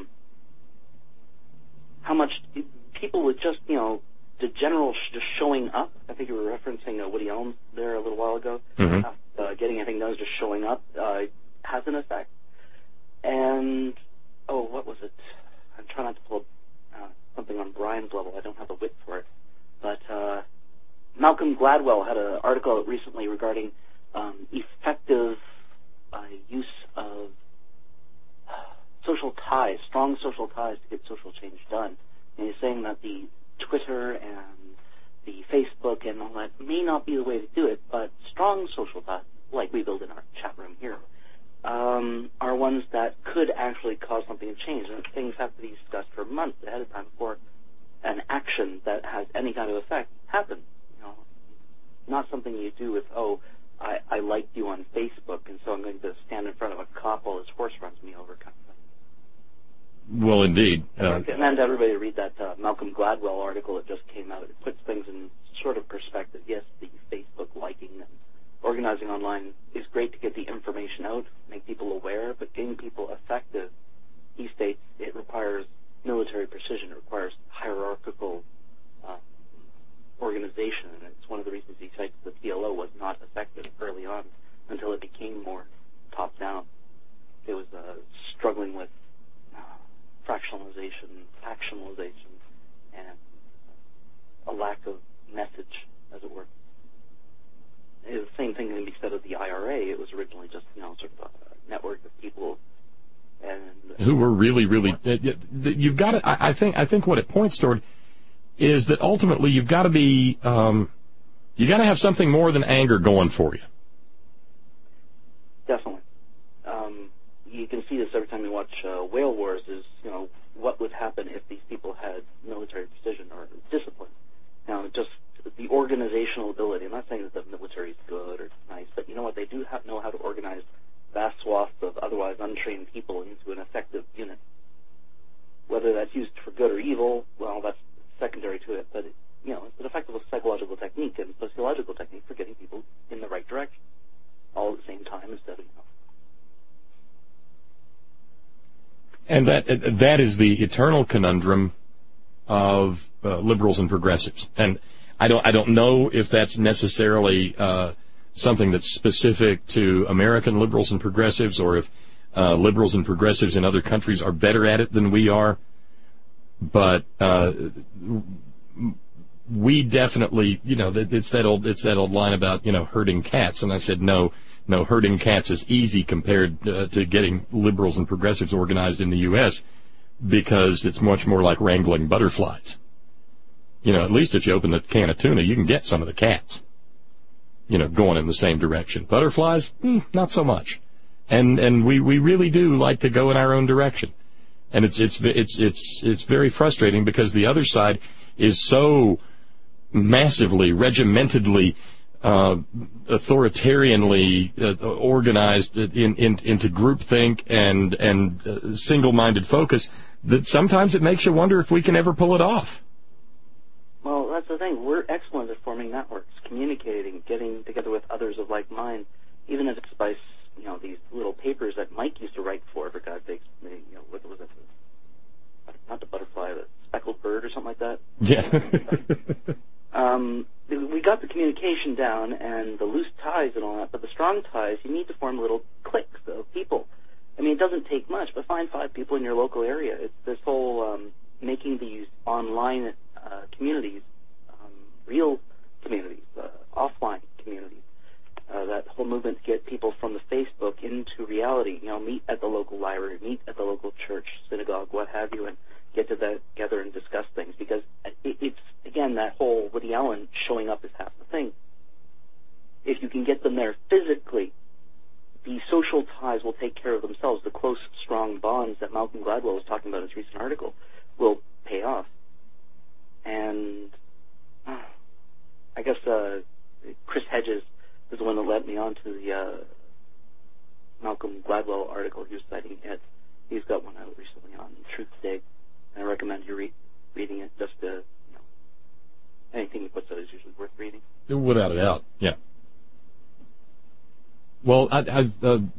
people with just the general just showing up. I think you were referencing Woody Allen there a little while ago. Mm-hmm. Getting anything done, just showing up has an effect. And what was it? I'm trying not to pull something on Brian's level. I don't have the wit for it. But Malcolm Gladwell had an article out recently regarding effective use of social ties, strong social ties to get social change done. And he's saying that the Twitter and the Facebook and all that may not be the way to do it, but strong social ties, like we build in our chat room here, are ones that could actually cause something to change. And things have to be discussed for months ahead of time before an action that has any kind of effect happens. You know, not something you do with, I liked you on Facebook, and so I'm going to stand in front of a cop while his horse runs me over kind of thing. Well, indeed. I recommend everybody read that Malcolm Gladwell article that just came out. It puts things in sort of perspective. Yes, the Facebook liking and organizing online is great to get the information out, make people aware, but getting people effective, he states, it requires military precision. It requires hierarchical organization, and it's one of the reasons he cites the PLO was not effective early on until it became more top-down. It was struggling with fractionalization, factionalization, and a lack of message, as it were. The same thing can be said of the IRA. It was originally just, sort of a network of people and who were really, you've got to, I think what it points toward is that ultimately you've got to be, you got to have something more than anger going for you. Definitely. You can see this every time you watch Whale Wars is, what would happen if these people had military precision or discipline. Now, just the organizational ability. I'm not saying that the military is good or nice, but you know what? They do know how to organize vast swaths of otherwise untrained people into an effective unit. Whether that's used for good or evil, well, that's secondary to it, but it's an effective psychological technique and sociological technique for getting people in the right direction, all at the same time instead of, And that is the eternal conundrum of liberals and progressives. And I don't know if that's necessarily something that's specific to American liberals and progressives, or if liberals and progressives in other countries are better at it than we are. But we definitely, it's that old line about herding cats, and I said no, herding cats is easy compared to getting liberals and progressives organized in the U.S. because it's much more like wrangling butterflies. At least if you open the can of tuna, you can get some of the cats, going in the same direction. Butterflies, not so much. And we really do like to go in our own direction. And it's very frustrating because the other side is so massively, regimentedly, authoritarianly organized into groupthink and single-minded focus that sometimes it makes you wonder if we can ever pull it off. Well, that's the thing. We're excellent at forming networks, communicating, getting together with others of like mind, even if it's by these little papers that Mike used to write for God's sakes. What was it? Not the butterfly, the speckled bird or something like that. Yeah. We got the communication down and the loose ties and all that, but the strong ties, you need to form little cliques of people. I mean, it doesn't take much, but find 5 people in your local area. It's this whole making these online communities real communities, offline communities. That whole movement to get people from the Facebook into reality, meet at the local library, meet at the local church, synagogue, what have you, and get together and discuss things. Because it's, again, that whole Woody Allen showing up is half the thing. If you can get them there physically, the social ties will take care of themselves. The close, strong bonds that Malcolm Gladwell was talking about in his recent article will pay off. And I guess Chris Hedges is the one that led me on to the Malcolm Gladwell article he was citing. He's got one out recently on Truth Dig, and I recommend you reading it. Just anything he puts out is usually worth reading. Without a doubt, yeah. Well, I'm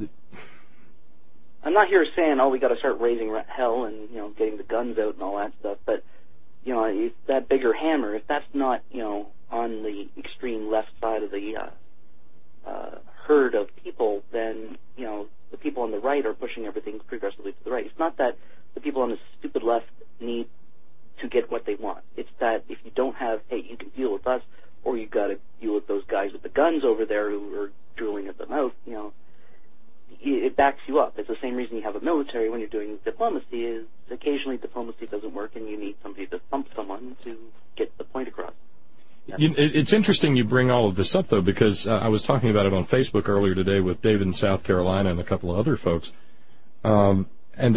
not here saying, we got to start raising hell and getting the guns out and all that stuff, but if that bigger hammer, if that's not on the extreme left side of the herd of people, then the people on the right are pushing everything progressively to the right. It's not that the people on the stupid left need to get what they want. It's that if you don't have, hey, you can deal with us, or you got to deal with those guys with the guns over there who are drooling at the mouth. it backs you up. It's the same reason you have a military when you're doing diplomacy. Is occasionally diplomacy doesn't work, and you need somebody to thump someone to get the point across. It's interesting you bring all of this up, though, because I was talking about it on Facebook earlier today with David in South Carolina and a couple of other folks, and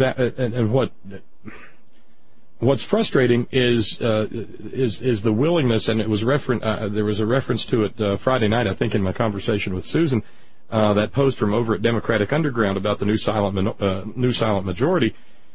what's frustrating is the willingness, and it was there was a reference to it Friday night, I think, in my conversation with Susan, that post from over at Democratic Underground about the new silent majority.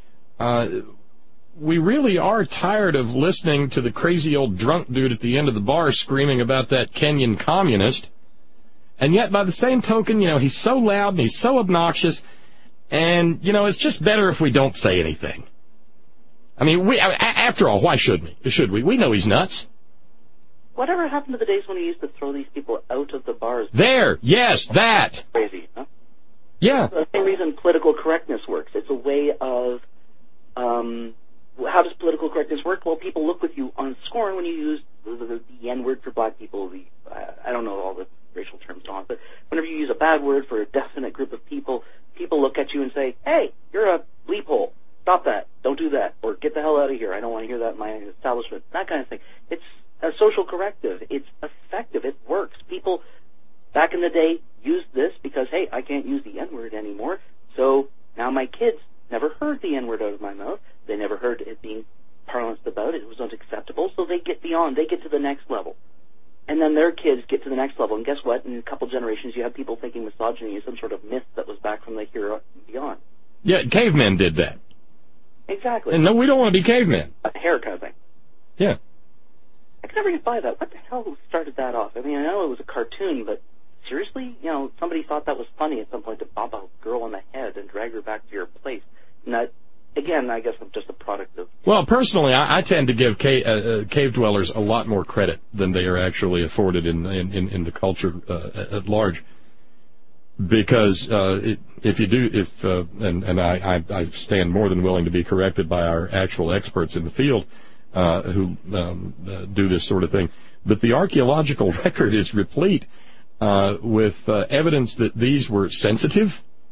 We really are tired of listening to the crazy old drunk dude at the end of the bar screaming about that Kenyan communist. And yet, by the same token, he's so loud and he's so obnoxious, and, it's just better if we don't say anything. I mean, after all, why should we? We know he's nuts. Whatever happened to the days when he used to throw these people out of the bars? There, yes, that. Crazy, huh? Yeah. It's the same reason political correctness works. It's a way of, how does political correctness work? Well, people look with you on scorn when you use the N-word for black people. I don't know all the racial terms on, but whenever you use a bad word for a definite group of people, people look at you and say, hey, you're a bleep hole. Stop that. Don't do that. Or get the hell out of here. I don't want to hear that in my establishment. That kind of thing. It's a social corrective. It's effective. It works. People back in the day used this because, hey, I can't use the N-word anymore, so now my kids never heard the N-word out of my mouth. They never heard it being parlanced about. It was unacceptable, so they get beyond. They get to the next level. And then their kids get to the next level. And guess what? In a couple generations, you have people thinking misogyny is some sort of myth that was back from the here and beyond. Yeah, cavemen did that. Exactly. And no, we don't want to be cavemen. A hair kind of thing. Yeah. I could never get by that. What the hell started that off? I mean, I know it was a cartoon, but seriously? Somebody thought that was funny at some point to bump a girl on the head and drag her back to your place. And that, again, I guess I'm just a product of... Well, personally, I tend to give cave dwellers a lot more credit than they are actually afforded in the culture at large. Because if you do, I stand more than willing to be corrected by our actual experts in the field who do this sort of thing. But the archaeological record is replete with evidence that these were sensitive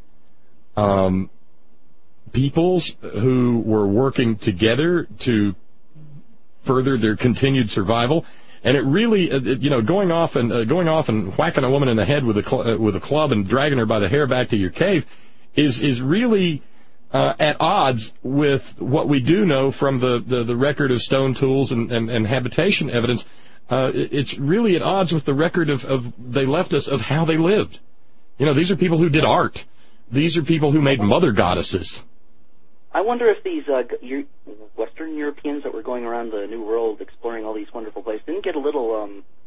peoples who were working together to further their continued survival. And it really, going off and whacking a woman in the head with a club and dragging her by the hair back to your cave is really at odds with what we do know from the record of stone tools and habitation evidence. It's really at odds with the record of they left us of how they lived. These are people who did art. These are people who made mother goddesses. I wonder if these Western Europeans that were going around the New World exploring all these wonderful places didn't get a little,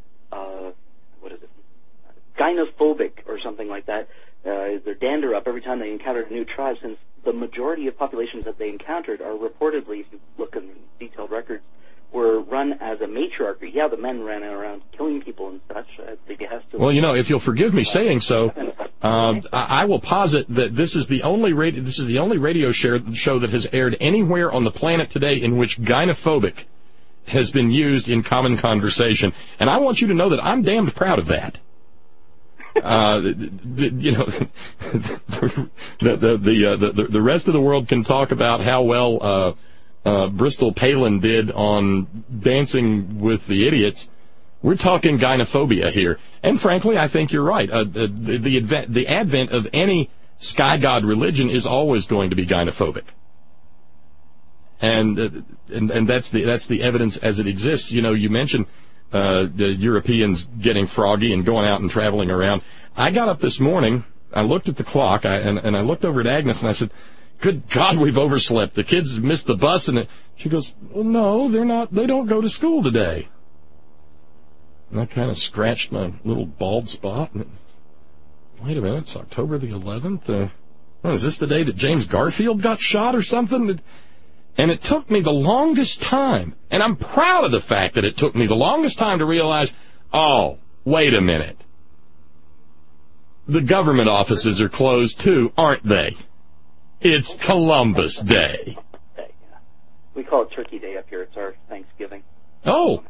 gynophobic or something like that. Their dander up every time they encountered a new tribe, since the majority of populations that they encountered are reportedly, if you look in detailed records, were run as a matriarchy. Yeah, the men ran around killing people and such at the behest of... Well, if you'll forgive me saying so, I will posit that this is the only radio show that has aired anywhere on the planet today in which gynophobic has been used in common conversation, and I want you to know that I'm damned proud of that. The rest of the world can talk about how well Bristol Palin did on Dancing with the Idiots. We're talking gynophobia here. And frankly, I think you're right. The advent of any sky god religion is always going to be gynophobic. And that's the evidence as it exists. You mentioned the Europeans getting froggy and going out and traveling around. I got up this morning, I looked at the clock, and I looked over at Agnes and I said, good God, we've overslept. The kids missed the bus. And she goes, well, no, they're not. They don't go to school today. And I kind of scratched my little bald spot. And wait a minute, it's October the 11th. Is this the day that James Garfield got shot or something? And it took me the longest time, and I'm proud of the fact that it took me the longest time to realize, oh, wait a minute. The government offices are closed too, aren't they? It's Columbus Day. We call it Turkey Day up here. It's our Thanksgiving. Oh.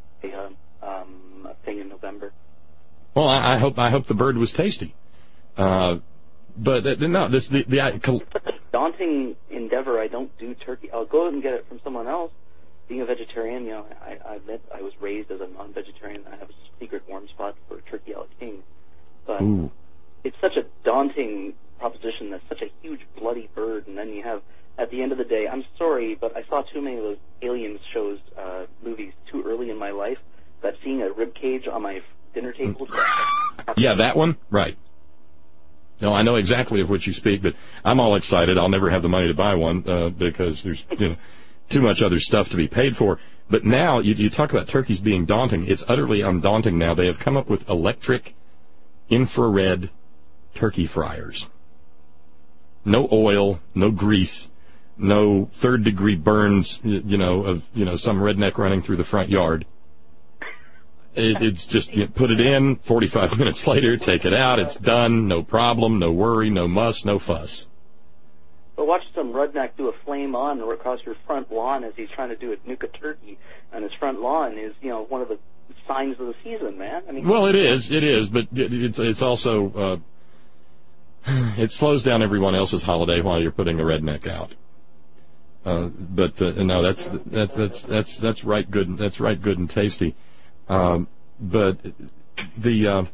A thing in November. Well, I hope the bird was tasty. But no, this it's such a daunting endeavor. I don't do turkey. I'll go and get it from someone else. Being a vegetarian, I admit I was raised as a non-vegetarian. I have a secret warm spot for turkey a la king. But it's such a daunting proposition. That's such a huge bloody bird, and then you have, at the end of the day, I'm sorry, but I saw too many of those aliens shows, movies too early in my life that seeing a rib cage on my dinner table. Yeah, that one? Right. No, I know exactly of which you speak, but I'm all excited. I'll never have the money to buy one because there's too much other stuff to be paid for. But now, you talk about turkeys being daunting. It's utterly undaunting now. They have come up with electric infrared turkey fryers. No oil, no grease, no third-degree burns, of some redneck running through the front yard. It's just put it in, 45 minutes later, take it out, it's done, no problem, no worry, no muss, no fuss. But watch some redneck do a flame on across your front lawn as he's trying to do a nuke a turkey, and his front lawn is, one of the signs of the season, man. I mean, well, it is, but it's also it slows down everyone else's holiday while you're putting a redneck out. No, that's right good. That's right good and tasty. But the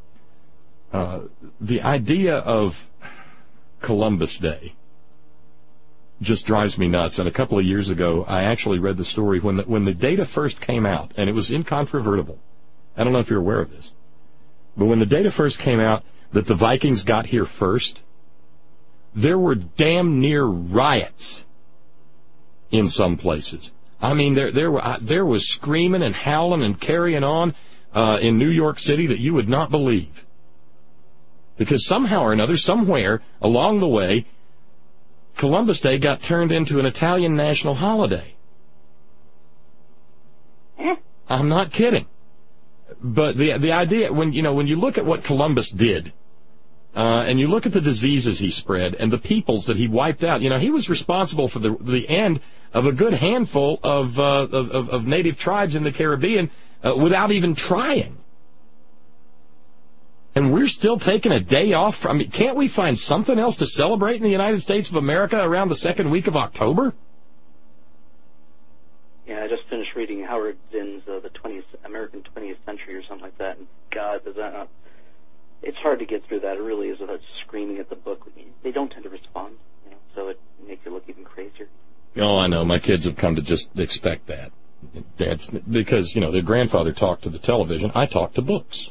idea of Columbus Day just drives me nuts. And a couple of years ago, I actually read the story when the data first came out, and it was incontrovertible. I don't know if you're aware of this, but when the data first came out that the Vikings got here first, there were damn near riots in some places. I mean, there was screaming and howling and carrying on in New York City that you would not believe. Because somehow or another, somewhere along the way, Columbus Day got turned into an Italian national holiday. I'm not kidding. But the idea, when you look at what Columbus did, and you look at the diseases he spread and the peoples that he wiped out, he was responsible for the end of a good handful of native tribes in the Caribbean without even trying. And we're still taking a day off. I mean, can't we find something else to celebrate in the United States of America around the second week of October? Yeah, I just finished reading Howard Zinn's The American 20th Century or something like that. And God, does that not... It's hard to get through that. It really is without screaming at the book. They don't tend to respond, so it makes it look even crazier. Oh, I know. My kids have come to just expect that. Because, their grandfather talked to the television. I talked to books.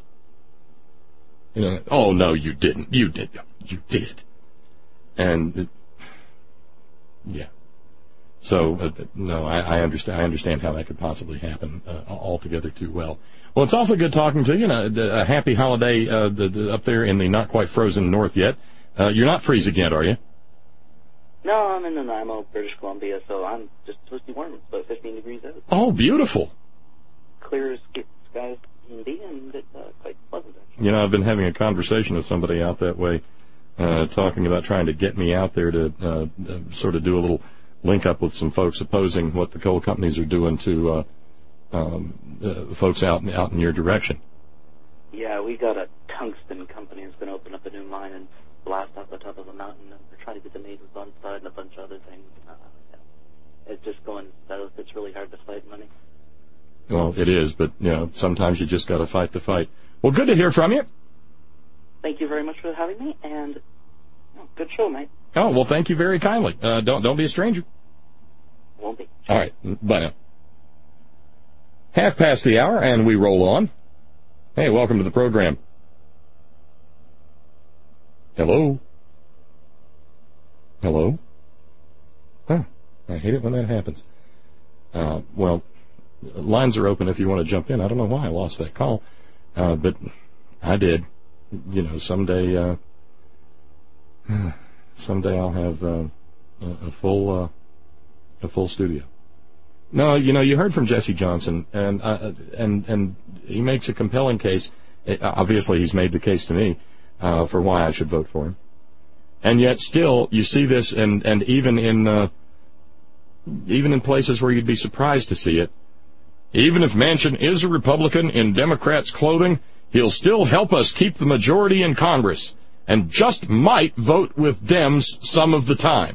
Oh, no, you didn't. You did. You did. And, yeah. So, no, I understand how that could possibly happen altogether too well. Well, it's awfully good talking to you. A happy holiday up there in the not-quite-frozen north yet. You're not freezing yet, are you? No, I'm in Nanaimo, British Columbia, so I'm just supposed to be warm. It's about 15 degrees out. Oh, beautiful. Clear as skies can be, and it's quite pleasant, actually. I've been having a conversation with somebody out that way, talking about trying to get me out there to sort of do a little link-up with some folks opposing what the coal companies are doing to folks out in your direction. Yeah, we got a tungsten company that's going to open up a new mine and blast off the top of a mountain, and we're trying to get the natives on side and a bunch of other things. It's just going south. It's really hard to fight money. Well, it is, but sometimes you just got to fight the fight. Well, good to hear from you. Thank you very much for having me, and good show, mate. Oh, well, thank you very kindly. Don't be a stranger. Won't be. All right, bye now. 1:30, and we roll on. Hey, welcome to the program. Hello? Hello? Huh, I hate it when that happens. Well, lines are open if you want to jump in. I don't know why I lost that call, but I did. Someday I'll have a full studio. No, you heard from Jesse Johnson, and he makes a compelling case. Obviously, he's made the case to me for why I should vote for him. And yet, still, you see this, and even in places where you'd be surprised to see it. Even if Manchin is a Republican in Democrats' clothing, he'll still help us keep the majority in Congress. and just might vote with Dems some of the time.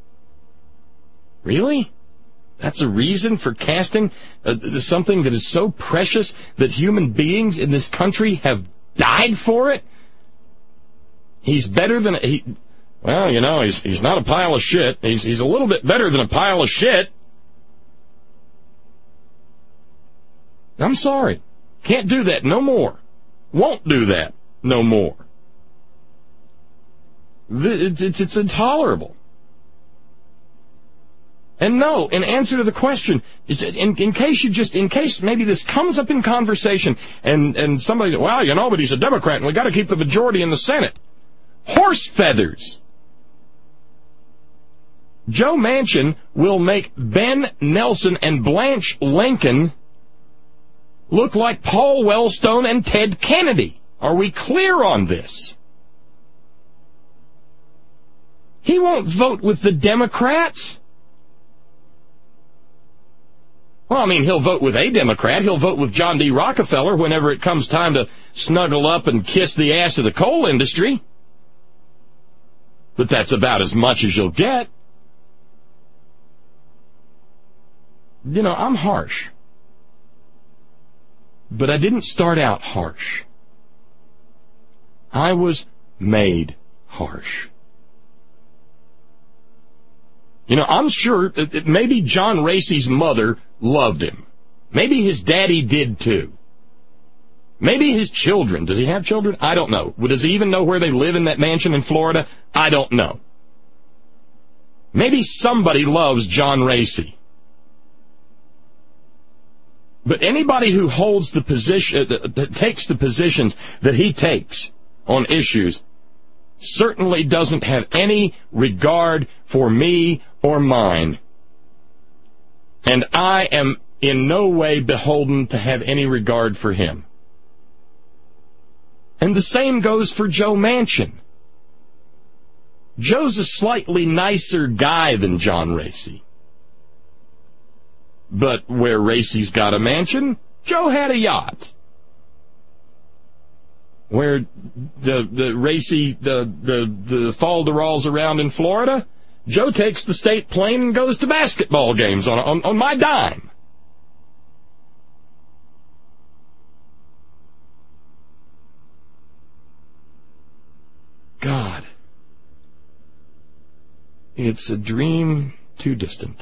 Really? That's a reason for casting something that is so precious that human beings in this country have died for it? He's better than... Well, you know, he's not a pile of shit. He's a little bit better than a pile of shit. I'm sorry. Can't do that no more. Won't do that no more. It's intolerable. And no, in answer to the question, in case maybe this comes up in conversation and somebody, well, you know, but he's a Democrat and we got to keep the majority in the Senate. Horse feathers. Joe Manchin will make Ben Nelson and Blanche Lincoln look like Paul Wellstone and Ted Kennedy. Are we clear on this? He won't vote with the Democrats. Well, I mean, he'll vote with a Democrat. He'll vote with John D. Rockefeller whenever it comes time to snuggle up and kiss the ass of the coal industry. But that's about as much as you'll get. You know, I'm harsh. But I didn't start out harsh. I was made harsh. You know, I'm sure that maybe John Racy's mother loved him. Maybe his daddy did too. Maybe his children. Does he have children? I don't know. Does he even know where they live in that mansion in Florida? I don't know. Maybe somebody loves John Racy. But anybody who holds the position, that takes the positions that he takes on issues, certainly doesn't have any regard for me or mine. And I am in no way beholden to have any regard for him. And the same goes for Joe Manchin. Joe's a slightly nicer guy than John Racy. But where Racy's got a mansion, Joe had a yacht. Where the Racy, the falderols around in Florida, Joe takes the state plane and goes to basketball games on my dime. God. It's a dream too distant.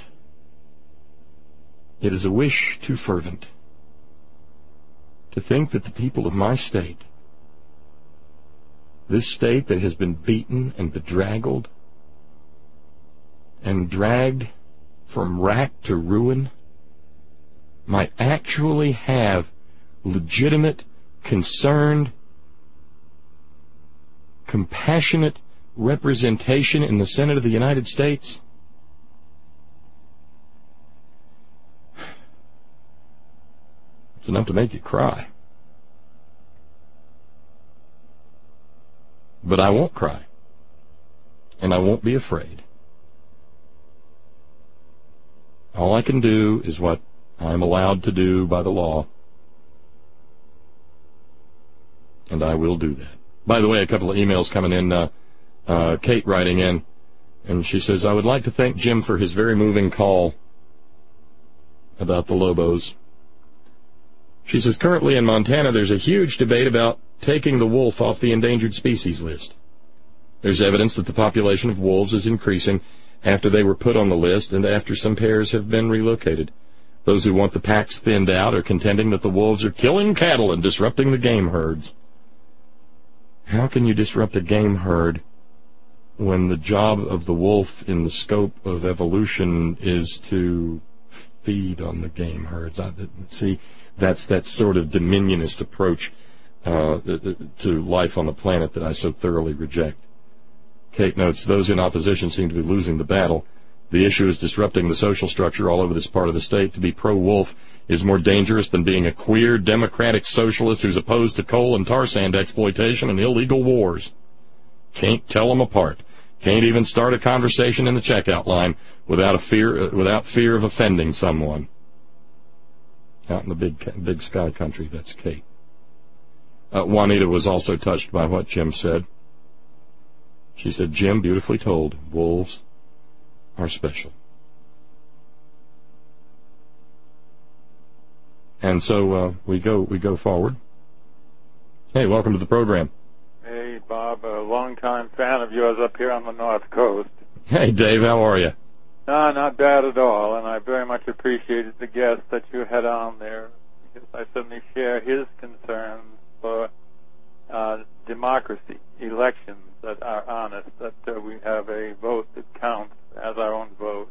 It is a wish too fervent to think that the people of my state, this state that has been beaten and bedraggled and dragged from rack to ruin, might actually have legitimate, concerned, compassionate representation in the Senate of the United States? It's enough to make you cry. But I won't cry. And I won't be afraid. All I can do is what I'm allowed to do by the law. And I will do that. By the way, a couple of emails coming in. Kate writing in, and she says, I would like to thank Jim for his very moving call about the Lobos. She says, currently in Montana, there's a huge debate about taking the wolf off the endangered species list. There's evidence that the population of wolves is increasing after they were put on the list and after some pairs have been relocated. Those who want the packs thinned out are contending that the wolves are killing cattle and disrupting the game herds. How can you disrupt a game herd when the job of the wolf in the scope of evolution is to feed on the game herds? See, that's that sort of dominionist approach to life on the planet that I so thoroughly reject. Kate notes, those in opposition seem to be losing the battle. The issue is disrupting the social structure all over this part of the state. To be pro-wolf is more dangerous than being a queer, democratic socialist who's opposed to coal and tar sand exploitation and illegal wars. Can't tell them apart. Can't even start a conversation in the checkout line without fear of offending someone. Out in the big sky country, that's Kate. Juanita was also touched by what Jim said. She said, Jim, beautifully told, wolves are special. And so we go forward. Hey, welcome to the program. Hey, Bob, a longtime fan of yours up here on the North Coast. Hey, Dave, how are you? No, not bad at all, and I very much appreciated the guest that you had on there, because I certainly share his concerns for democracy, elections that are honest, that we have a vote that counts as our own vote.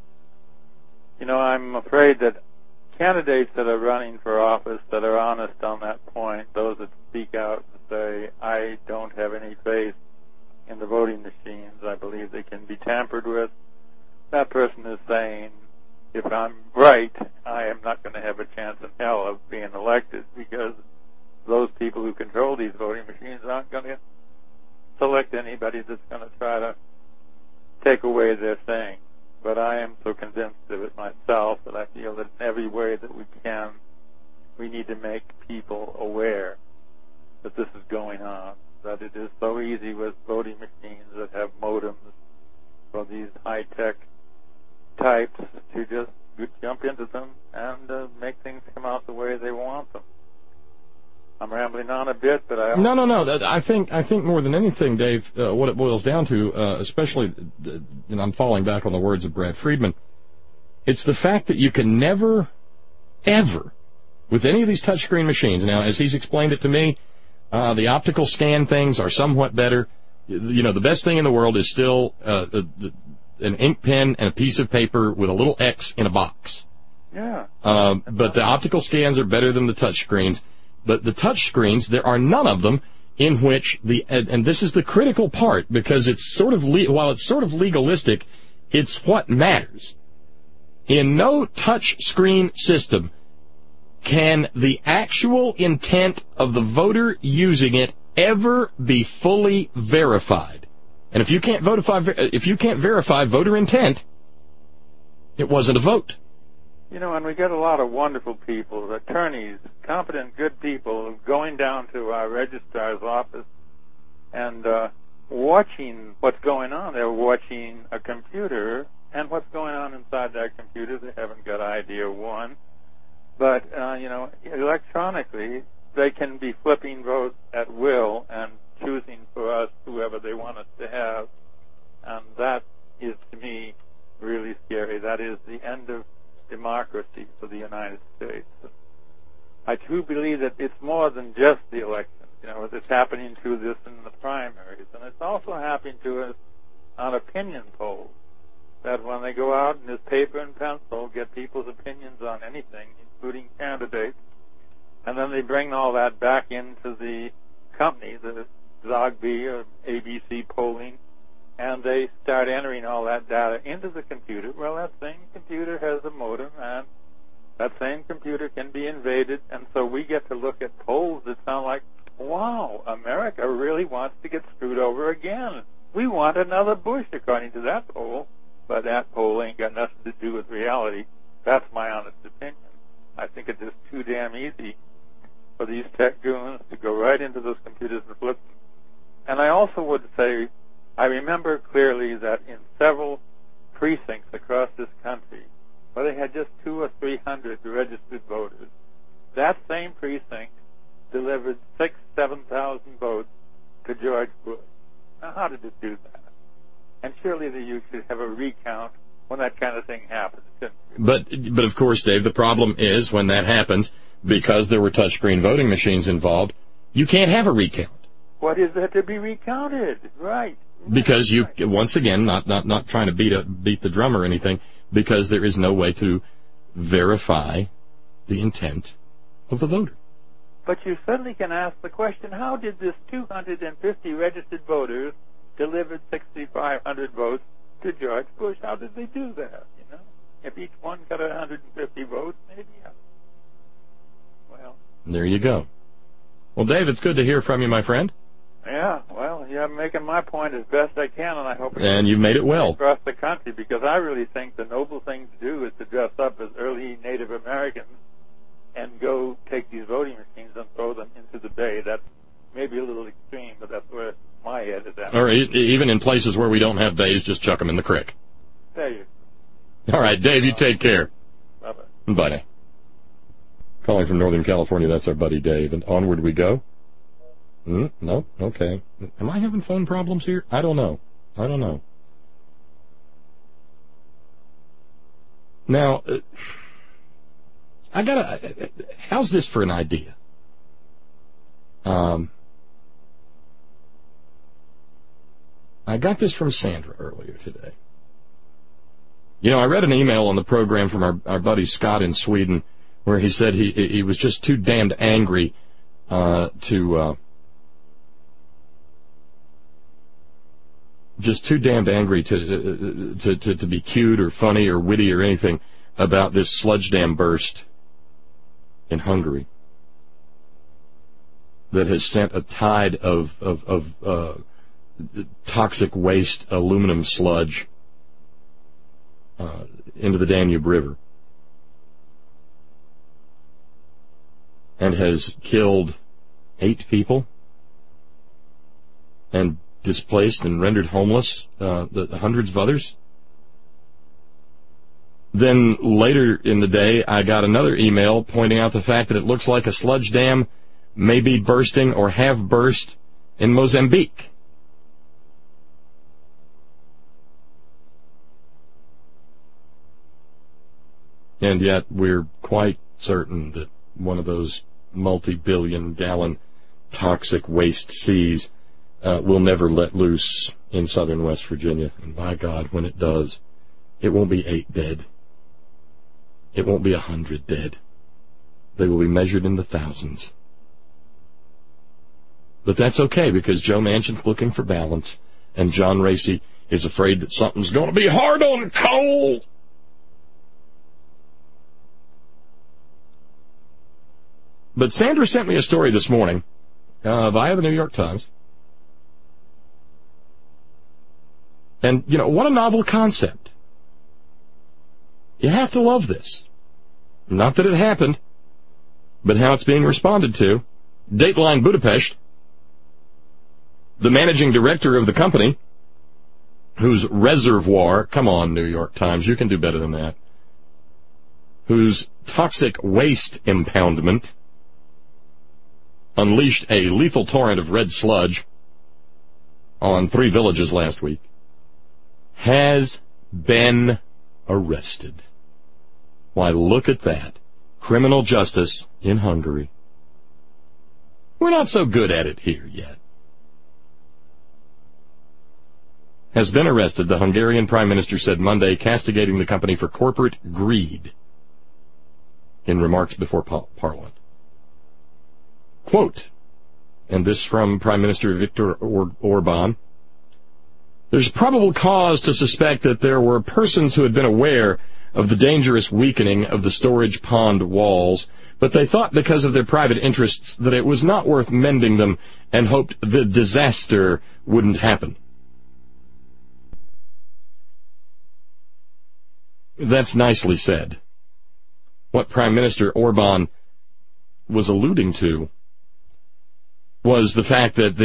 You know, I'm afraid that candidates that are running for office that are honest on that point, those that speak out and say, I don't have any faith in the voting machines, I believe they can be tampered with, that person is saying, if I'm right, I am not going to have a chance in hell of being elected, because those people who control these voting machines aren't going to select anybody that's going to try to take away their thing. But I am so convinced of it myself that I feel that in every way that we can, we need to make people aware that this is going on, that it is so easy with voting machines that have modems for these high-tech types to just jump into them and make things come out the way they want them. I'm rambling on a bit, but I... No. I think more than anything, Dave, what it boils down to, especially, and I'm falling back on the words of Brad Friedman, it's the fact that you can never, ever, with any of these touchscreen machines, now, as he's explained it to me, the optical scan things are somewhat better. You know, the best thing in the world is still an ink pen and a piece of paper with a little X in a box. Yeah. But the optical scans are better than the touch screens. But the touch screens, there are none of them in which and this is the critical part, because it's sort of, while it's sort of legalistic, it's what matters. In no touch screen system can the actual intent of the voter using it ever be fully verified. And if you can't verify voter intent, it wasn't a vote. You know, and we get a lot of wonderful people, attorneys, competent, good people, going down to our registrar's office and watching what's going on. They're watching a computer, and what's going on inside that computer, they haven't got idea one. But, you know, electronically, they can be flipping votes at will and choosing for us whoever they want us to have. And that is, to me, really scary. That is the end of democracy for the United States. I too believe that it's more than just the election. You know, it's happening to this in the primaries, and it's also happening to us on opinion polls. That when they go out and this paper and pencil get people's opinions on anything, including candidates, and then they bring all that back into the company, the Zogby or ABC polling, and they start entering all that data into the computer. Well, that same computer has a modem, and that same computer can be invaded, and so we get to look at polls that sound like, wow, America really wants to get screwed over again. We want another Bush, according to that poll, but that poll ain't got nothing to do with reality. That's my honest opinion. I think it's just too damn easy for these tech goons to go right into those computers and flip them. And I also would say, I remember clearly that in several precincts across this country, where they had just 200 or 300 registered voters, that same precinct delivered 7,000 votes to George Bush. Now, how did it do that? And surely you should have a recount when that kind of thing happens. But of course, Dave, the problem is when that happens, because there were touchscreen voting machines involved, you can't have a recount. What is there to be recounted? Right. Because you, once again, not trying to beat the drum or anything, because there is no way to verify the intent of the voter. But you certainly can ask the question, how did this 250 registered voters deliver 6,500 votes to George Bush? How did they do that, you know? If each one got 150 votes, maybe. Well. There you go. Well, Dave, it's good to hear from you, my friend. Yeah, well, yeah, I'm making my point as best I can, and I hope... And you've made it well. ...across the country, because I really think the noble thing to do is to dress up as early Native Americans and go take these voting machines and throw them into the bay. That's maybe a little extreme, but that's where my head at that. Or even in places where we don't have bays, just chuck them in the creek. There you go. All right, Dave, you take care. Bye-bye. Bye now. Calling from Northern California, that's our buddy Dave. And onward we go. No? Okay. Am I having phone problems here? I don't know. Now, how's this for an idea? I got this from Sandra earlier today. You know, I read an email on the program from our buddy Scott in Sweden where he said he was just too damned angry to be cute or funny or witty or anything about this sludge dam burst in Hungary that has sent a tide of toxic waste aluminum sludge into the Danube River and has killed 8 people and displaced and rendered homeless the hundreds of others. Then later in the day, I got another email pointing out the fact that it looks like a sludge dam may be bursting or have burst in Mozambique. And yet we're quite certain that one of those multi-billion-gallon toxic waste seas will never let loose in southern West Virginia. And by God, when it does, it won't be 8 dead. It won't be 100 dead. They will be measured in the thousands. But that's okay, because Joe Manchin's looking for balance, and John Racy is afraid that something's going to be hard on coal. But Sandra sent me a story this morning via the New York Times. And, you know, what a novel concept. You have to love this. Not that it happened, but how it's being responded to. Dateline Budapest, the managing director of the company, whose reservoir, come on, New York Times, you can do better than that, whose toxic waste impoundment unleashed a lethal torrent of red sludge on 3 villages last week, has been arrested. Why, look at that. Criminal justice in Hungary. We're not so good at it here yet. Has been arrested, the Hungarian Prime Minister said Monday, castigating the company for corporate greed in remarks before Parliament. Quote, and this from Prime Minister Viktor Orban, there's probable cause to suspect that there were persons who had been aware of the dangerous weakening of the storage pond walls, but they thought because of their private interests that it was not worth mending them and hoped the disaster wouldn't happen. That's nicely said. What Prime Minister Orban was alluding to was the fact that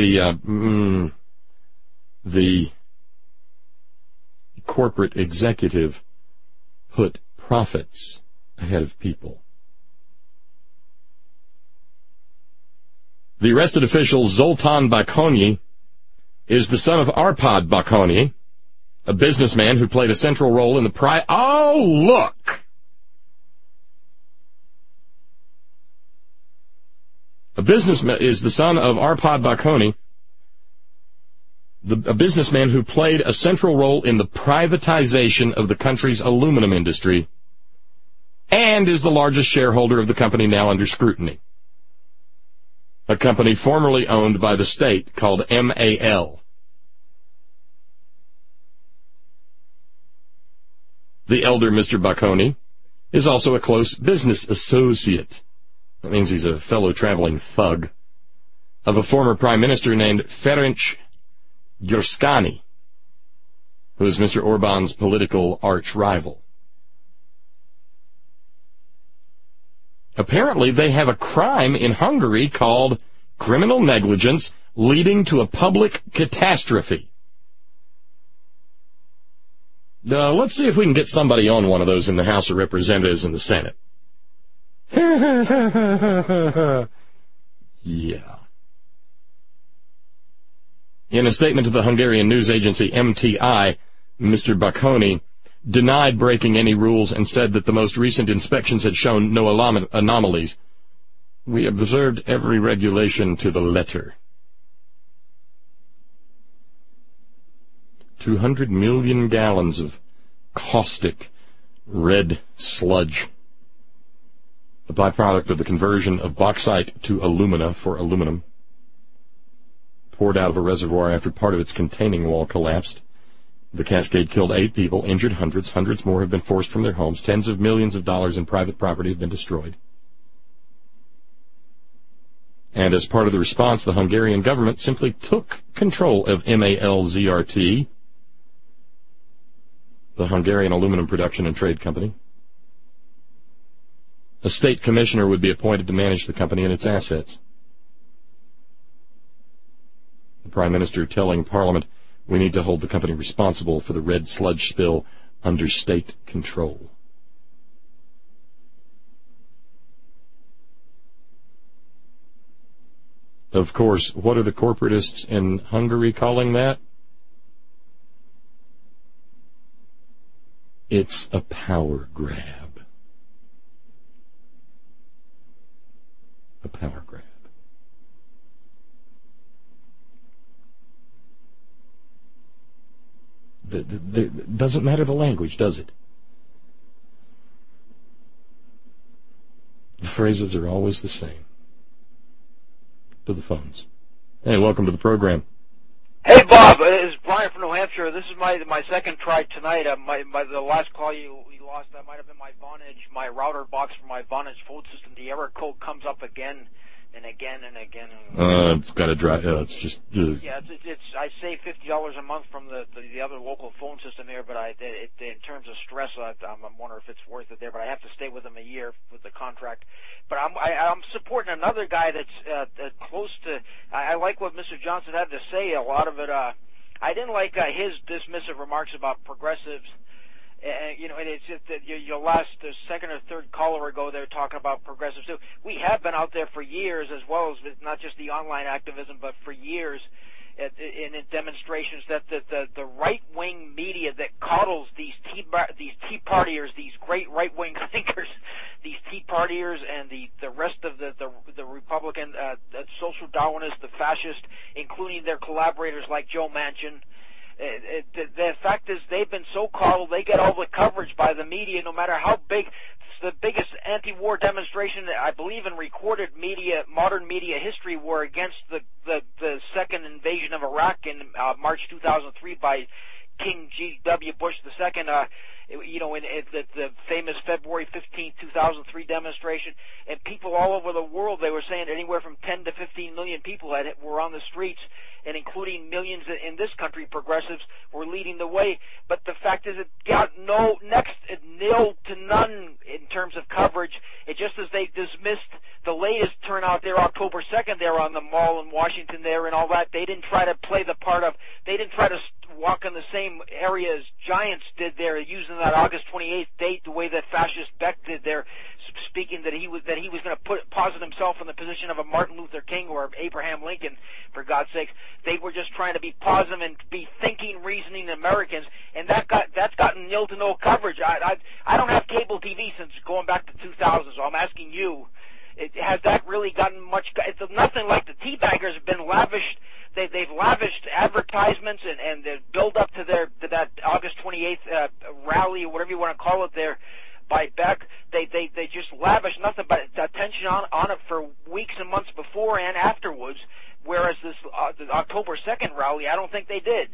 the corporate executive put profits ahead of people. The arrested official, Zoltán Bakonyi, is the son of Arpad Bakonyi, a businessman who played a central role in the Oh, look! A businessman is the son of Arpad Bakonyi, a businessman who played a central role in the privatization of the country's aluminum industry and is the largest shareholder of the company now under scrutiny, a company formerly owned by the state called MAL. The elder Mr. Bakonyi is also a close business associate. That means he's a fellow traveling thug of a former prime minister named Ferenc Gyurcsány, who is Mr. Orban's political arch-rival. Apparently, they have a crime in Hungary called criminal negligence, leading to a public catastrophe. Let's see if we can get somebody on one of those in the House of Representatives and the Senate. Yeah. In a statement to the Hungarian news agency MTI, Mr. Bakoni denied breaking any rules and said that the most recent inspections had shown no anomalies. We observed every regulation to the letter. 200 million gallons of caustic red sludge, a byproduct of the conversion of bauxite to alumina for aluminum, poured out of a reservoir after part of its containing wall collapsed. The cascade killed 8 people, injured hundreds. Hundreds more have been forced from their homes. Tens of millions of dollars in private property have been destroyed. And as part of the response, the Hungarian government simply took control of MALZRT, the Hungarian Aluminum Production and Trade Company. A state commissioner would be appointed to manage the company and its assets. The Prime Minister telling Parliament, we need to hold the company responsible for the red sludge spill under state control. Of course, what are the corporatists in Hungary calling that? It's a power grab. A power grab. Doesn't matter the language, does it? The phrases are always the same. To the phones. Hey, welcome to the program. Hey, Bob. It's Brian from New Hampshire. This is my second try tonight. The last call you lost, that might have been my Vonage, my router box for my Vonage phone system. The error code comes up again and again and again. It's got to drive. It's just. Yeah, it's. I save $50 a month from the other local phone system here, but in terms of stress, I'm wondering if it's worth it there. But I have to stay with them a year with the contract. But I'm supporting another guy that's close to. I like what Mr. Johnson had to say. A lot of it. I didn't like his dismissive remarks about progressives. And it's just that your last, the second or third caller ago, they were talking about progressives too. We have been out there for years, as well as not just the online activism, but for years in demonstrations that the right-wing media that coddles these tea partiers, these great right-wing thinkers, these tea partiers, and the rest of the Republican, the social Darwinists, the fascists, including their collaborators like Joe Manchin. The fact is, they've been so coddled, they get all the coverage by the media, no matter how big. It's the biggest anti-war demonstration, I believe, in recorded media, modern media history, were against the second invasion of Iraq in March 2003 by King G.W. Bush II. In the famous February 15, 2003 demonstration, and people all over the world, they were saying anywhere from 10 to 15 million people were on the streets, and including millions in this country, progressives were leading the way. But the fact is, it got nil to none in terms of coverage. It just as they dismissed the latest turnout there, October 2nd, there on the mall in Washington there and all that. They didn't try to play the part of, they didn't try to walk in the same area as Giants did there, using that August 28th date the way that fascist Beck did there, speaking that he was going to posit himself in the position of a Martin Luther King or Abraham Lincoln, for God's sakes. They were just trying to be positive and be thinking, reasoning Americans, and that's gotten nil to no coverage. I don't have cable TV since going back to 2000, so I'm asking you, has that really gotten much? It's nothing like the teabaggers have been lavished. They've lavished advertisements and the build up to that August 28th rally, or whatever you want to call it there, by Beck. They just lavished nothing but attention on it for weeks and months before and afterwards. Whereas this the October 2nd rally, I don't think they did.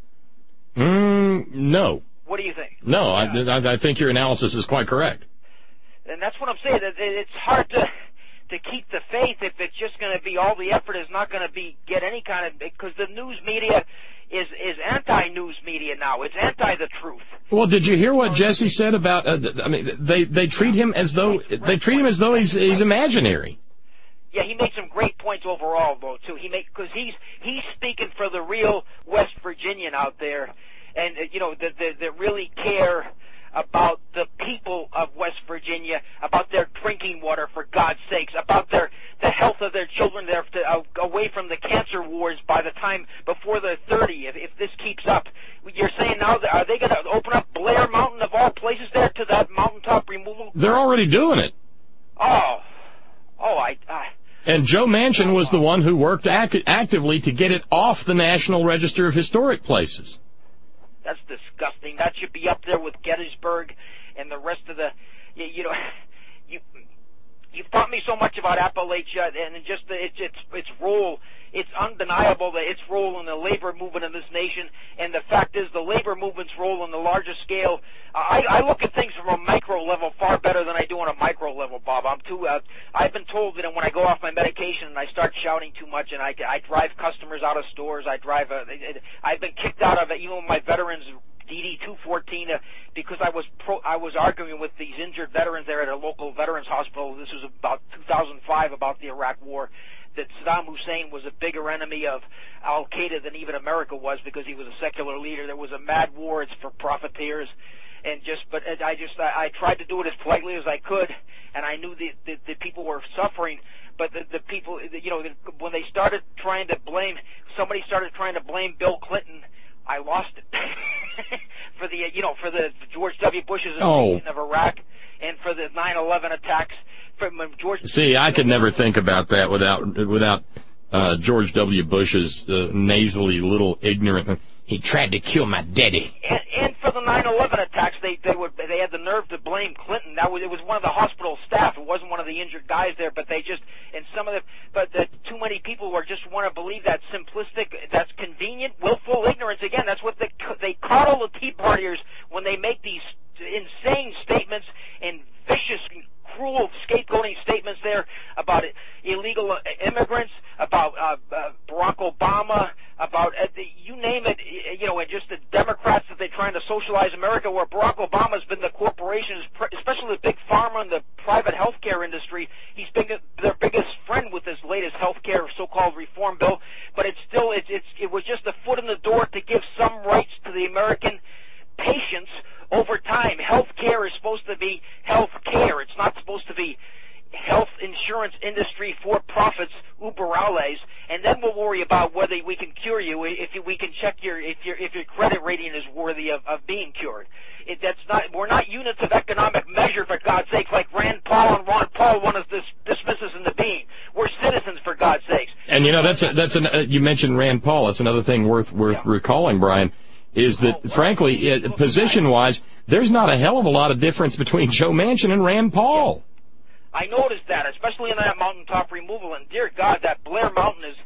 No. What do you think? No, I think your analysis is quite correct. And that's what I'm saying. It's hard to keep the faith if it's just going to be, all the effort is not going to be get any kind of, because the news media is anti-news media now. It's anti the truth. Well, did you hear what Jesse said about? They treat him as though he's imaginary. Yeah, he made some great points overall, though, too. Because he's speaking for the real West Virginian out there, and that really care about the people of West Virginia, about their drinking water, for God's sakes, about the health of their children, away from the cancer wars by the time before they're 30. If this keeps up, you're saying now, are they going to open up Blair Mountain of all places there to that mountaintop removal? They're already doing it. And Joe Manchin was the one who worked actively to get it off the National Register of Historic Places. That's disgusting. That should be up there with Gettysburg and the rest of the, you've taught me so much about Appalachia and just its role. It's undeniable that its role in the labor movement in this nation, and the fact is the labor movement's role on the larger scale. I look at things from a micro level far better than I do on a micro level, Bob. I've been told that when I go off my medication and I start shouting too much and I drive customers out of stores, I've been kicked out of it, even with my veterans DD 214 because I was arguing with these injured veterans there at a local veterans hospital. This was about 2005, about the Iraq War. That Saddam Hussein was a bigger enemy of Al-Qaeda than even America was because he was a secular leader. There was a mad war. It's for profiteers. I tried to do it as politely as I could, and I knew the people were suffering. But the people, when they started trying to blame, somebody started trying to blame Bill Clinton, I lost it. for the George W. Bush's invasion of Iraq and for the 9/11 attacks. See, I could never think about that without George W. Bush's nasally little ignorant. He tried to kill my daddy. And for the 9/11 attacks, they had the nerve to blame Clinton. It was one of the hospital staff. It wasn't one of the injured guys there. But too many people just want to believe that simplistic, that's convenient, willful ignorance. Again, that's what they coddle the Tea Partiers when they make these insane statements and vicious, cruel scapegoating statements there about illegal immigrants, about Barack Obama, about you name it, and just the Democrats that they're trying to socialize America, where Barack Obama's been the corporations, especially the big pharma and the private healthcare industry. He's been their biggest friend with this latest healthcare so-called reform bill, but it was just a foot in the door to give some rights to the American patients over time. Health care is supposed to be health care. It's not supposed to be health insurance industry for profits, uber alles, and then we'll worry about whether we can cure you if we can check if your credit rating is worthy of being cured. We're not units of economic measure, for God's sake, like Rand Paul and Ron Paul want to dismiss us into being. We're citizens, for God's sakes. And you mentioned Rand Paul. That's another thing worth recalling, Brian. Is that, frankly, position-wise, there's not a hell of a lot of difference between Joe Manchin and Rand Paul. I noticed that, especially in that mountaintop removal. And dear God, that Blair Mountain is,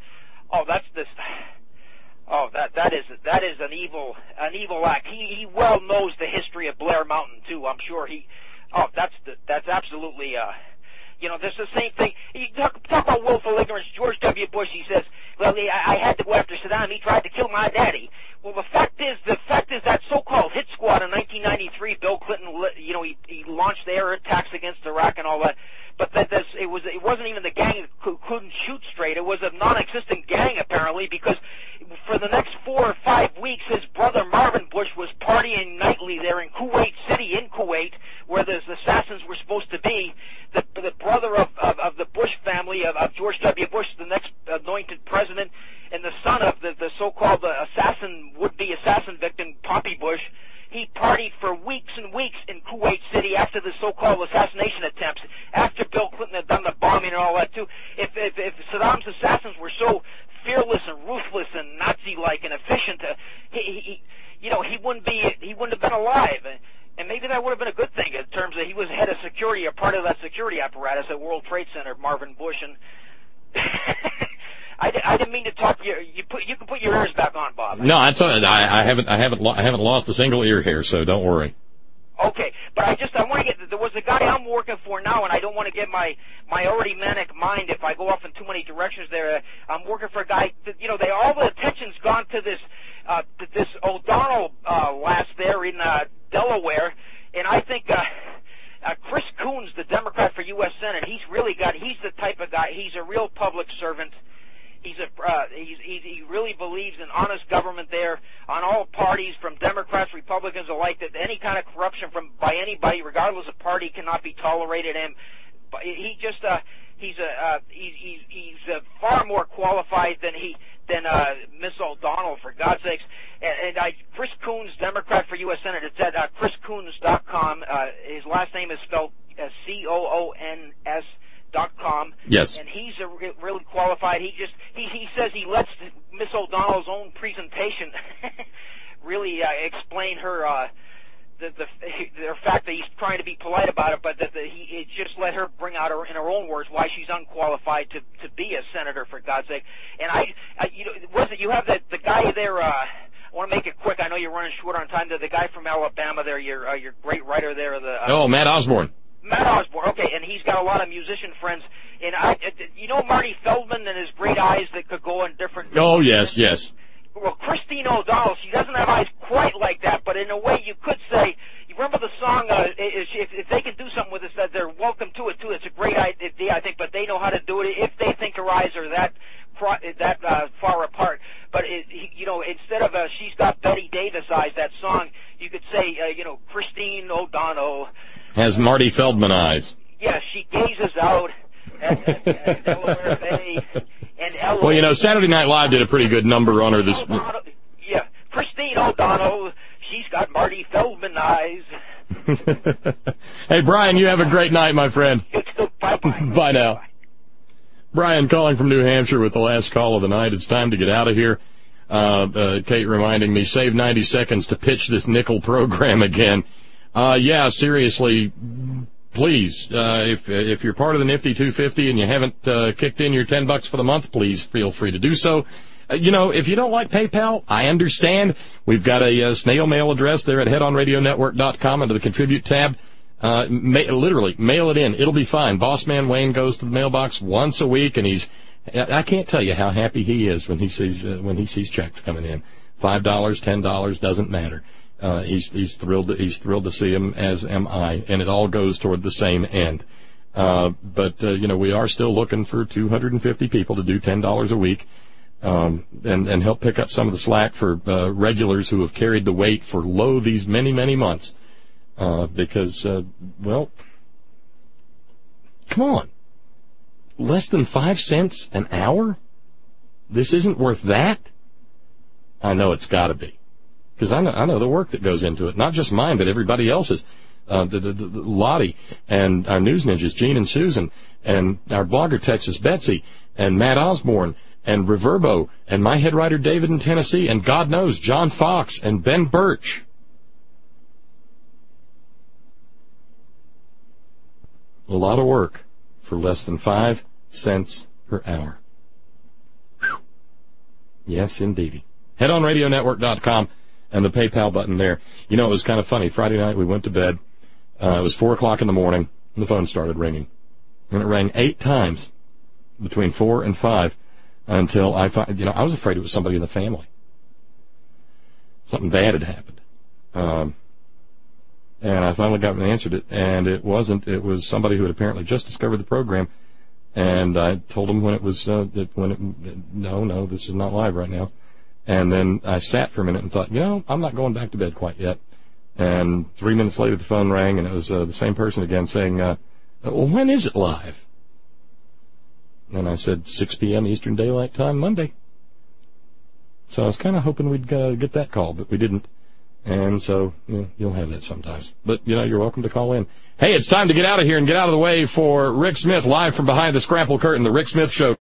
that is an evil act. He well knows the history of Blair Mountain too. I'm sure that's absolutely. This is the same thing. You talk about willful ignorance. George W. Bush, he says, well, I had to go after Saddam. He tried to kill my daddy. Well, the fact is that so-called hit squad in 1993, Bill Clinton, he launched the air attacks against Iraq and all that. But it wasn't even the gang who couldn't shoot straight. It was a non-existent gang, apparently, because for the next 4 or 5 weeks, his brother Marvin Bush was partying nightly there in Kuwait City, in Kuwait, where the assassins were supposed to be. The brother of the Bush family, of George W. Bush, the next anointed president, and the son of the so-called would-be assassin victim, Poppy Bush, he partied for weeks and weeks in Kuwait City after the so-called assassination attempts, after Bill Clinton had done the bombing and all that too. If Saddam's assassins were so fearless and ruthless and Nazi-like and efficient, he wouldn't have been alive. And maybe that would have been a good thing in terms of he was head of security, a part of that security apparatus at World Trade Center, Marvin Bush. And I didn't mean to talk. You can put your ears back on, Bob. No, that's all right. I haven't lost a single ear hair, so don't worry. Okay, but I want to get. There was a guy I'm working for now, and I don't want to get my already manic mind if I go off in too many directions. There, I'm working for a guy. All the attention's gone to this O'Donnell lass there in Delaware, and I think Chris Coons, the Democrat for U.S. Senate, he's the type of guy, he's a real public servant. He really believes in honest government there on all parties, from Democrats, Republicans alike, that any kind of corruption by anybody, regardless of party, cannot be tolerated. And he's far more qualified than Miss O'Donnell, for God's sakes. And Chris Coons, Democrat for U.S. Senate. It's at chriscoons.com. His last name is spelled COONS.com. Yes. And he's really qualified. He says he lets Miss O'Donnell's own presentation really explain her the fact that he's trying to be polite about it, but that he just let her bring out in her own words why she's unqualified to be a senator, for God's sake. And you have the guy there. I want to make it quick. I know you're running short on time. The guy from Alabama there, your great writer there. Matt Osborne. Matt Osborne, okay, and he's got a lot of musician friends. And Marty Feldman and his great eyes that could go in different... Oh, yes. Well, Christine O'Donnell, she doesn't have eyes quite like that, but in a way you could say, you remember the song, if they can do something with it, that they're welcome to it, too. It's a great idea, I think, but they know how to do it if they think her eyes are that far apart. But, instead of she's got Betty Davis eyes, that song, you could say, Christine O'Donnell... has Marty Feldman eyes. Yeah, she gazes out at Delaware Bay and LA. Well, Saturday Night Live did a pretty good number on her this... Yeah, Christine O'Donnell, she's got Marty Feldman eyes. Hey, Brian, you have a great night, my friend. Bye-bye. Bye now. Brian calling from New Hampshire with the last call of the night. It's time to get out of here. Kate reminding me, save 90 seconds to pitch this nickel program again. Yeah, seriously, please, if you're part of the Nifty 250 and you haven't kicked in your $10 for the month, please feel free to do so. If you don't like PayPal, I understand. We've got a snail mail address there at headonradionetwork.com under the Contribute tab. Literally, mail it in. It'll be fine. Boss man Wayne goes to the mailbox once a week, and I can't tell you how happy he is when he sees checks coming in. $5, $10, doesn't matter. He's thrilled to see him, as am I, and it all goes toward the same end. But we are still looking for 250 people to do $10 a week, and help pick up some of the slack for regulars who have carried the weight for these many, many months. Because come on, less than 5 cents an hour? This isn't worth that? I know it's got to be. Because I know the work that goes into it, not just mine, but everybody else's. The Lottie and our news ninjas, Gene and Susan, and our blogger Texas Betsy, and Matt Osborne, and Reverbo, and my head writer David in Tennessee, and God knows John Fox and Ben Birch. A lot of work for less than 5 cents per hour. Whew. Yes, indeedy. HeadOnRadioNetwork.com. And the PayPal button there. It was kind of funny. Friday night we went to bed. It was 4 o'clock in the morning, and the phone started ringing. And it rang 8 times between 4 and 5 until I was afraid it was somebody in the family. Something bad had happened. And I finally got and answered it, and it wasn't. It was somebody who had apparently just discovered the program. And I told them when it was, no, this is not live right now. And then I sat for a minute and thought, I'm not going back to bed quite yet. And 3 minutes later, the phone rang, and it was the same person again saying, well, when is it live? And I said, 6 p.m. Eastern Daylight Time, Monday. So I was kind of hoping we'd get that call, but we didn't. And so, you'll have that sometimes. But, you're welcome to call in. Hey, it's time to get out of here and get out of the way for Rick Smith, live from behind the Scrapple Curtain, The Rick Smith Show.